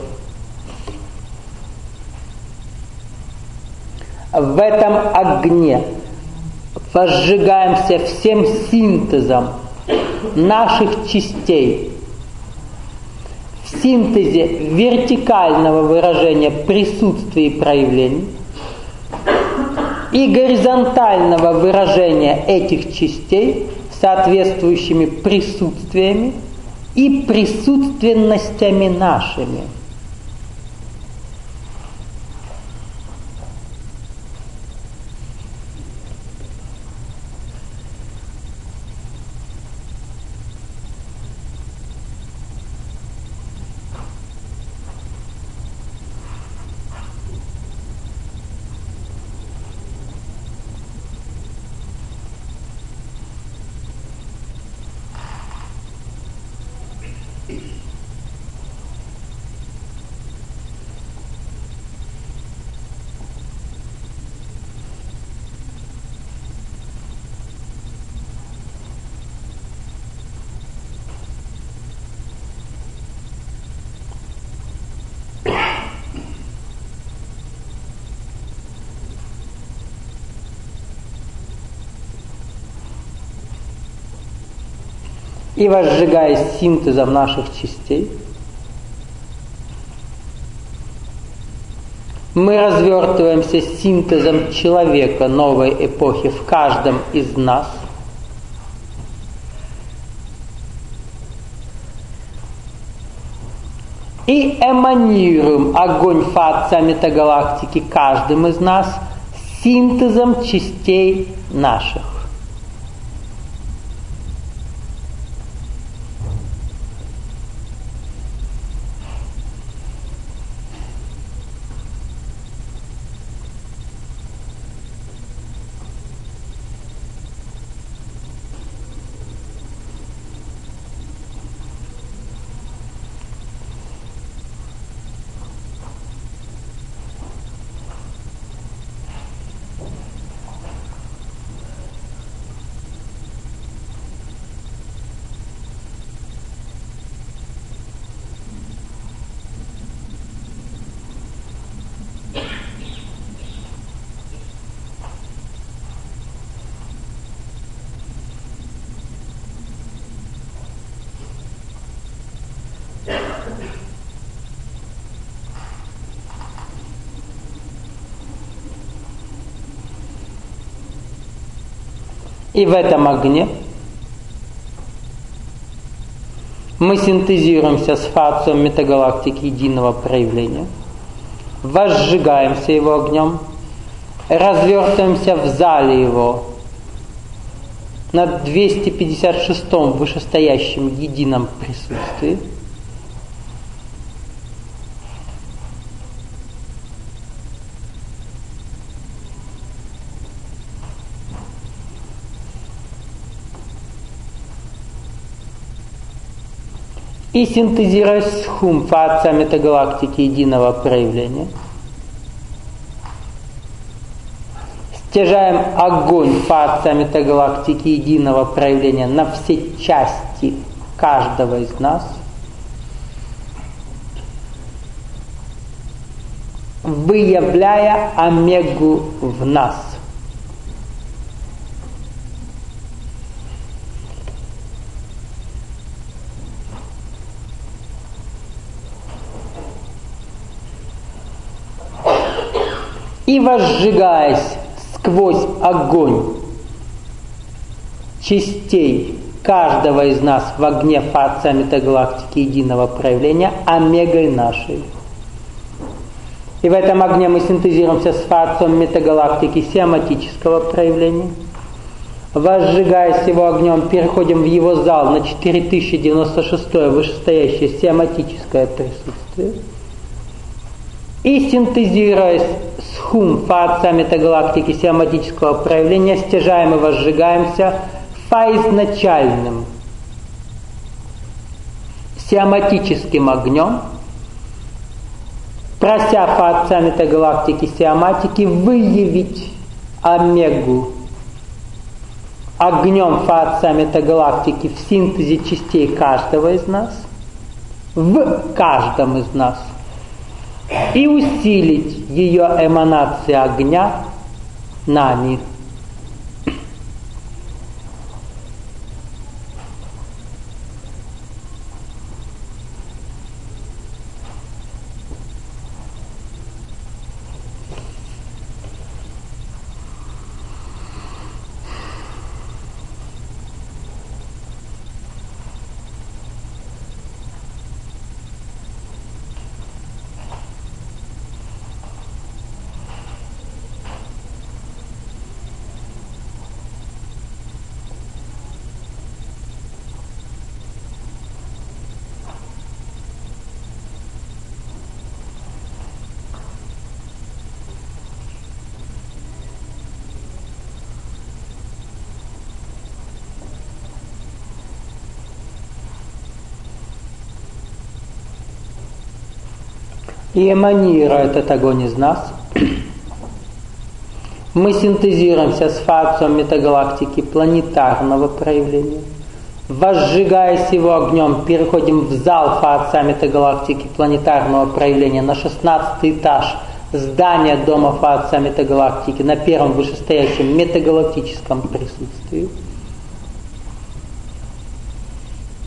В этом огне возжигаемся всем синтезом наших частей, в синтезе вертикального выражения присутствия и проявлений и горизонтального выражения этих частей соответствующими присутствиями и присутственностями нашими. И возжигаясь синтезом наших частей, мы развертываемся синтезом человека новой эпохи в каждом из нас. И эманируем огонь фаца метагалактики каждым из нас синтезом частей наших. И в этом огне мы синтезируемся с фацием метагалактики единого проявления, возжигаемся его огнем, развертываемся в зале его на двести пятьдесят шестом вышестоящем едином присутствии. И синтезируясь с хум фаца метагалактики единого проявления, стяжаем огонь фаца метагалактики единого проявления на все части каждого из нас, выявляя омегу в нас. И возжигаясь сквозь огонь частей каждого из нас в огне фаца метагалактики единого проявления омегой нашей. И в этом огне мы синтезируемся с фацием метагалактики сиаматического проявления. Возжигаясь его огнем, переходим в его зал на четыре тысячи девяносто шестое вышестоящее сиаматическое присутствие. И синтезируясь с хум фаца метагалактики сиаматического проявления, стяжаем и возжигаемся фаизначальным сиаматическим огнем, прося фаца метагалактики сиаматики выявить омегу огнем фаца метагалактики в синтезе частей каждого из нас, в каждом из нас, и усилить ее эманации огня нами. И эманируя этот огонь из нас, мы синтезируемся с фацией метагалактики планетарного проявления. Возжигаясь его огнем, переходим в зал фация метагалактики планетарного проявления на шестнадцатый этаж здания дома фация метагалактики на первом вышестоящем метагалактическом присутствии.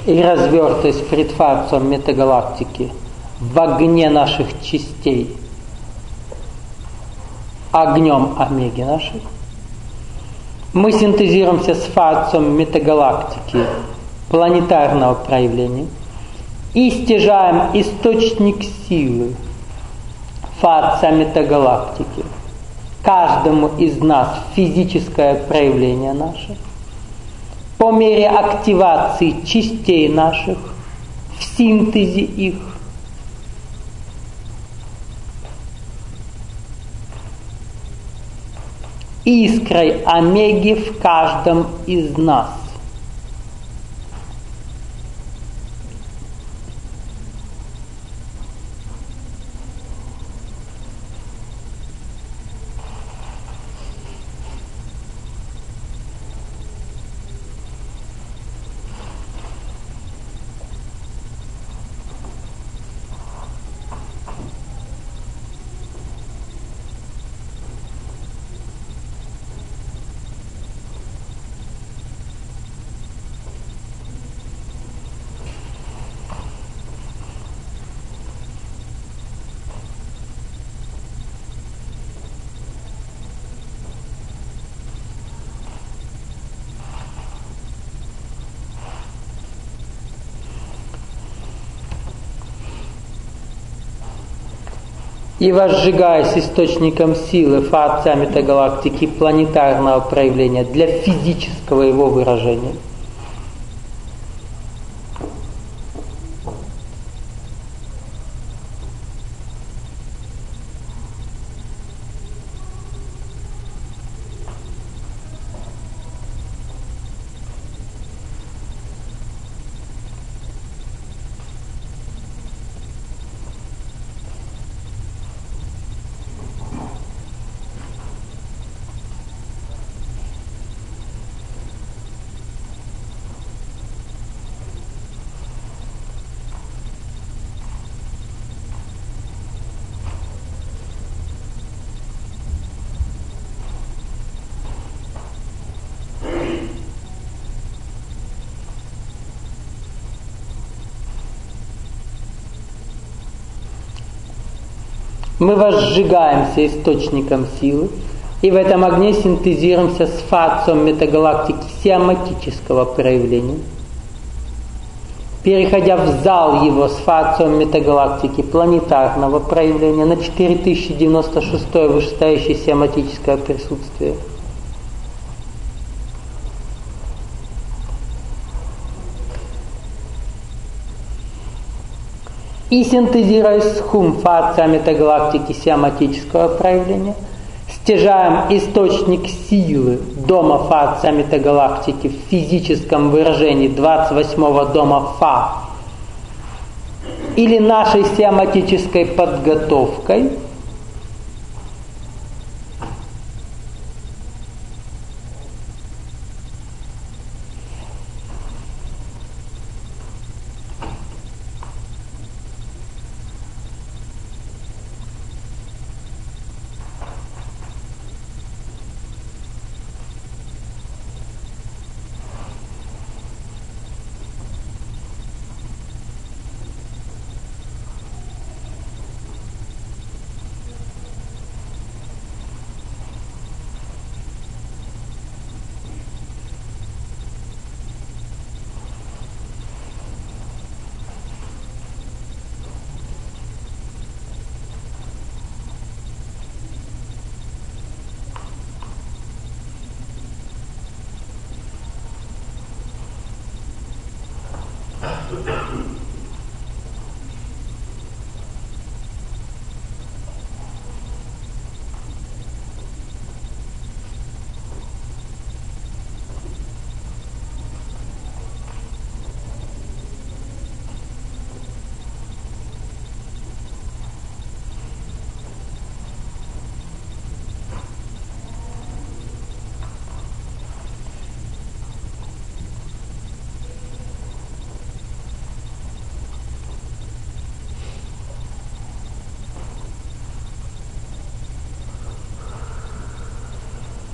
и развертываясь фритфарцем метагалактики в огне наших частей, огнем омеги наших, мы синтезируемся с фарцем метагалактики планетарного проявления и стяжаем источник силы фарца метагалактики каждому из нас физическое проявление наше по мере активации частей наших в синтезе их. Искрой омеги в каждом из нас. И возжигаясь источником силы фарца метагалактики планетарного проявления для физического его выражения, мы возжигаемся источником силы, и в этом огне синтезируемся с фарцем метагалактики сиаматического проявления, переходя в зал его с фарцем метагалактики планетарного проявления на четыре тысячи девяносто шестое вышестоящее сиаматическое присутствие. И синтезируясь с хум фарца метагалактики сиаматического проявления, стяжаем источник силы дома фарца метагалактики в физическом выражении двадцать восьмого дома Фа или нашей сиаматической подготовкой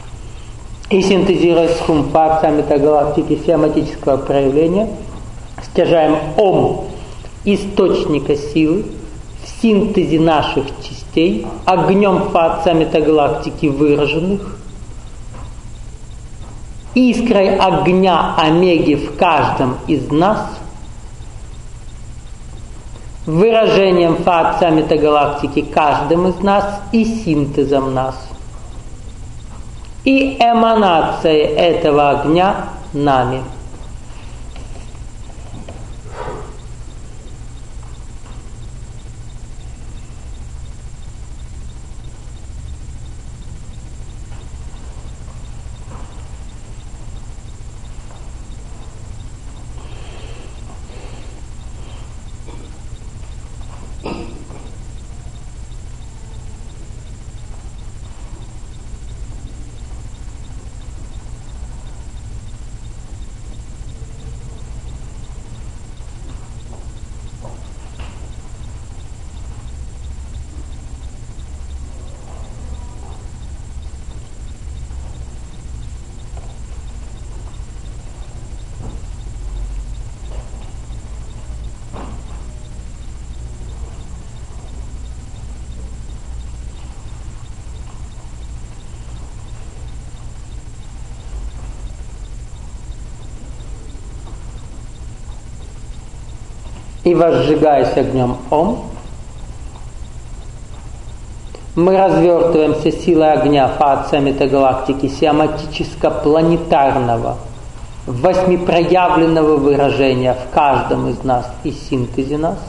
и синтезируясь с хум фарца метагалактики сиаматического проявления, уничтожаем Ом, источника силы, в синтезе наших частей, огнем Фаотца метагалактики выраженных, искрой огня Омеги в каждом из нас, выражением Фаотца метагалактики каждым из нас и синтезом нас, и эманацией этого огня нами. И возжигаясь огнем Ом, мы развертываемся силой огня Фаотца метагалактики сиаматическо-планетарного, восьмипроявленного выражения в каждом из нас и синтезе нас.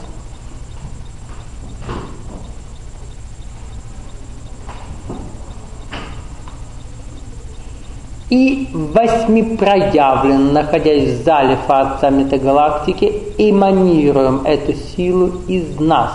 И восьмипроявленно, находясь в зале Фаотца метагалактики, эманируем эту силу из нас.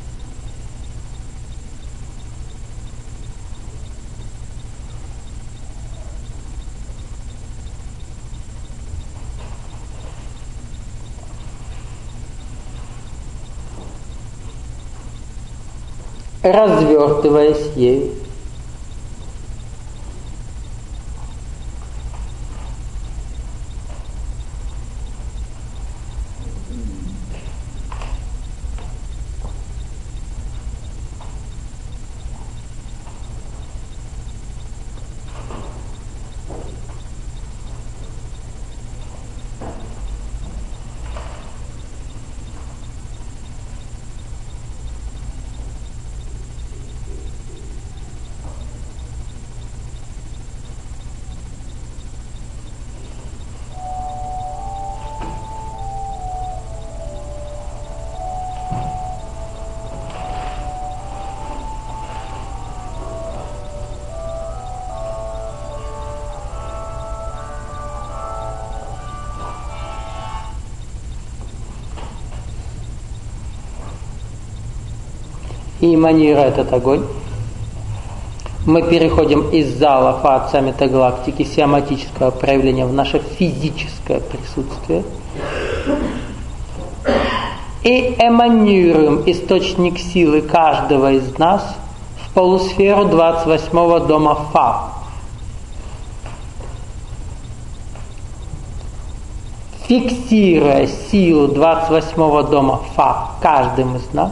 Развертываясь ею. И эманируя этот огонь, мы переходим из зала Фаотца метагалактики сиаматического проявления в наше физическое присутствие и эманируем источник силы каждого из нас в полусферу двадцать восьмого дома Фа. Фиксируя силу двадцать восьмого дома Фа каждым из нас,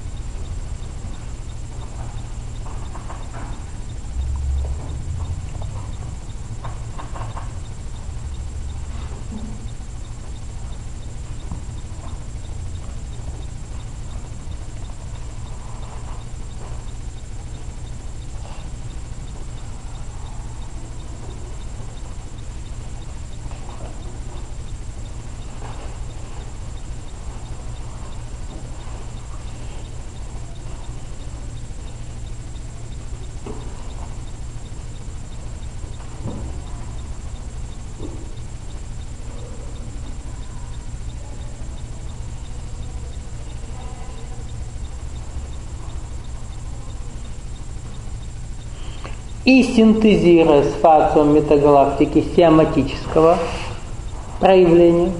и синтезируя с Фаотцом метагалактики сиаматического проявления,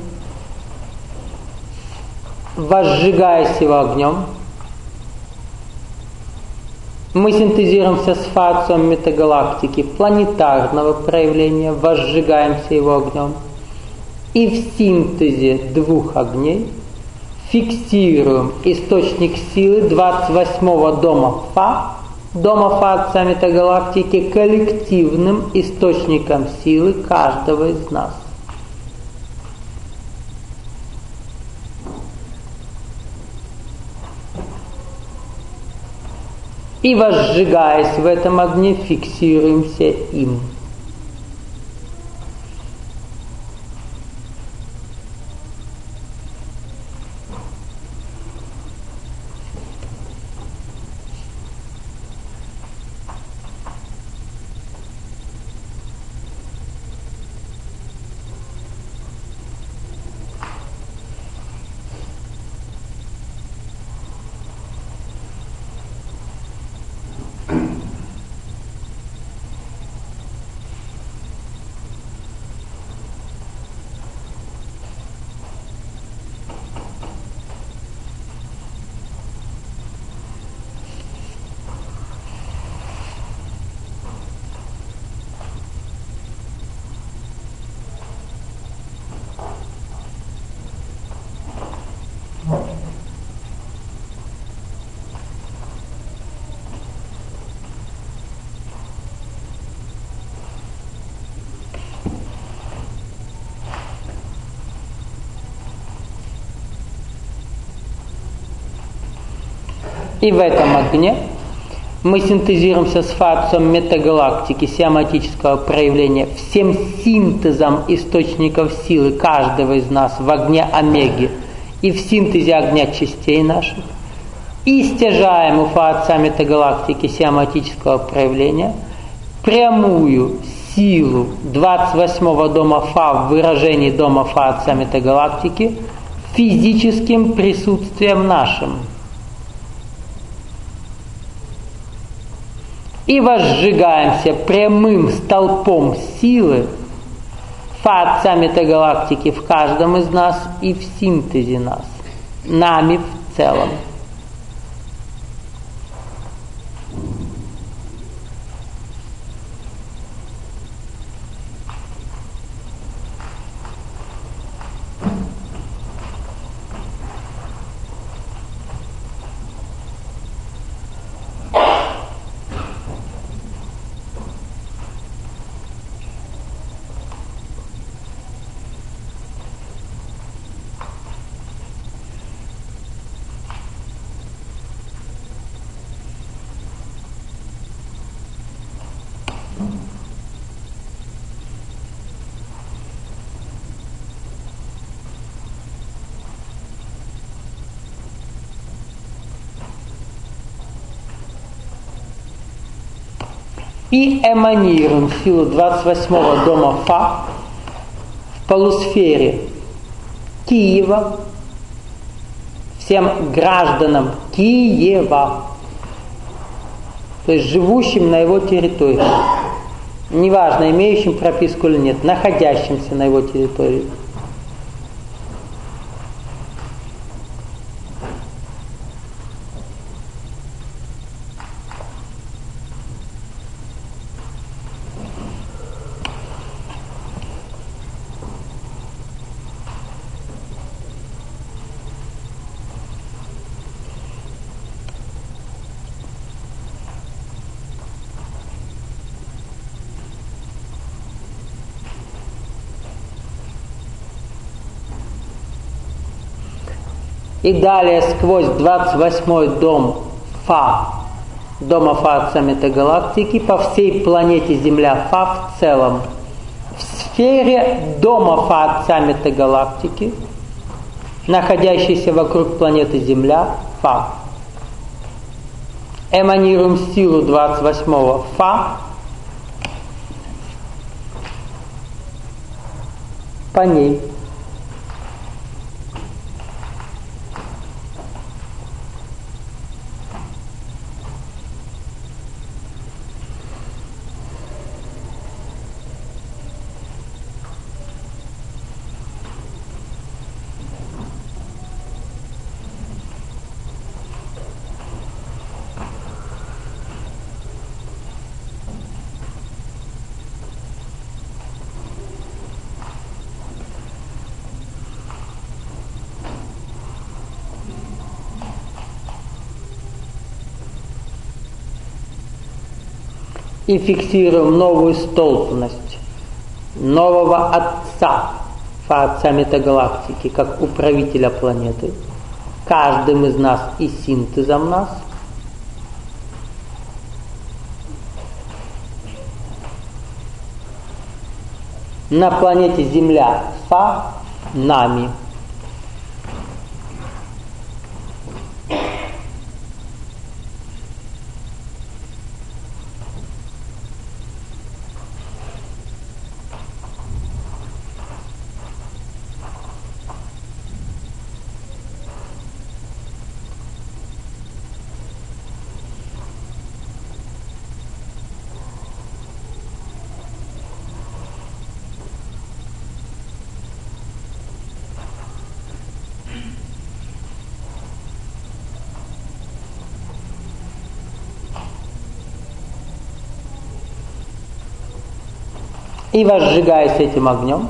возжигаясь его огнем, мы синтезируемся с Фаотцом метагалактики планетарного проявления, возжигаемся его огнем И в синтезе двух огней фиксируем источник силы двадцать восьмого дома Фа, дома Фа Отца Метагалактики, коллективным источником силы каждого из нас. И, возжигаясь в этом огне, фиксируемся им. И в этом огне мы синтезируемся с Фа-Отцом метагалактики, сиаматического проявления, всем синтезом источников силы каждого из нас в огне Омеги и в синтезе огня частей наших. И стяжаем у Фа-Отца метагалактики, сиаматического проявления, прямую силу двадцать восьмого дома Фа в выражении дома Фа-Отца метагалактики физическим присутствием нашим. И возжигаемся прямым столпом силы Фа Отца метагалактики в каждом из нас и в синтезе нас, нами в целом. И эманируем силу двадцать восьмого дома Фа в полусфере Киева, всем гражданам Киева, то есть живущим на его территории, неважно, имеющим прописку или нет, находящимся на его территории. И далее сквозь двадцать восьмой дом Фа, дома Фа Отца метагалактики, по всей планете Земля Фа в целом, в сфере дома Фа Отца метагалактики, находящейся вокруг планеты Земля Фа. Эманируем силу двадцать восьмого Фа по ней. и фиксируем новую столпность нового Отца, Отца метагалактики, как управителя планеты, каждым из нас и синтезом нас. На планете Земля Фа нами. И возжигаясь этим огнем,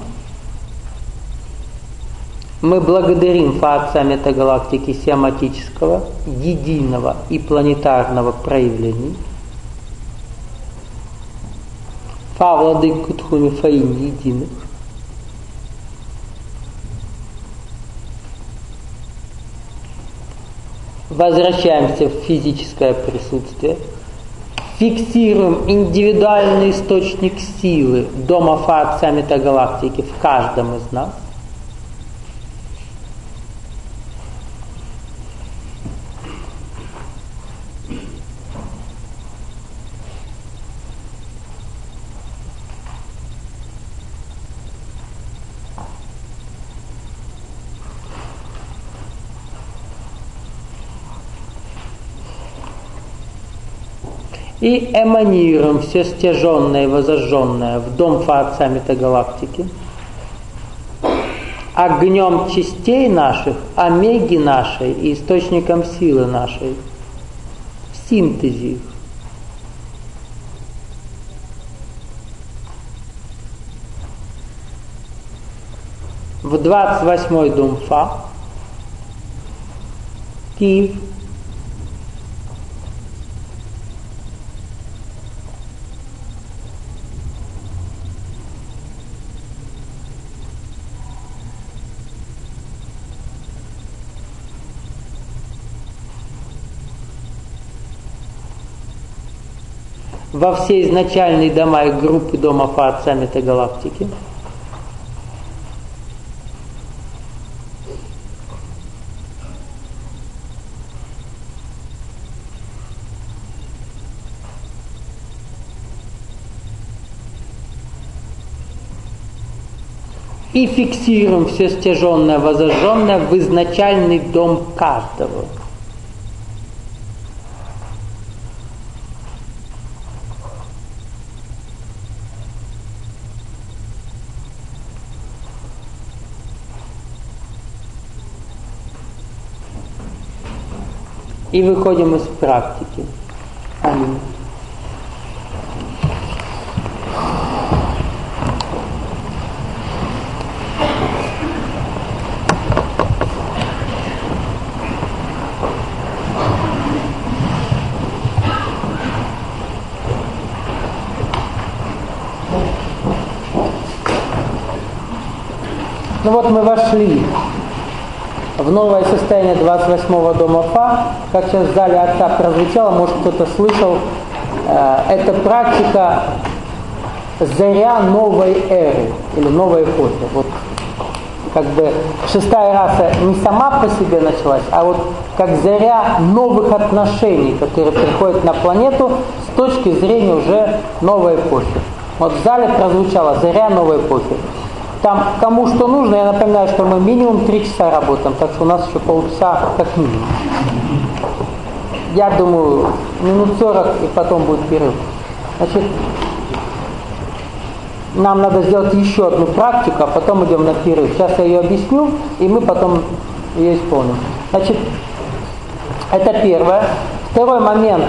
мы благодарим Фа Отца метагалактики сиаматического, единого и планетарного проявлений, Фа Владыку Тхуми Фаин единых, возвращаемся в физическое присутствие, фиксируем индивидуальный источник силы дома Фа Отца метагалактики в каждом из нас. И эманируем все стяженное и возожженное в дом Фа Отца метагалактики огнем частей наших, омеги нашей и источником силы нашей, в синтезе их. В двадцать восьмой дом Фа, Киев, во все изначальные дома и группы дома Фа Отца метагалактики, и фиксируем все стяженное, возожженное в изначальный дом каждого. И выходим из практики. Аминь. Ну вот мы вошли в новое состояние двадцать восьмого дома Фа, как сейчас в зале Отца прозвучало, может кто-то слышал, э, это практика заря новой эры или новой эпохи. Вот как бы шестая раса не сама по себе началась, а вот как заря новых отношений, которые приходят на планету с точки зрения уже новой эпохи. Вот в зале прозвучало заря новой эпохи. Там кому что нужно, я напоминаю, что мы минимум три часа работаем, так что у нас еще полчаса как минимум. Я думаю, минут сорок и потом будет перерыв. Значит, нам надо сделать еще одну практику, а потом идем на перерыв. Сейчас я ее объясню, и мы потом ее исполним. Значит, это первое. Второй момент.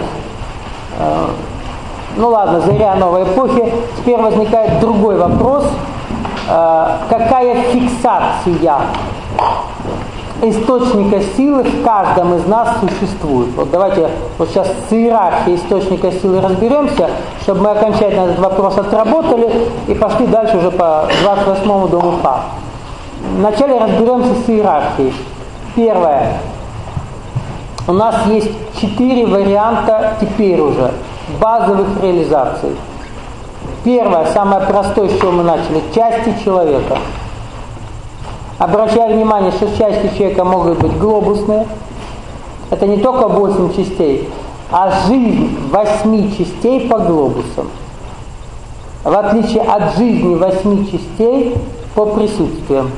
Ну ладно, заря новой эпохи. Теперь возникает другой вопрос. Какая фиксация источника силы в каждом из нас существует. Вот давайте вот сейчас с иерархией источника силы разберемся, чтобы мы окончательно этот вопрос отработали и пошли дальше уже по двадцать восьмому дому Фа. Вначале разберемся с иерархией. Первое. У нас есть четыре варианта теперь уже базовых реализаций. Первое, самое простое, с чего мы начали, части человека. Обращаю внимание, что части человека могут быть глобусные. Это не только восемь частей, а жизнь восьми частей по глобусам. В отличие от жизни восьми частей по присутствиям.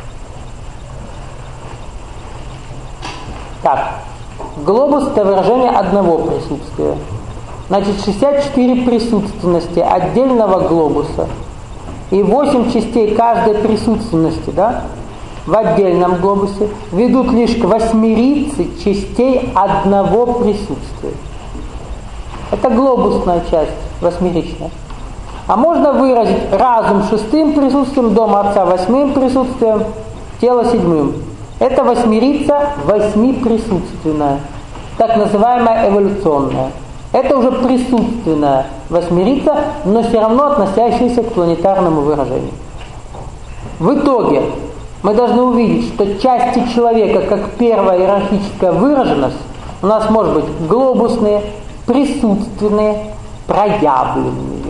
Так, глобус – это выражение одного присутствия. Значит, шестьдесят четыре присутственности отдельного глобуса и восемь частей каждой присутственности, да, в отдельном глобусе ведут лишь к восьмерице частей одного присутствия. Это глобусная часть, восьмеричная. А можно выразить разум шестым присутствием, дом Отца восьмым присутствием, тело седьмым. Это восьмерица восьмиприсутственная, так называемая эволюционная. Это уже присутственная восьмерица, но все равно относящаяся к планетарному выражению. В итоге мы должны увидеть, что части человека, как первая иерархическая выраженность, у нас может быть глобусные, присутственные, проявленные.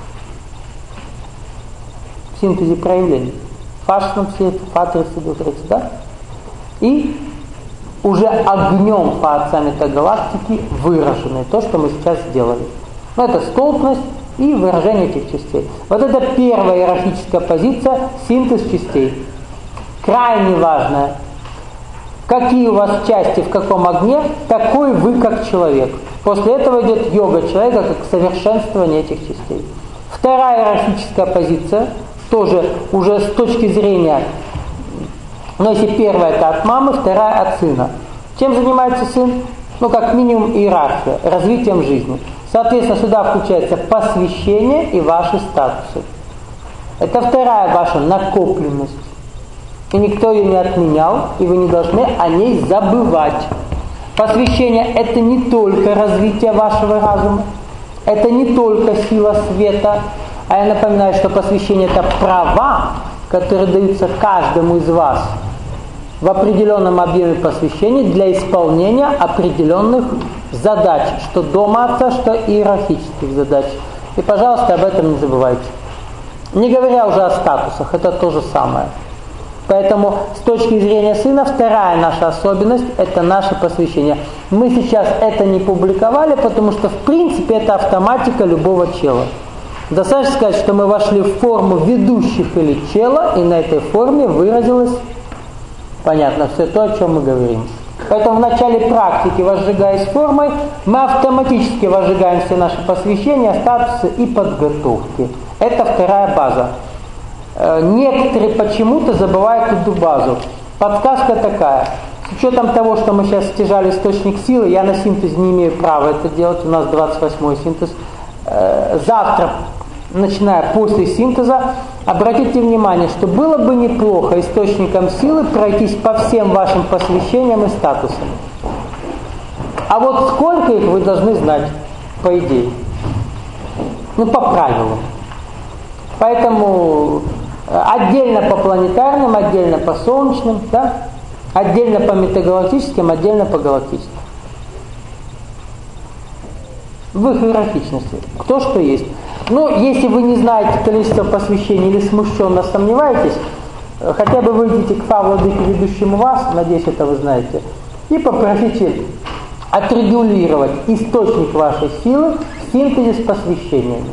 В синтезе проявлений. Фашном свете, фатерсе, да? И уже огнем по отца метагалактики выраженные, то, что мы сейчас сделали. Но это столпность и выражение этих частей. Вот это первая иерархическая позиция, синтез частей. Крайне важная. Какие у вас части в каком огне, такой вы как человек. После этого идет йога человека как совершенствование этих частей. Вторая иерархическая позиция, тоже уже с точки зрения, но если первая это от мамы, вторая от сына. Чем занимается сын? Ну, как минимум иерархия, развитием жизни. Соответственно, сюда включается посвящение и ваши статусы. Это вторая ваша накопленность. И никто ее не отменял, и вы не должны о ней забывать. Посвящение – это не только развитие вашего разума, это не только сила света, а я напоминаю, что посвящение – это права, которые даются каждому из вас в определенном объеме посвящения для исполнения определенных задач, что дома Отца, что иерархических задач. И, пожалуйста, об этом не забывайте. Не говоря уже о статусах, это то же самое. Поэтому с точки зрения сына, вторая наша особенность – это наше посвящение. Мы сейчас это не публиковали, потому что в принципе это автоматика любого чела. Достаточно сказать, что мы вошли в форму ведущих или чела, и на этой форме выразилось, понятно, все то, о чем мы говорим. Поэтому в начале практики, возжигаясь формой, мы автоматически возжигаем все наши посвящения, статусы и подготовки. Это вторая база. Некоторые почему-то забывают эту базу. Подсказка такая. С учетом того, что мы сейчас стяжали источник силы, я на синтез не имею права это делать, у нас двадцать восьмой синтез. Завтра, начиная после синтеза, обратите внимание, что было бы неплохо источником силы пройтись по всем вашим посвящениям и статусам. А вот сколько их вы должны знать, по идее. Ну, по правилам. Поэтому отдельно по планетарным, отдельно по солнечным, да? Отдельно по метагалактическим, отдельно по галактическим. В их иерархичности. Кто что есть. Ну, если вы не знаете количество посвящений или смущенно сомневаетесь, хотя бы выйдите к Фа Владыке, ведущему вас, надеюсь, это вы знаете, и попросите отрегулировать источник вашей силы в синтезе с посвящениями.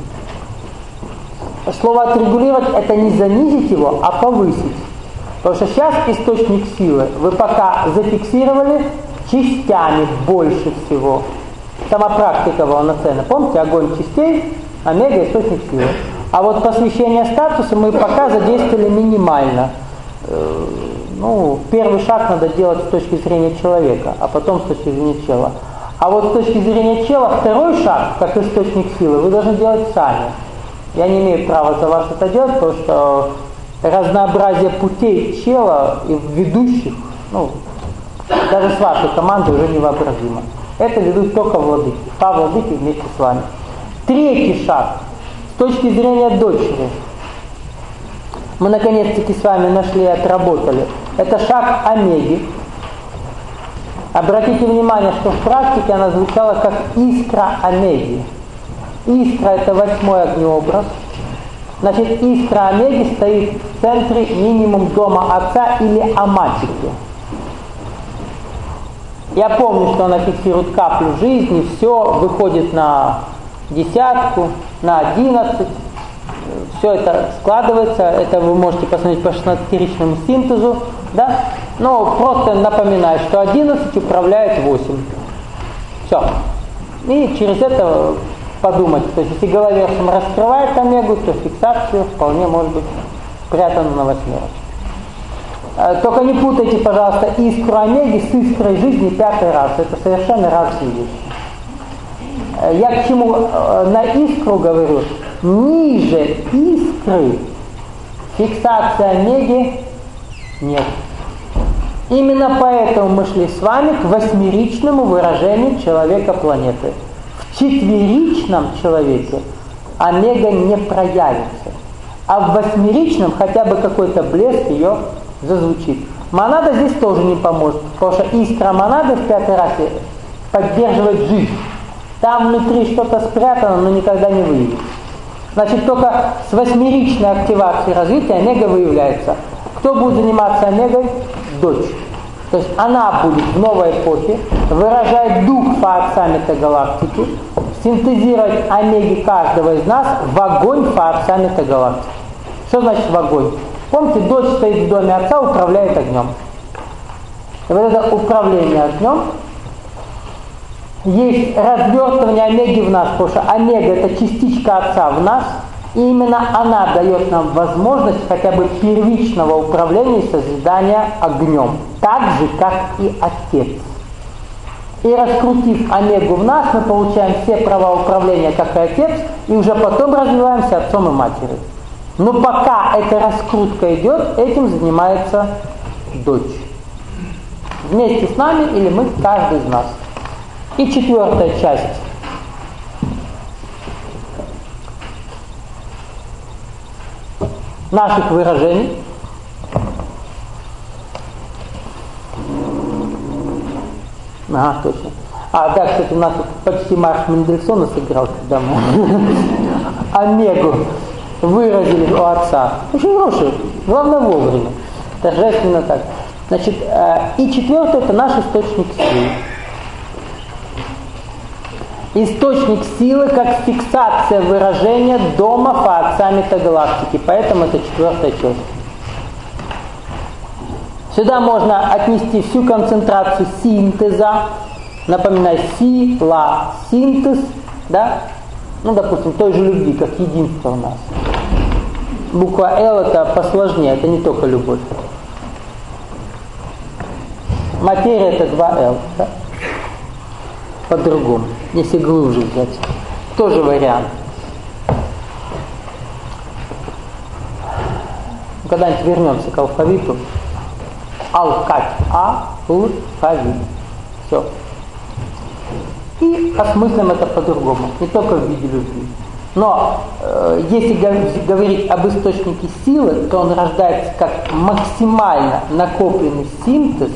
Слово «отрегулировать» – это не занизить его, а повысить. Потому что сейчас источник силы вы пока зафиксировали частями больше всего. Сама практика волноценна. Помните, огонь частей, омега – источник силы. А вот посвящение статуса мы пока задействовали минимально. Ну, первый шаг надо делать с точки зрения человека, а потом с точки зрения чела. А вот с точки зрения чела второй шаг, как источник силы, вы должны делать сами. Я не имею права за вас это делать, потому что разнообразие путей чела и ведущих ну, даже с вашей командой уже невообразимо. Это ведут только владыки. Фа владыки вместе с вами. Третий шаг. С точки зрения дочери. Мы наконец-таки с вами нашли и отработали. Это шаг омеги. Обратите внимание, что в практике она звучала как искра омеги. Искра – это восьмой огнеобраз. Значит, искра омеги стоит в центре минимум дома отца или аматики. Я помню, что она фиксирует каплю жизни, все выходит на десятку, на одиннадцать. Все это складывается, это вы можете посмотреть по шестнадцатиричному синтезу, да? Но просто напоминаю, что одиннадцать управляет восемь. Все. И через это подумать, то есть если головершем раскрывает омегу, то фиксация вполне может быть спрятана на восьмерочке. Только не путайте, пожалуйста, искру омеги с искрой жизни пятый раз. Это совершенно разные вещи. Я к чему на искру говорю? Ниже искры фиксации омеги нет. Именно поэтому мы шли с вами к восьмеричному выражению человека-планеты. В четверичном человеке омега не проявится, а в восьмеричном хотя бы какой-то блеск ее зазвучит. Монада здесь тоже не поможет, потому что искра монады в пятой расе поддерживает жизнь. Там внутри что-то спрятано, но никогда не выявится. Значит, только с восьмеричной активацией развития омега выявляется. Кто будет заниматься омегой? Дочь. То есть она будет в новой эпохе выражать дух фаотца метагалактики, синтезировать омеги каждого из нас в огонь фаотца метагалактики. Что значит в огонь? Помните, дочь стоит в доме отца, управляет огнем. И вот это управление огнем, есть развертывание омеги в нас, потому что омега – это частичка отца в нас, и именно она дает нам возможность хотя бы первичного управления и созидания огнем, так же, как и отец. И раскрутив омегу в нас, мы получаем все права управления, как и отец, и уже потом развиваемся отцом и матерью. Но пока эта раскрутка идет, этим занимается дочь. Вместе с нами или мы, каждый из нас. И четвертая часть. Наших выражений. Ага, точно. А, да, кстати, у нас тут почти марш Мендельсона сыграл, когда мы омегу выразили у отца. Очень хороший, главное вовремя. Торжественно так. Значит, и четвертое – это наш источник силы. Источник силы как фиксация выражения дома фаотца метагалактики. Поэтому это четвертая часть. Сюда можно отнести всю концентрацию синтеза. Напоминаю, сила, синтез, да? Ну, допустим, той же любви, как единство у нас. Буква Л это посложнее, это не только любовь. Материя это два Л, да? По-другому, если глубже взять. Тоже вариант. Когда-нибудь вернемся к алфавиту. Алкать, а, алфавит. Все. И осмыслим это по-другому, не только в виде любви. Но э, если говорить об источнике силы, то он рождается как максимально накопленный синтез,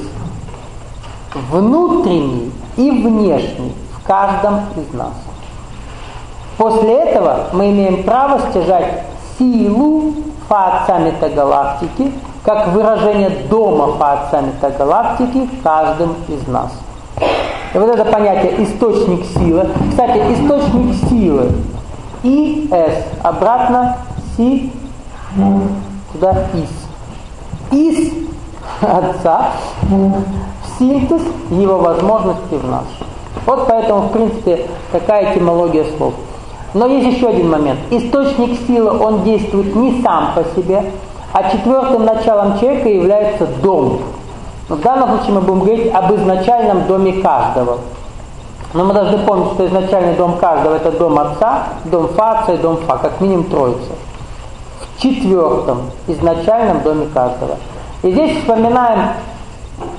внутренний и внешний в каждом из нас. После этого мы имеем право стяжать силу фаотца метагалактики как выражение дома фаотца метагалактики в каждом из нас. И вот это понятие источник силы. Кстати, источник силы И, С, обратно Си, туда Ис. Из Отца в синтез его возможностей в нас. Вот поэтому, в принципе, такая этимология слов. Но есть еще один момент. Источник силы, он действует не сам по себе, а четвертым началом человека является дом. Но в данном случае мы будем говорить об изначальном доме каждого. Но мы должны помнить, что изначальный дом каждого – это дом отца, дом фаотца и дом фа, как минимум троица. В четвертом изначальном доме каждого. И здесь вспоминаем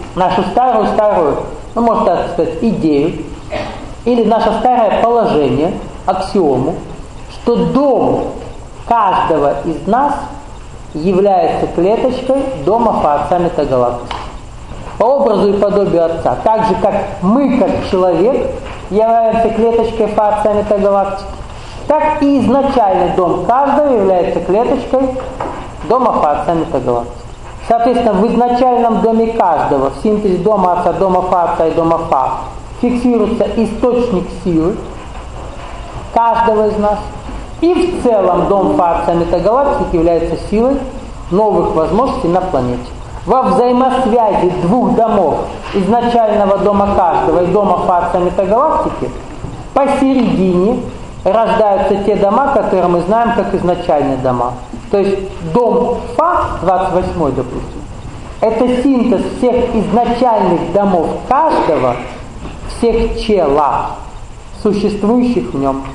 нашу старую-старую, ну, можно так сказать, идею, или наше старое положение, аксиому, что дом каждого из нас является клеточкой дома Отца метагалактики. По образу и подобию Отца. Так же, как мы, как человек, являемся клеточкой Отца метагалактики, так и изначальный дом каждого является клеточкой дома Отца метагалактики. Соответственно, в изначальном доме каждого, в синтезе дома Отца, дома Отца и дома Фа, фиксируется источник силы каждого из нас. И в целом дом Отца метагалактики является силой новых возможностей на планете. Во взаимосвязи двух домов, изначального дома каждого и дома Отца метагалактики, посередине рождаются те дома, которые мы знаем как изначальные дома. То есть дом Фа, двадцать восьмой, допустим, это синтез всех изначальных домов каждого, всех чела, существующих в нем.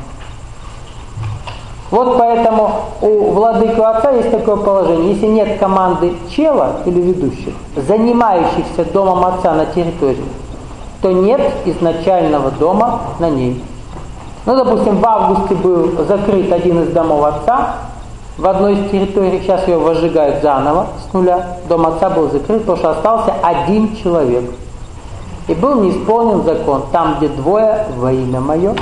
Вот поэтому у владыки Отца есть такое положение. Если нет команды чела или ведущих, занимающихся домом Отца на территории, то нет изначального дома на ней. Ну, допустим, в августе был закрыт один из домов Отца, в одной из территорий, сейчас ее возжигают заново, с нуля. Дом Отца был закрыт, потому что остался один человек. И был не исполнен закон. Там, где двое, во имя мое.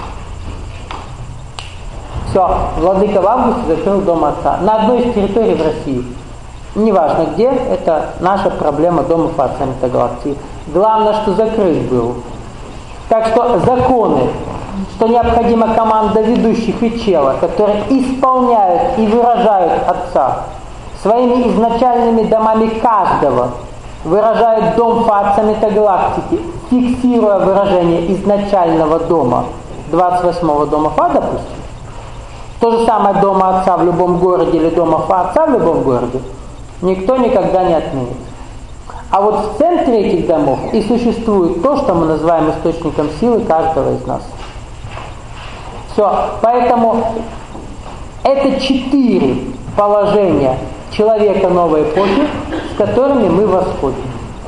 Все, владыка в августе закрыл дом Отца. На одной из территорий в России. Неважно где, это наша проблема дома Отца метагалактики. Главное, что закрыт был. Так что законы, что необходима команда ведущих и чела, которые исполняют и выражают Отца своими изначальными домами каждого, выражают дом Отца метагалактики, фиксируя выражение изначального дома, двадцать восьмого дома Фа, допустим. То же самое дома Отца в любом городе или дома Фа Отца в любом городе никто никогда не отменит. А вот в центре этих домов и существует то, что мы называем источником силы каждого из нас. Все, поэтому это четыре положения человека новой эпохи, с которыми мы восходим.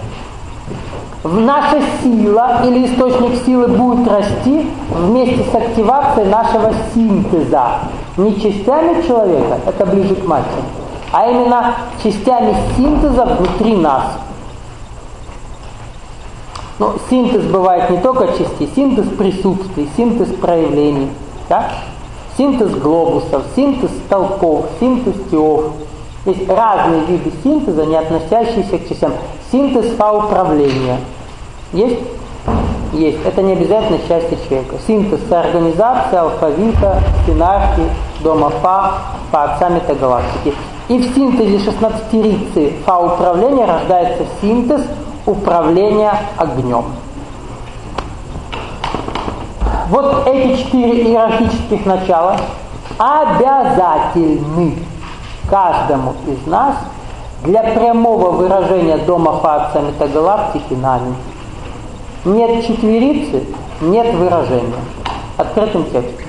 Наша сила или источник силы будет расти вместе с активацией нашего синтеза. Не частями человека, это ближе к матери, а именно частями синтеза внутри нас. Ну, синтез бывает не только частей, синтез присутствий, синтез проявлений, да? Синтез глобусов, синтез столпов, синтез теов. Есть разные виды синтеза, не относящиеся к частям. Синтез фа-управления. Есть? Есть. Это не обязательно счастье человека. Синтез организации, алфавита, синархии, дома Фа, Фа Отца метагалактики. И в синтезе шестнадцатерицы фа-управления рождается синтез управления огнем. Вот эти четыре иерархических начала обязательны каждому из нас для прямого выражения дома Отца метагалактики нами. Нет четверицы, нет выражения. Открытым текстом.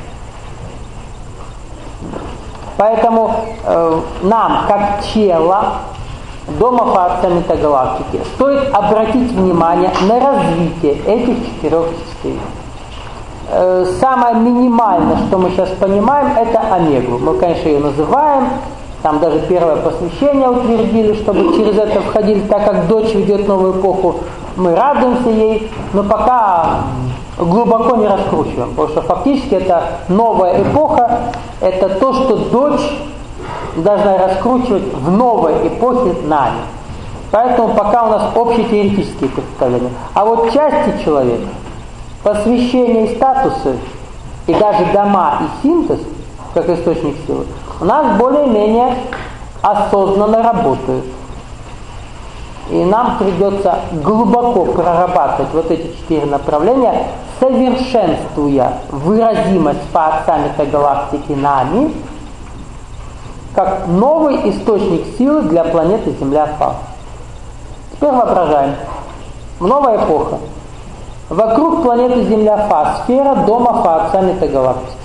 Поэтому э, нам, как тело дома Отца метагалактики, стоит обратить внимание на развитие этих четырех частей. Э, самое минимальное, что мы сейчас понимаем, это омегу. Мы, конечно, ее называем. Там даже первое посвящение утвердили, чтобы через это входили, так как дочь ведет новую эпоху, мы радуемся ей, но пока глубоко не раскручиваем, потому что фактически это новая эпоха, это то, что дочь должна раскручивать в новой эпохе нами. Поэтому пока у нас общетеоретические представления. А вот части человека, посвящение и статусы, и даже дома и синтез, как источник силы, у нас более-менее осознанно работают. И нам придется глубоко прорабатывать вот эти четыре направления, совершенствуя выразимость Фа Отца метагалактики нами, как новый источник силы для планеты Земля Фа. Теперь воображаем. Новая эпоха. Вокруг планеты Земля Фа сфера дома Фа Отца метагалактики.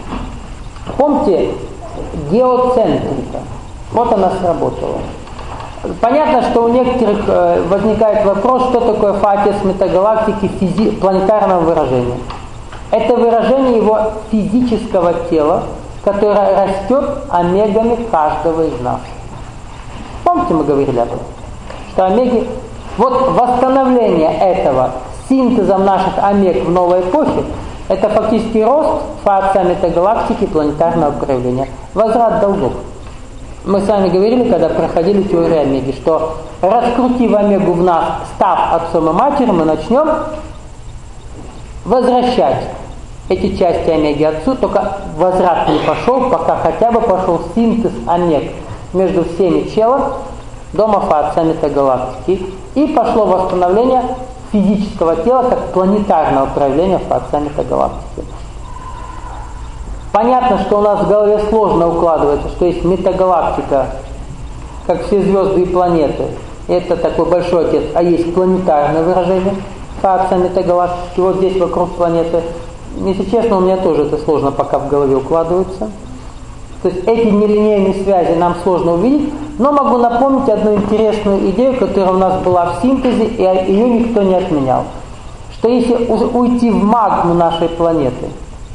Помните, геоцентрика. Вот она сработала. Понятно, что у некоторых э, возникает вопрос, что такое фатис метагалактики физи- планетарного выражения. Это выражение его физического тела, которое растет омегами каждого из нас. Помните, мы говорили об этом? Что омеги... Вот восстановление этого синтезом наших омег в новой эпохе, это фактически рост фация метагалактики планетарного проявления. Возврат долгов. Мы с вами говорили, когда проходили теорию омеги, что раскрутив омегу в нас, став отцом и матерью, мы начнем возвращать эти части омеги отцу, только возврат не пошел, пока хотя бы пошел синтез омег между всеми челом дома фация метагалактики, и пошло восстановление физического тела как планетарного проявления фация метагалактики. Понятно, что у нас в голове сложно укладывается, что есть метагалактика, как все звезды и планеты. Это такой большой отец, а есть планетарное выражение фация метагалактики, вот здесь вокруг планеты. Если честно, у меня тоже это сложно пока в голове укладывается. То есть эти нелинейные связи нам сложно увидеть, но могу напомнить одну интересную идею, которая у нас была в синтезе, и ее никто не отменял. Что если уйти в магму нашей планеты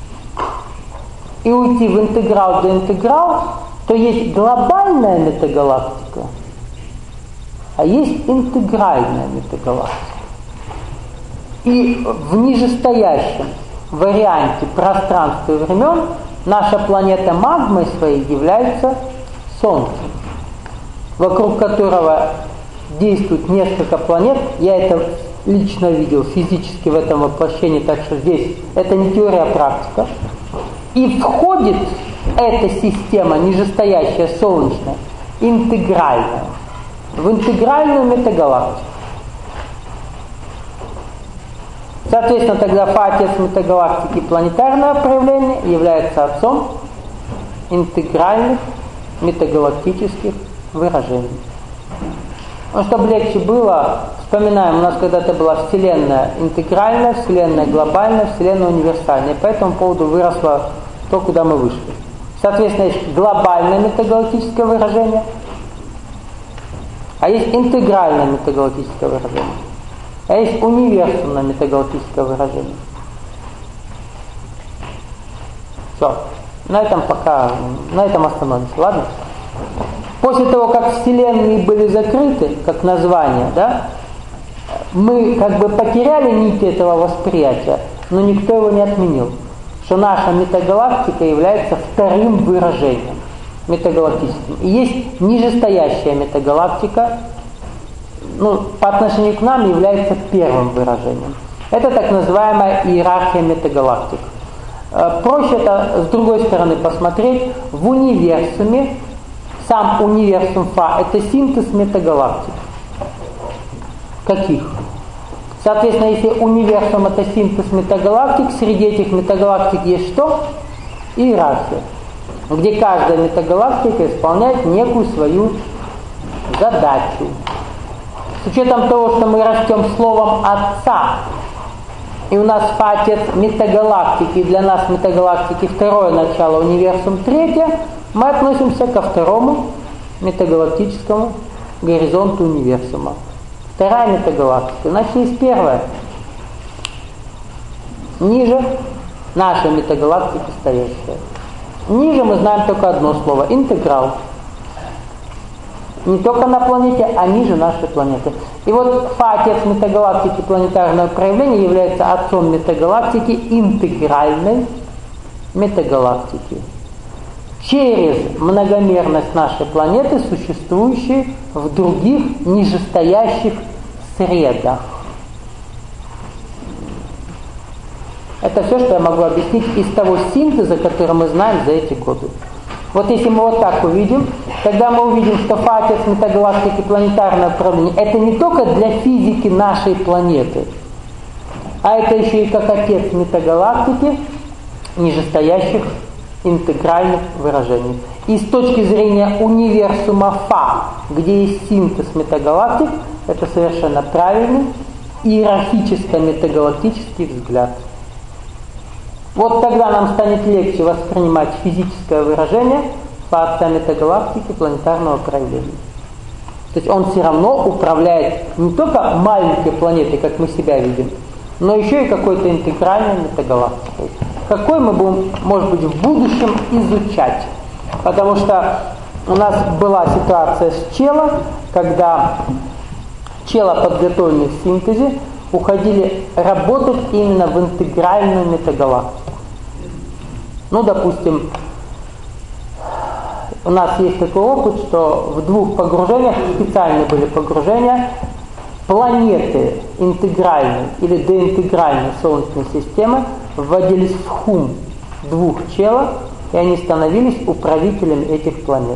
и уйти в интеграл до интеграл, то есть глобальная метагалактика, а есть интегральная метагалактика. И в нижестоящем варианте пространства и времен наша планета магмой своей является Солнцем, вокруг которого действует несколько планет. Я это лично видел физически в этом воплощении, так что здесь это не теория, а практика. И входит эта система, нижестоящая солнечная, интегральная, в интегральную метагалактику. Соответственно, тогда фатис метагалактики планетарного проявления является отцом интегральных метагалактических выражений. Ну, чтобы легче было, вспоминаем, у нас когда-то была Вселенная интегральная, Вселенная глобальная, Вселенная универсальная. И по этому поводу выросло то, куда мы вышли. Соответственно, есть глобальное метагалактическое выражение, а есть интегральное метагалактическое выражение. А есть универсумное метагалактическое выражение. Все. На этом пока, на этом остановимся, ладно? После того, как вселенные были закрыты, как название, да, мы как бы потеряли нить этого восприятия, но никто его не отменил. Что наша метагалактика является вторым выражением метагалактическим. И есть нижестоящая метагалактика, ну, по отношению к нам является первым выражением. Это так называемая иерархия метагалактик. Проще это с другой стороны посмотреть. В универсуме, сам универсум Фа, это синтез метагалактик. Каких? Соответственно, если универсум это синтез метагалактик, среди этих метагалактик есть что? Иерархия. Где каждая метагалактика исполняет некую свою задачу. С учетом того, что мы растем словом Отца, и у нас фатец метагалактики, и для нас метагалактики второе начало, универсум третье, мы относимся ко второму метагалактическому горизонту универсума. Вторая метагалактика. Значит, есть первая. Ниже наша метагалактика стоящая. Ниже мы знаем только одно слово – интеграл. Не только на планете, а ниже нашей планеты. И вот фатец метагалактики планетарного проявления является отцом метагалактики интегральной метагалактики. Через многомерность нашей планеты, существующей в других нижестоящих средах. Это все, что я могу объяснить из того синтеза, который мы знаем за эти годы. Вот если мы вот так увидим, тогда мы увидим, что фатец метагалактики планетарное управление это не только для физики нашей планеты, а это еще и как отец метагалактики нижестоящих интегральных выражений. И с точки зрения универсума Фа, где есть синтез метагалактик, это совершенно правильный иерархическо-метагалактический взгляд. Вот тогда нам станет легче воспринимать физическое выражение фация метагалактики планетарного проявления. То есть он все равно управляет не только маленькой планетой, как мы себя видим, но еще и какой-то интегральной метагалактикой. Какой мы будем, может быть, в будущем изучать. Потому что у нас была ситуация с Чела, когда Чела, подготовленные в синтезе, уходили работать именно в интегральную метагалактику. Ну, допустим, у нас есть такой опыт, что в двух погружениях, специальные были погружения, планеты интегральной или деинтегральной Солнечной системы вводились в хум двух Челов, и они становились управителями этих планет.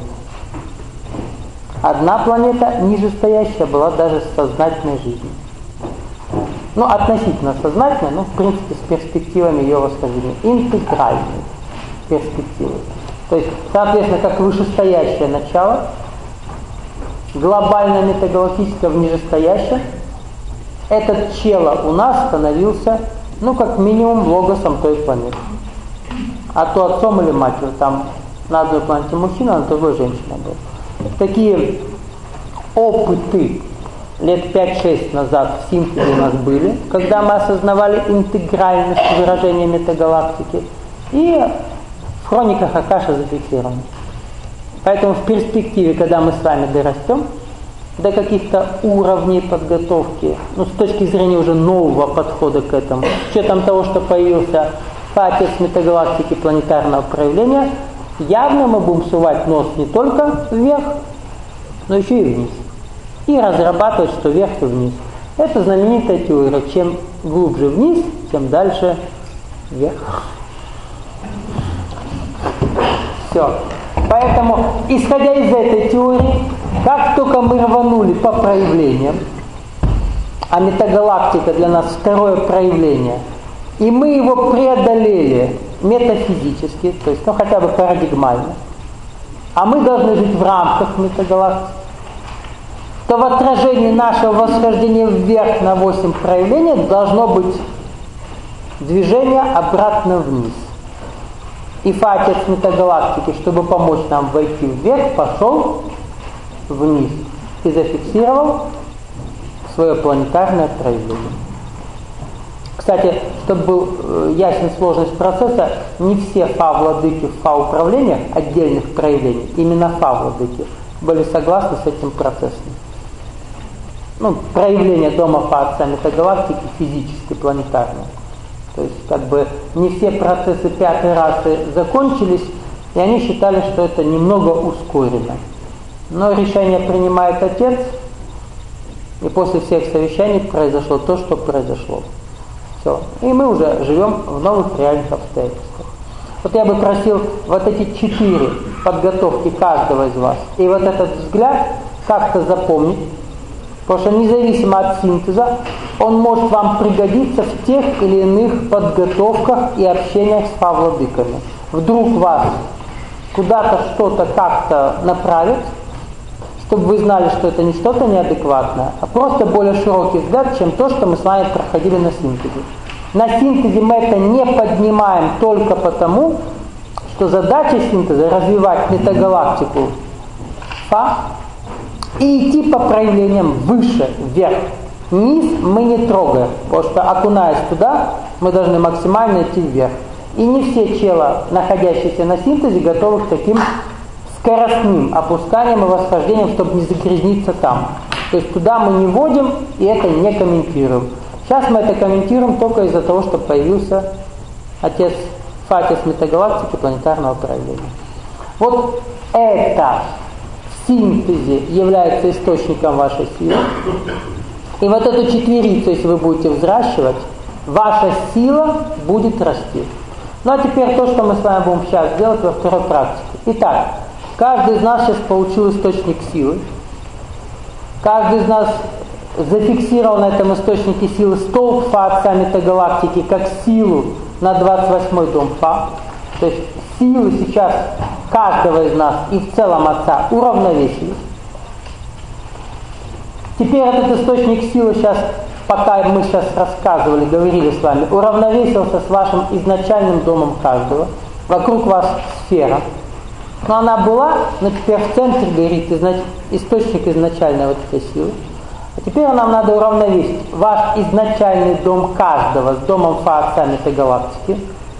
Одна планета, нижестоящая, была даже с сознательной жизнью. Ну, относительно сознательной, но в принципе с перспективами ее восхождения. Интегральной перспективы. То есть, соответственно, как вышестоящее начало, глобальное метагалактическое в нижестоящее, этот Чела у нас становился, ну, как минимум, логосом той планеты. А то отцом или матерью. Там на одной планете мужчина, а на другой женщина была. Такие опыты лет пять-шесть назад в синтезе у нас были, когда мы осознавали интегральность выражения метагалактики, и в хрониках Акаши зафиксировано. Поэтому в перспективе, когда мы с вами дорастем до каких-то уровней подготовки, ну, с точки зрения уже нового подхода к этому, с учетом того, что появился отец метагалактики планетарного проявления, явно мы будем сувать нос не только вверх, но еще и вниз. И разрабатывать, что вверх и вниз. Это знаменитая теория. Чем глубже вниз, тем дальше вверх. Все. Поэтому, исходя из этой теории, как только мы рванули по проявлениям, а метагалактика для нас второе проявление, и мы его преодолели метафизически, то есть, ну, хотя бы парадигмально, а мы должны жить в рамках метагалактики, то в отражении нашего восхождения вверх на восемь проявлений должно быть движение обратно вниз. И фа-отец метагалактики, чтобы помочь нам войти вверх, пошел вниз и зафиксировал свое планетарное проявление. Кстати, чтобы был ясен сложность процесса, не все фа-владыки в фа-управлениях отдельных проявлений, именно фа-владыки, были согласны с этим процессом. Ну, проявление дома фа-отца метагалактики физически планетарное. То есть, как бы, не все процессы пятой расы закончились, и они считали, что это немного ускорено. Но решение принимает отец, и после всех совещаний произошло то, что произошло. Все. И мы уже живем в новых реальных обстоятельствах. Вот я бы просил вот эти четыре подготовки каждого из вас, и вот этот взгляд как-то запомнить, потому что независимо от синтеза, он может вам пригодиться в тех или иных подготовках и общениях с фа-владыками. Вдруг вас куда-то что-то как-то направит, чтобы вы знали, что это не что-то неадекватное, а просто более широкий взгляд, чем то, что мы с вами проходили на синтезе. На синтезе мы это не поднимаем только потому, что задача синтеза — развивать метагалактику фа и идти по проявлениям выше, вверх. Низ мы не трогаем, потому что, окунаясь туда, мы должны максимально идти вверх. И не все чела, находящиеся на синтезе, готовы к таким скоростным опусканием и восхождением, чтобы не загрязниться там. То есть туда мы не вводим и это не комментируем. Сейчас мы это комментируем только из-за того, что появился отец фа-отец метагалактики планетарного проявления. Вот это в синтезе является источником вашей силы. И вот эту четверицу, если вы будете взращивать, ваша сила будет расти. Ну а теперь то, что мы с вами будем сейчас делать во второй практике. Итак, каждый из нас сейчас получил источник силы. Каждый из нас зафиксировал на этом источнике силы столб фа-отца метагалактики как силу на двадцать восьмой дом фа. То есть силы сейчас каждого из нас и в целом отца уравновесились. Теперь этот источник силы сейчас, пока мы сейчас рассказывали, говорили с вами, уравновесился с вашим изначальным домом каждого. Вокруг вас сфера. Но она была, но теперь в центре горит изнач... источник изначальной вот этой силы. А теперь нам надо уравновесить ваш изначальный дом каждого с домом Фа отца метагалактики.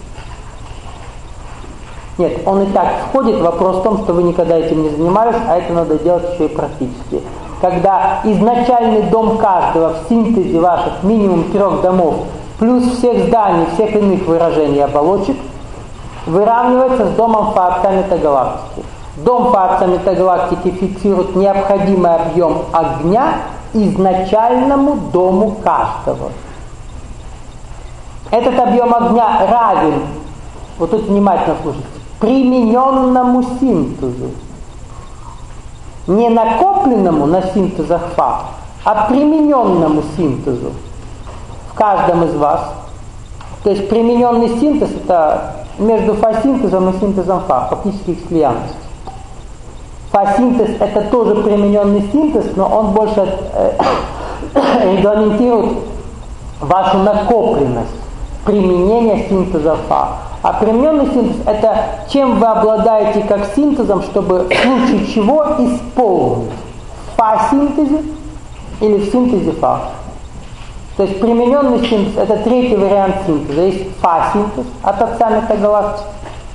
Нет, он и так входит. Вопрос в том, что вы никогда этим не занимались, а это надо делать еще и практически. Когда изначальный дом каждого в синтезе ваших минимум трех домов плюс всех зданий, всех иных выражений оболочек выравнивается с домом Фа отца метагалактики. Дом Фа отца метагалактики фиксирует необходимый объем огня изначальному дому каждого. Этот объем огня равен, вот тут внимательно слушайте, примененному синтезу. Не накопленному на синтезах Фа, а примененному синтезу в каждом из вас. То есть примененный синтез это между Фа-синтезом и синтезом Фа, фактически их слиянность. Фа-синтез это тоже примененный синтез, но он больше э, регламентирует вашу накопленность применения синтеза Фа. А примененный синтез это чем вы обладаете как синтезом, чтобы в случае чего исполнить в Фа-синтезе или в синтезе Фа. То есть примененный синтез это третий вариант синтеза. Есть Фа-синтез от отца метагалактики.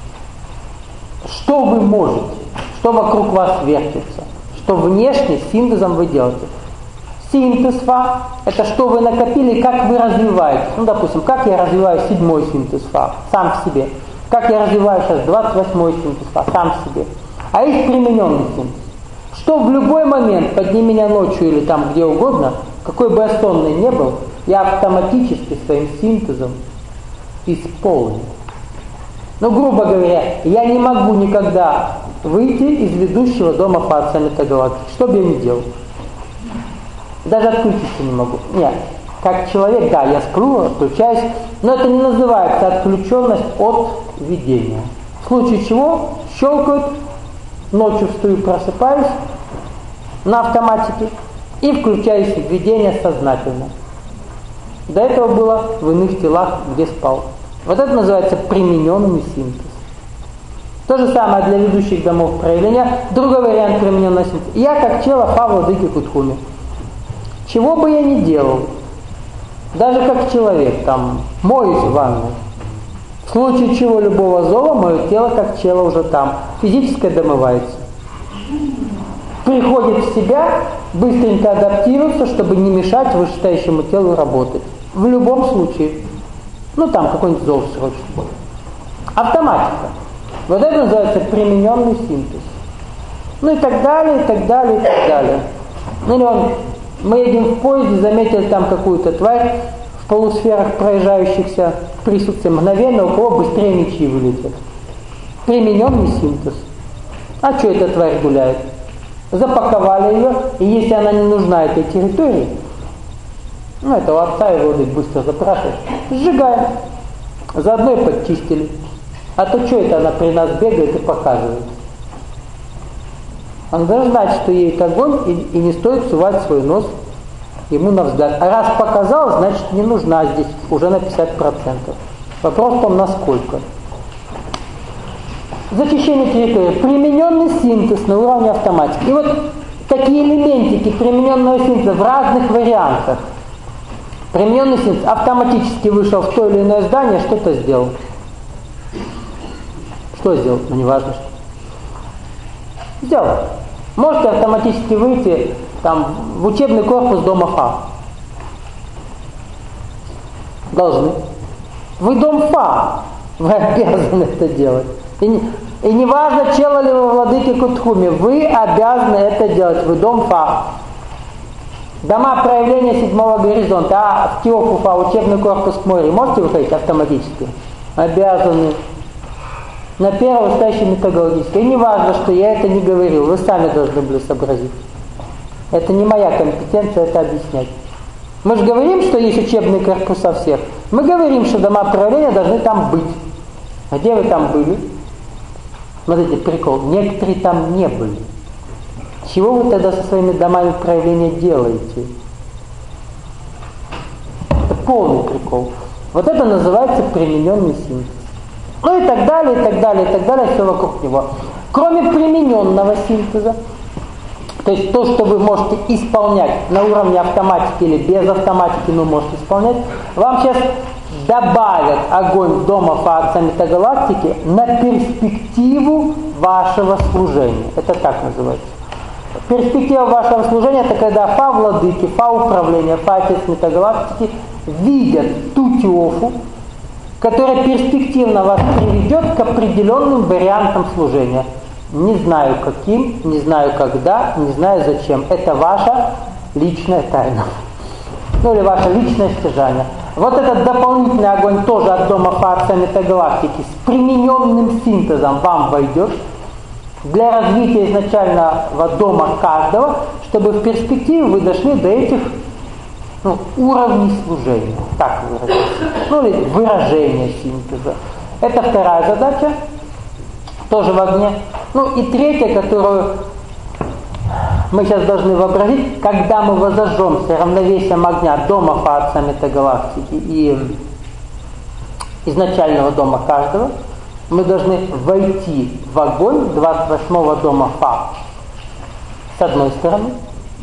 Что вы можете? Что вокруг вас вертится? Что внешне синтезом вы делаете? Синтез Фа – это что вы накопили, как вы развиваете. Ну, допустим, как я развиваю седьмой синтез Фа сам в себе. Как я развиваю сейчас двадцать восьмой синтез Фа сам в себе. А есть примененный синтез. Что в любой момент, подни меня ночью или там где угодно, какой бы я сонный не был, я автоматически своим синтезом исполню. Ну, грубо говоря, я не могу никогда выйти из ведущего дома Фа отца метагалактики. Что бы я ни делал. Даже отключиться не могу. Нет. Как человек, да, я сплю, отключаюсь, но это не называется отключенность от видения. В случае чего щелкают, ночью встаю, просыпаюсь на автоматике и включаюсь в видение сознательно. До этого было в иных телах, где спал. Вот это называется примененный синтез. То же самое для ведущих домов проявления. Другой вариант примененного синтеза. Я как чело Фа владыки Кутхуми. Чего бы я ни делал, даже как человек, там, моюсь в ванной, в случае чего любого зова, мое тело как чело уже там, физическое домывается. Приходит в себя, быстренько адаптируется, чтобы не мешать вышестоящему телу работать. В любом случае. Ну там какой-нибудь зов срочный. Автоматика. Вот это называется примененный синтез. Ну и так далее, и так далее, и так далее. Ну или он, мы едем в поезде, заметили там какую-то тварь в полусферах проезжающихся в присутствии, мгновенно у кого быстрее мечи вылетят. Примененный синтез. А что эта тварь гуляет? Запаковали ее, и если она не нужна этой территории, ну это у отца и воды быстро запрашивают, сжигаем. Заодно и подчистили. А то что это она при нас бегает и показывает? Она должна знать, что едет огонь, и, и не стоит сувать свой нос ему на взгляд. А раз показала, значит не нужна здесь уже на пятьдесят процентов. Вопрос в том, насколько. Зачищение территории. Примененный синтез на уровне автоматики. И вот такие элементики примененного синтеза в разных вариантах. Примененный синтез автоматически вышел в то или иное здание, что-то сделал. Что сделал? Ну не важно что. Сделал. Можете автоматически выйти там, в учебный корпус дома Фа. Должны. Вы дом Фа. Вы обязаны это делать. И не, и не важно, чело ли вы владыки Кутхуми, вы обязаны это делать. Вы дом Фа. Дома проявления седьмого горизонта, а в Теофу Фа, учебный корпус к морю, можете выходить автоматически? Обязаны. На первое стоящее методологическое. И не важно, что я это не говорил, вы сами должны были сообразить. Это не моя компетенция это объяснять. Мы же говорим, что есть учебные корпуса всех. Мы говорим, что дома проявления должны там быть. А где вы там были? Смотрите, прикол. Некоторые там не были. Чего вы тогда со своими домами проявления делаете? Это полный прикол. Вот это называется примененный синтез. Ну и так далее, и так далее, и так далее, все вокруг него. Кроме примененного синтеза, то есть то, что вы можете исполнять на уровне автоматики или без автоматики, но можете исполнять, вам сейчас добавят огонь Дома Фа Метагалактики на перспективу вашего служения. Это так называется. Перспектива вашего служения — это когда Фа Владыки, Фа Управления, Фа Отец Метагалактики видят ту теофу, которая перспективно вас приведет к определенным вариантам служения. Не знаю каким, не знаю когда, не знаю зачем. Это ваша личная тайна. Ну или ваше личное стяжание. Вот этот дополнительный огонь тоже от Дома Фа Метагалактики с примененным синтезом вам войдет для развития изначального дома каждого, чтобы в перспективе вы дошли до этих ну, уровней служения, так выразиться, ну или выражения синтеза. Это вторая задача, тоже в огне. Ну и третья, которую мы сейчас должны вообразить, когда мы возожжемся равновесием огня Дома Фа Метагалактики и изначального дома каждого, мы должны войти в огонь двадцать восьмого дома Фа с одной стороны,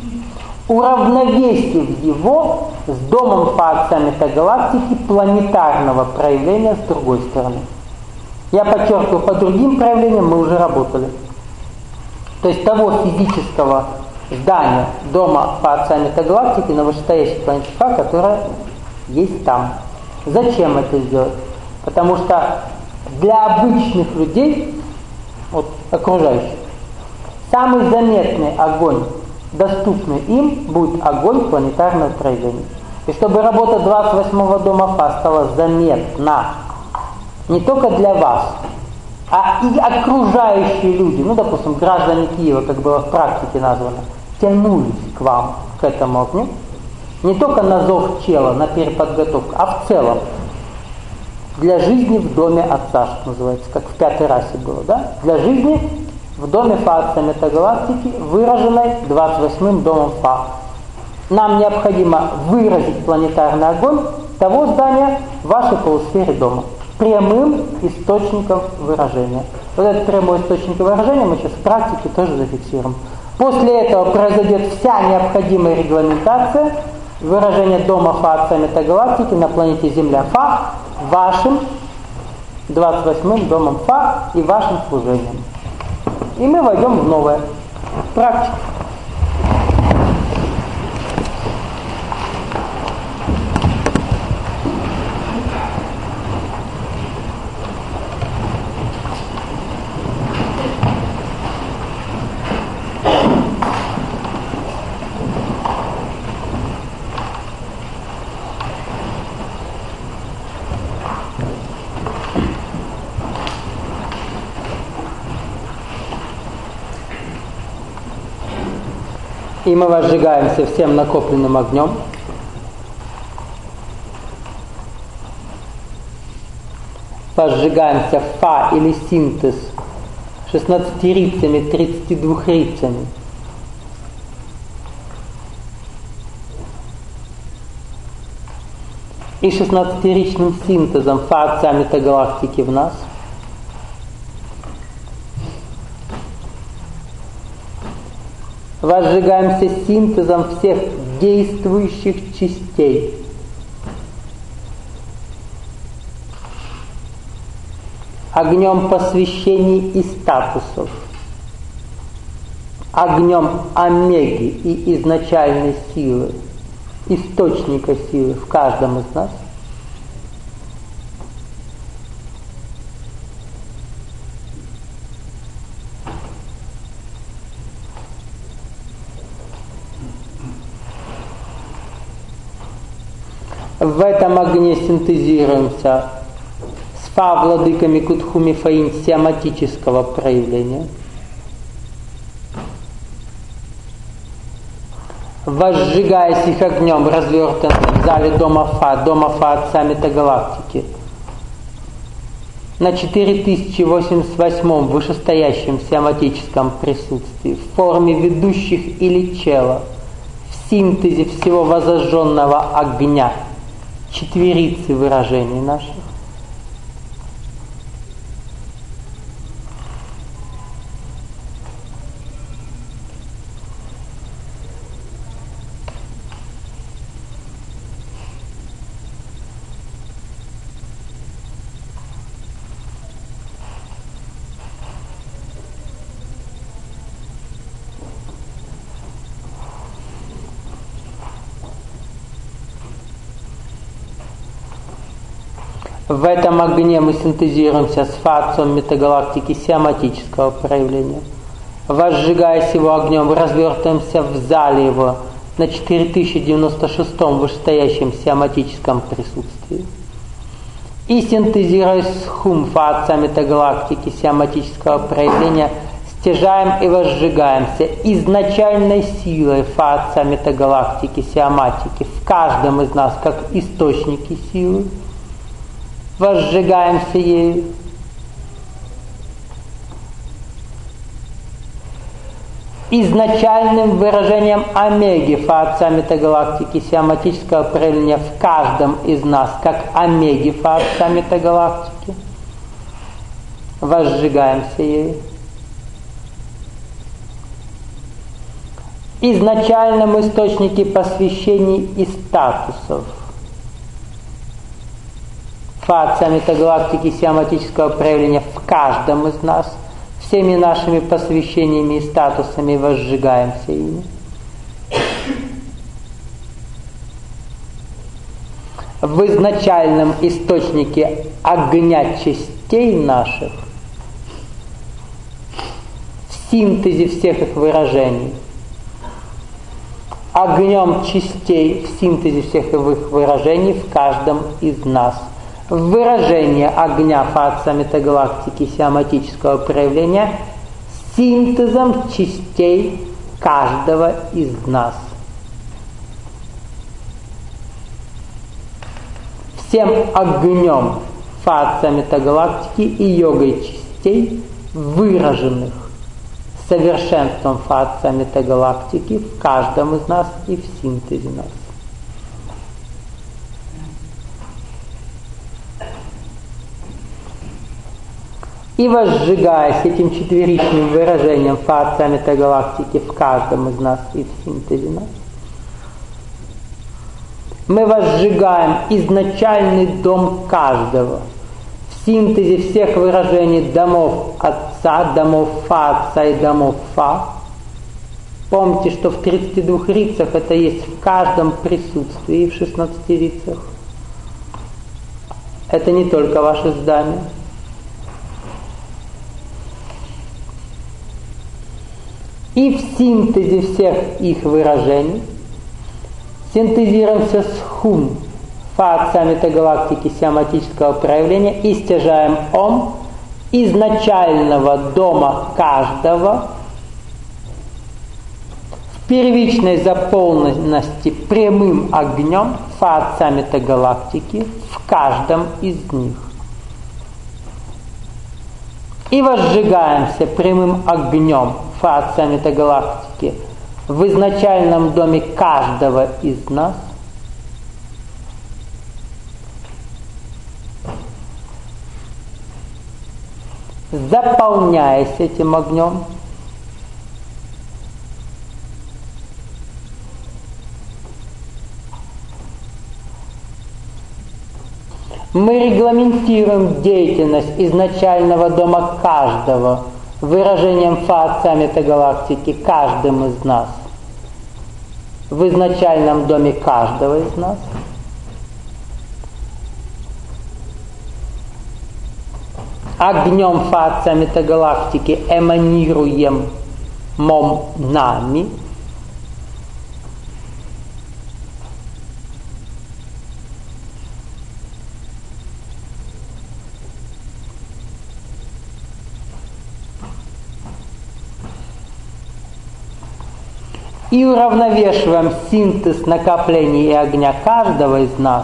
уравновесив его с домом Фа Метагалактики планетарного проявления с другой стороны. Я подчеркиваю, по другим проявлениям мы уже работали. То есть того физического здания дома Фа Метагалактики на вышестоящей планете Фа, которое есть там. Зачем это сделать? Потому что для обычных людей, вот, окружающих, самый заметный огонь, доступный им, будет огонь планетарного проявления. И чтобы работа двадцать восьмого дома Фа стала заметна не только для вас, а и окружающие люди, ну, допустим, граждане Киева, как было в практике названо, тянулись к вам, к этому огню, не только на зов тела, на переподготовку, а в целом. Для жизни в доме Отца, что называется, как в пятой расе было, да? Для жизни в доме Фа Метагалактики, выраженной двадцать восьмым домом Фа. Нам необходимо выразить планетарный огонь того здания в вашей полусфере дома прямым источником выражения. Вот этот прямой источник выражения мы сейчас в практике тоже зафиксируем. После этого произойдет вся необходимая регламентация выражения дома Фа Метагалактики на планете Земля Фа вашим двадцать восьмым домом Фа и вашим служением. И мы войдем в новое, в практику. И мы возжигаемся всем накопленным огнем. Возжигаемся Фа или синтез шестнадцатирицами, тридцатидвухрицами. И шестнадцатиричным синтезом Фа Отца Метагалактики в нас. Возжигаемся синтезом всех действующих частей. Огнем посвящений и статусов. Огнем омеги и изначальной силы, источника силы в каждом из нас. В этом огне синтезируемся с Фа владыками Кутхуми Фаин сиаматического проявления. Возжигаясь их огнем, развертанным в зале дома Фа, дома Фа Отца Метагалактики, на четыре тысячи восемьдесят восьмом вышестоящем сиаматическом присутствии, в форме ведущих или чела, в синтезе всего возожженного огня, четверицы выражений наших. В этом огне мы синтезируемся с фа-отцом метагалактики сиаматического проявления. Возжигаясь его огнем, развертываемся в зале его на четыре тысячи девяносто шестом вышестоящем сиаматическом присутствии. И синтезируясь с хум фа-отца метагалактики сиаматического проявления, стяжаем и возжигаемся изначальной силой фа-отца метагалактики сиаматики в каждом из нас, как источники силы. Возжигаемся ею. Изначальным выражением омеги фа-отца метагалактики сиаматического проявления в каждом из нас, как омеги фа-отца метагалактики. Возжигаемся ею. Изначальном источнике посвящений и статусов фа-отца метагалактики сиаматического проявления в каждом из нас, всеми нашими посвящениями и статусами возжигаемся ими. В изначальном источнике огня частей наших, в синтезе всех их выражений, огнем частей в синтезе всех их выражений в каждом из нас. Выражение огня фа-отца метагалактики сиаматического проявления синтезом частей каждого из нас. Всем огнем фа-отца метагалактики и йогой частей, выраженных совершенством фа-отца метагалактики в каждом из нас и в синтезе нас. И возжигаясь этим четверичным выражением фа-отца метагалактики в каждом из нас и в синтезе нас, мы возжигаем изначальный дом каждого в синтезе всех выражений домов Отца, домов Фа-Отца и домов Фа. Помните, что в тридцати двух рицах это есть в каждом присутствии, и в шестнадцати рицах. Это не только ваше здание. И в синтезе всех их выражений синтезируемся с хум фа-отца метагалактики сиаматического проявления и стяжаем ом изначального дома каждого в первичной заполненности прямым огнем фа-отца метагалактики в каждом из них. И возжигаемся прямым огнем фа-отца метагалактики в изначальном доме каждого из нас, заполняясь этим огнем, мы регламентируем деятельность изначального дома каждого выражением фа-отца метагалактики каждым из нас в изначальном доме каждого из нас. Огнем фа-отца метагалактики эманируем мом нами. И уравновешиваем синтез накоплений и огня каждого из нас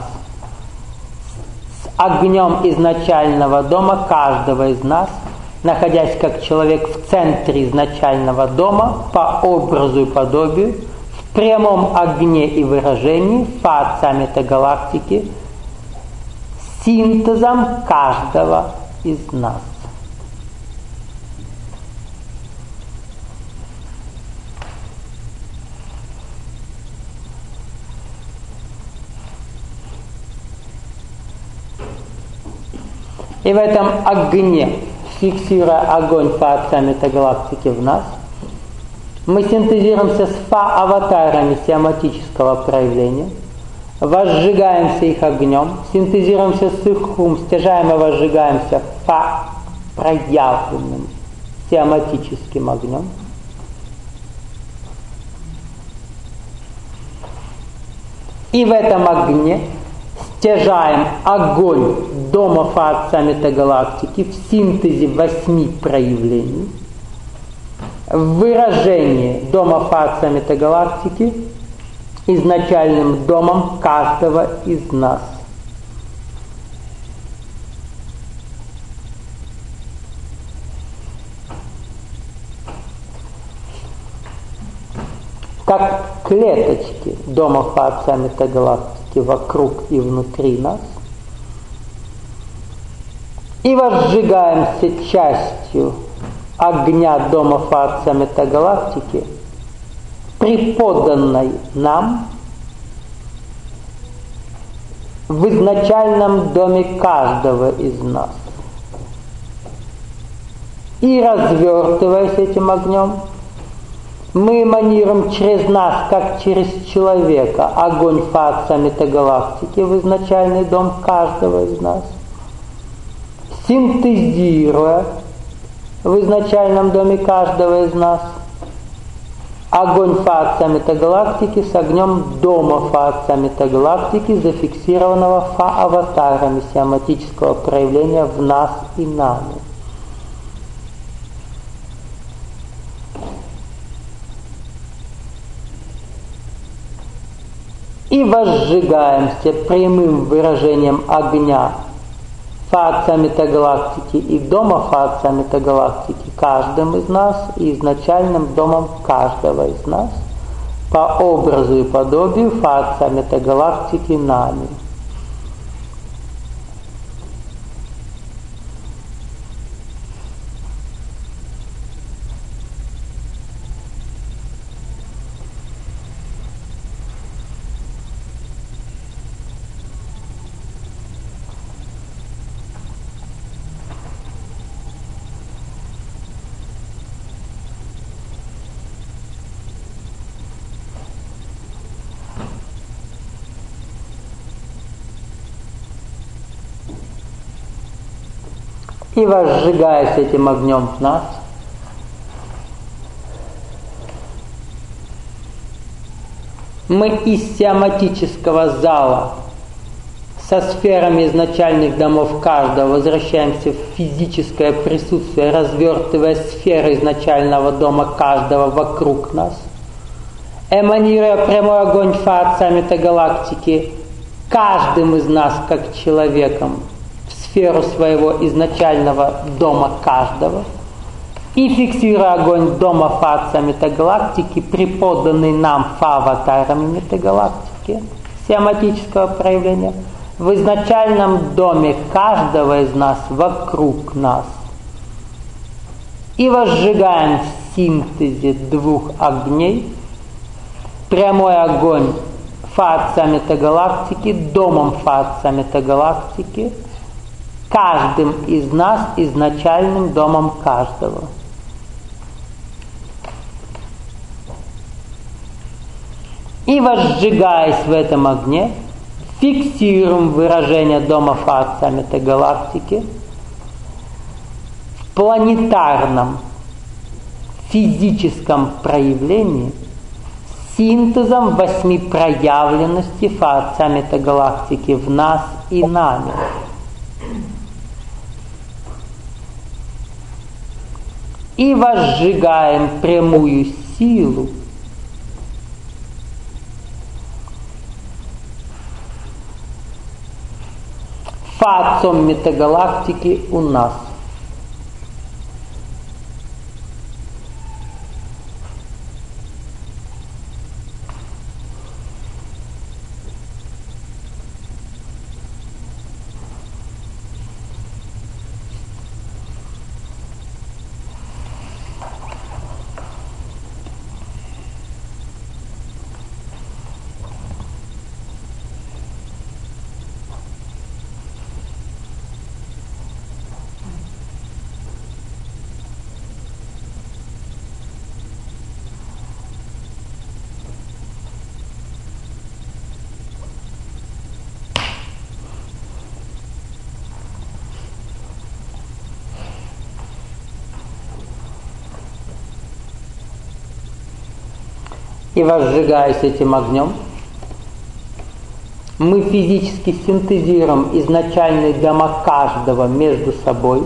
с огнем изначального дома каждого из нас, находясь как человек в центре изначального дома по образу и подобию, в прямом огне и выражении фа-отца метагалактики, синтезом каждого из нас. И в этом огне, фиксируя огонь фа-отца метагалактики в нас, мы синтезируемся с фа-аватарами сиаматического проявления, возжигаемся их огнем, синтезируемся с их ум, стяжаем и возжигаемся фа проявленным сиаматическим огнем. И в этом огне стяжаем огонь дома Фа-Отца Метагалактики в синтезе восьми проявлений, в выражении дома Фа-Отца Метагалактики изначальным домом каждого из нас. Как клеточки дома Фа-Отца Метагалактики вокруг и внутри нас, и возжигаемся частью огня дома Фа-Отца Метагалактики, преподанной нам в изначальном доме каждого из нас. И развертываясь этим огнем, мы эманируем через нас, как через человека, огонь Фа-Отца Метагалактики в изначальный дом каждого из нас, синтезируя в изначальном доме каждого из нас огонь Фа-Отца Метагалактики с огнем дома Фа-Отца Метагалактики, зафиксированного Фа-аватарами сиаматического проявления в нас и нами. И возжигаемся прямым выражением огня Фа-Отца Метагалактики и дома Фа-Отца Метагалактики каждым из нас и изначальным домом каждого из нас по образу и подобию Фа-Отца Метагалактики нами. И возжигаясь этим огнем в нас, мы из сиаматического зала со сферами изначальных домов каждого возвращаемся в физическое присутствие, развертывая сферы изначального дома каждого вокруг нас, эманируя прямой огонь Фа-Отца Метагалактики каждым из нас как человеком сферу своего изначального дома каждого и фиксируя огонь дома Фа-Отца Метагалактики, преподанный нам Фа-аватарами Метагалактики, сиаматического проявления, в изначальном доме каждого из нас вокруг нас. И возжигаем в синтезе двух огней прямой огонь Фа-Отца Метагалактики домом Фа-Отца Метагалактики, каждым из нас изначальным домом каждого. И возжигаясь в этом огне, фиксируем выражение дома Фа-Отца Метагалактики в планетарном физическом проявлении синтезом восьми проявленностей Фа-Отца Метагалактики в нас и нами. И возжигаем прямую силу Фа-Отцом Метагалактики у нас. И возжигаясь этим огнем, мы физически синтезируем изначальные дома каждого между собой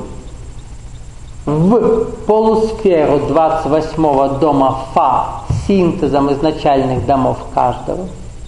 в полусферу двадцать восьмого дома Фа синтезом изначальных домов каждого.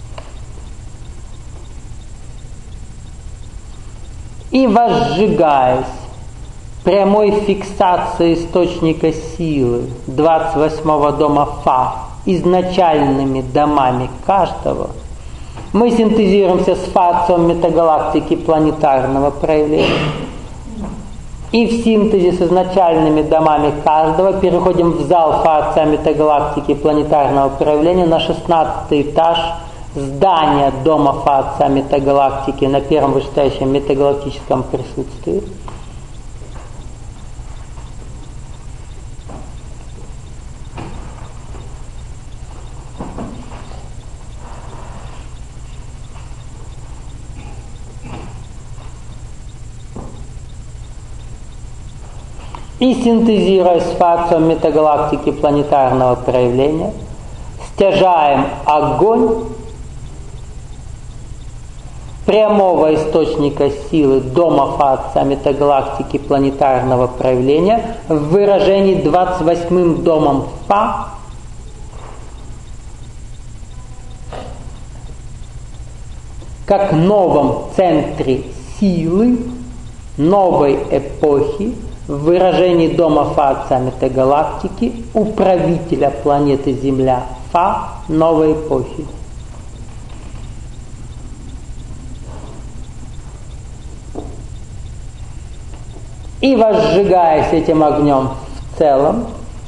И возжигаясь прямой фиксацией источника силы двадцать восьмого дома Фа изначальными домами каждого, мы синтезируемся с фацией метагалактики планетарного проявления. И в синтезе с изначальными домами каждого переходим в зал фация метагалактики планетарного проявления на шестнадцатый этаж здания дома фация метагалактики на первом вышестоящем метагалактическом присутствии. И синтезируя с фацией метагалактики планетарного проявления, стяжаем огонь прямого источника силы дома фация метагалактики планетарного проявления в выражении двадцать восьмым домом Фа как новом центре силы новой эпохи, в выражении дома фация метагалактики, управителя планеты Земля Фа новой эпохи. И возжигаясь этим огнем в целом,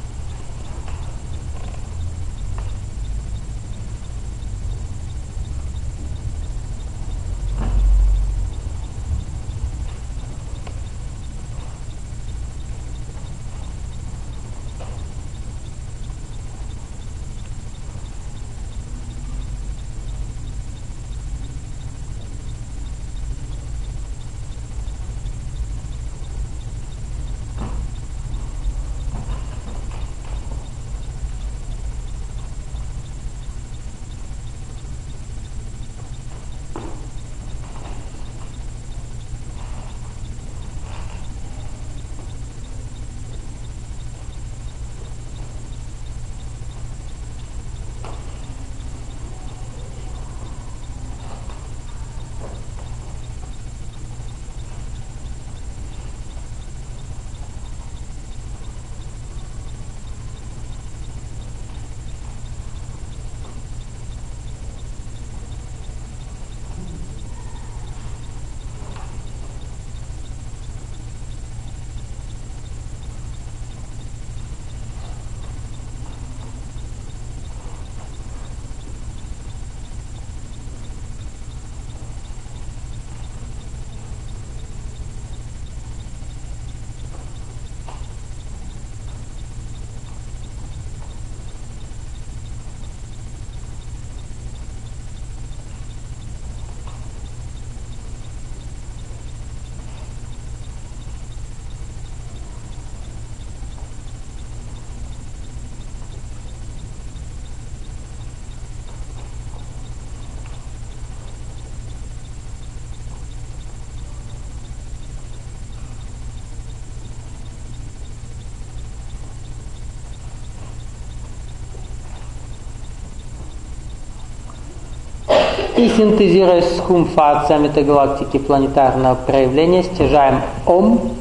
и синтезируя с хум фация метагалактики планетарного проявления, стяжаем Ом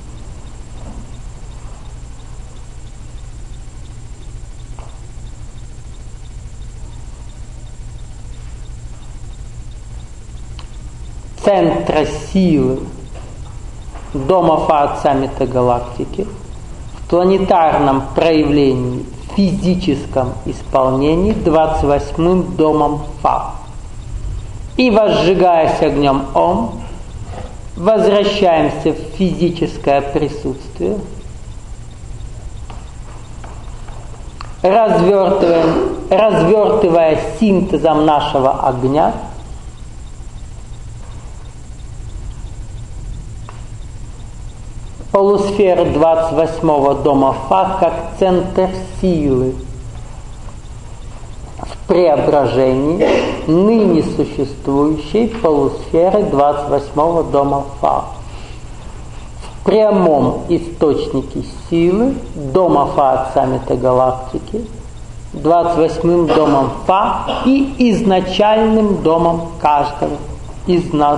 центра силы дома фация метагалактики в планетарном проявлении, в физическом исполнении двадцать восьмым домом Фа. И возжигаясь огнем Ом, возвращаемся в физическое присутствие, развертываем, развертывая синтезом нашего огня полусферу двадцать восьмого дома Фа как центр силы преображении ныне существующей полусферы двадцать восьмого дома Фа. В прямом источнике силы дома Фа от саммита галактики, двадцать восьмым домом Фа и изначальным домом каждого из нас.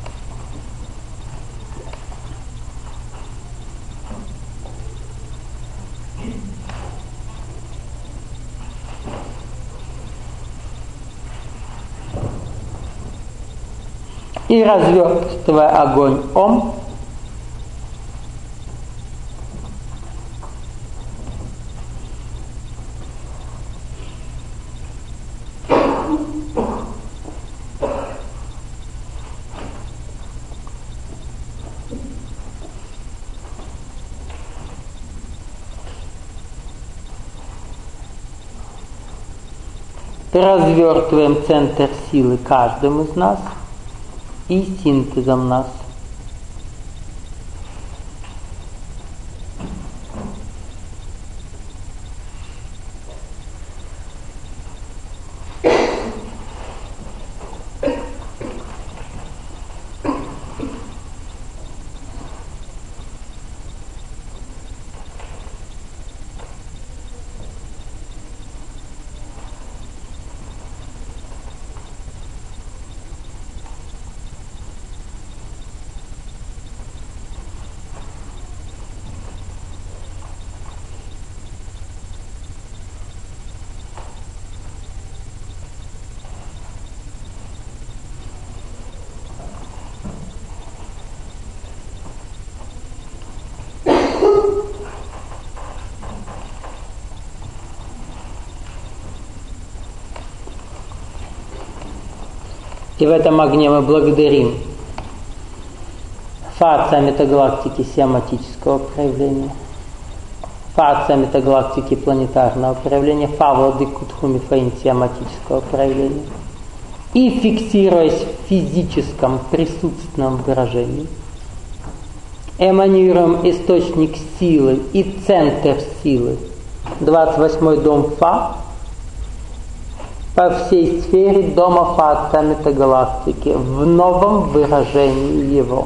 И разверстывая огонь Ом, развертываем центр силы каждым из нас и синтезом нас. И в этом огне мы благодарим Фа от саммита галактики сиаматического проявления, Фа от саммита галактики планетарного проявления, Фа владыку Тхуми Фаин сиаматического проявления. И фиксируясь в физическом присутственном выражении, эманируем источник силы и центр силы, двадцать восьмой дом Фа, по всей сфере дома Фа от саммита галактики в новом выражении его.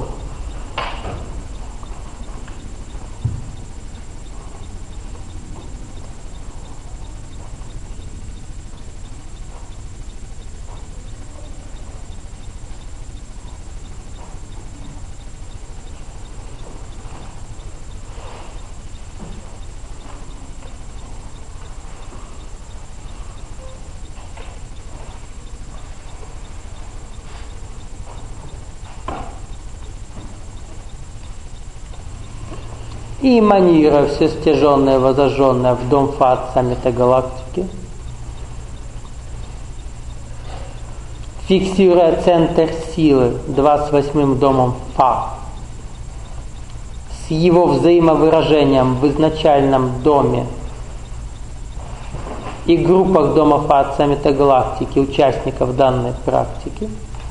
И эманируя все стяженное, возожженное в дом Фа от саммита галактики, фиксируя центр силы двадцать восьмым домом Фа с его взаимовыражением в изначальном доме и группах дома Фа от саммита галактики, участников данной практики,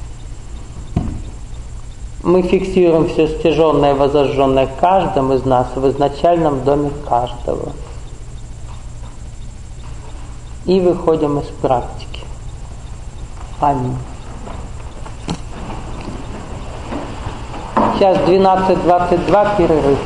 мы фиксируем все стяженное, возожженное каждым из нас в изначальном доме каждого. И выходим из практики. Аминь. Сейчас двенадцать двадцать два, перерыв.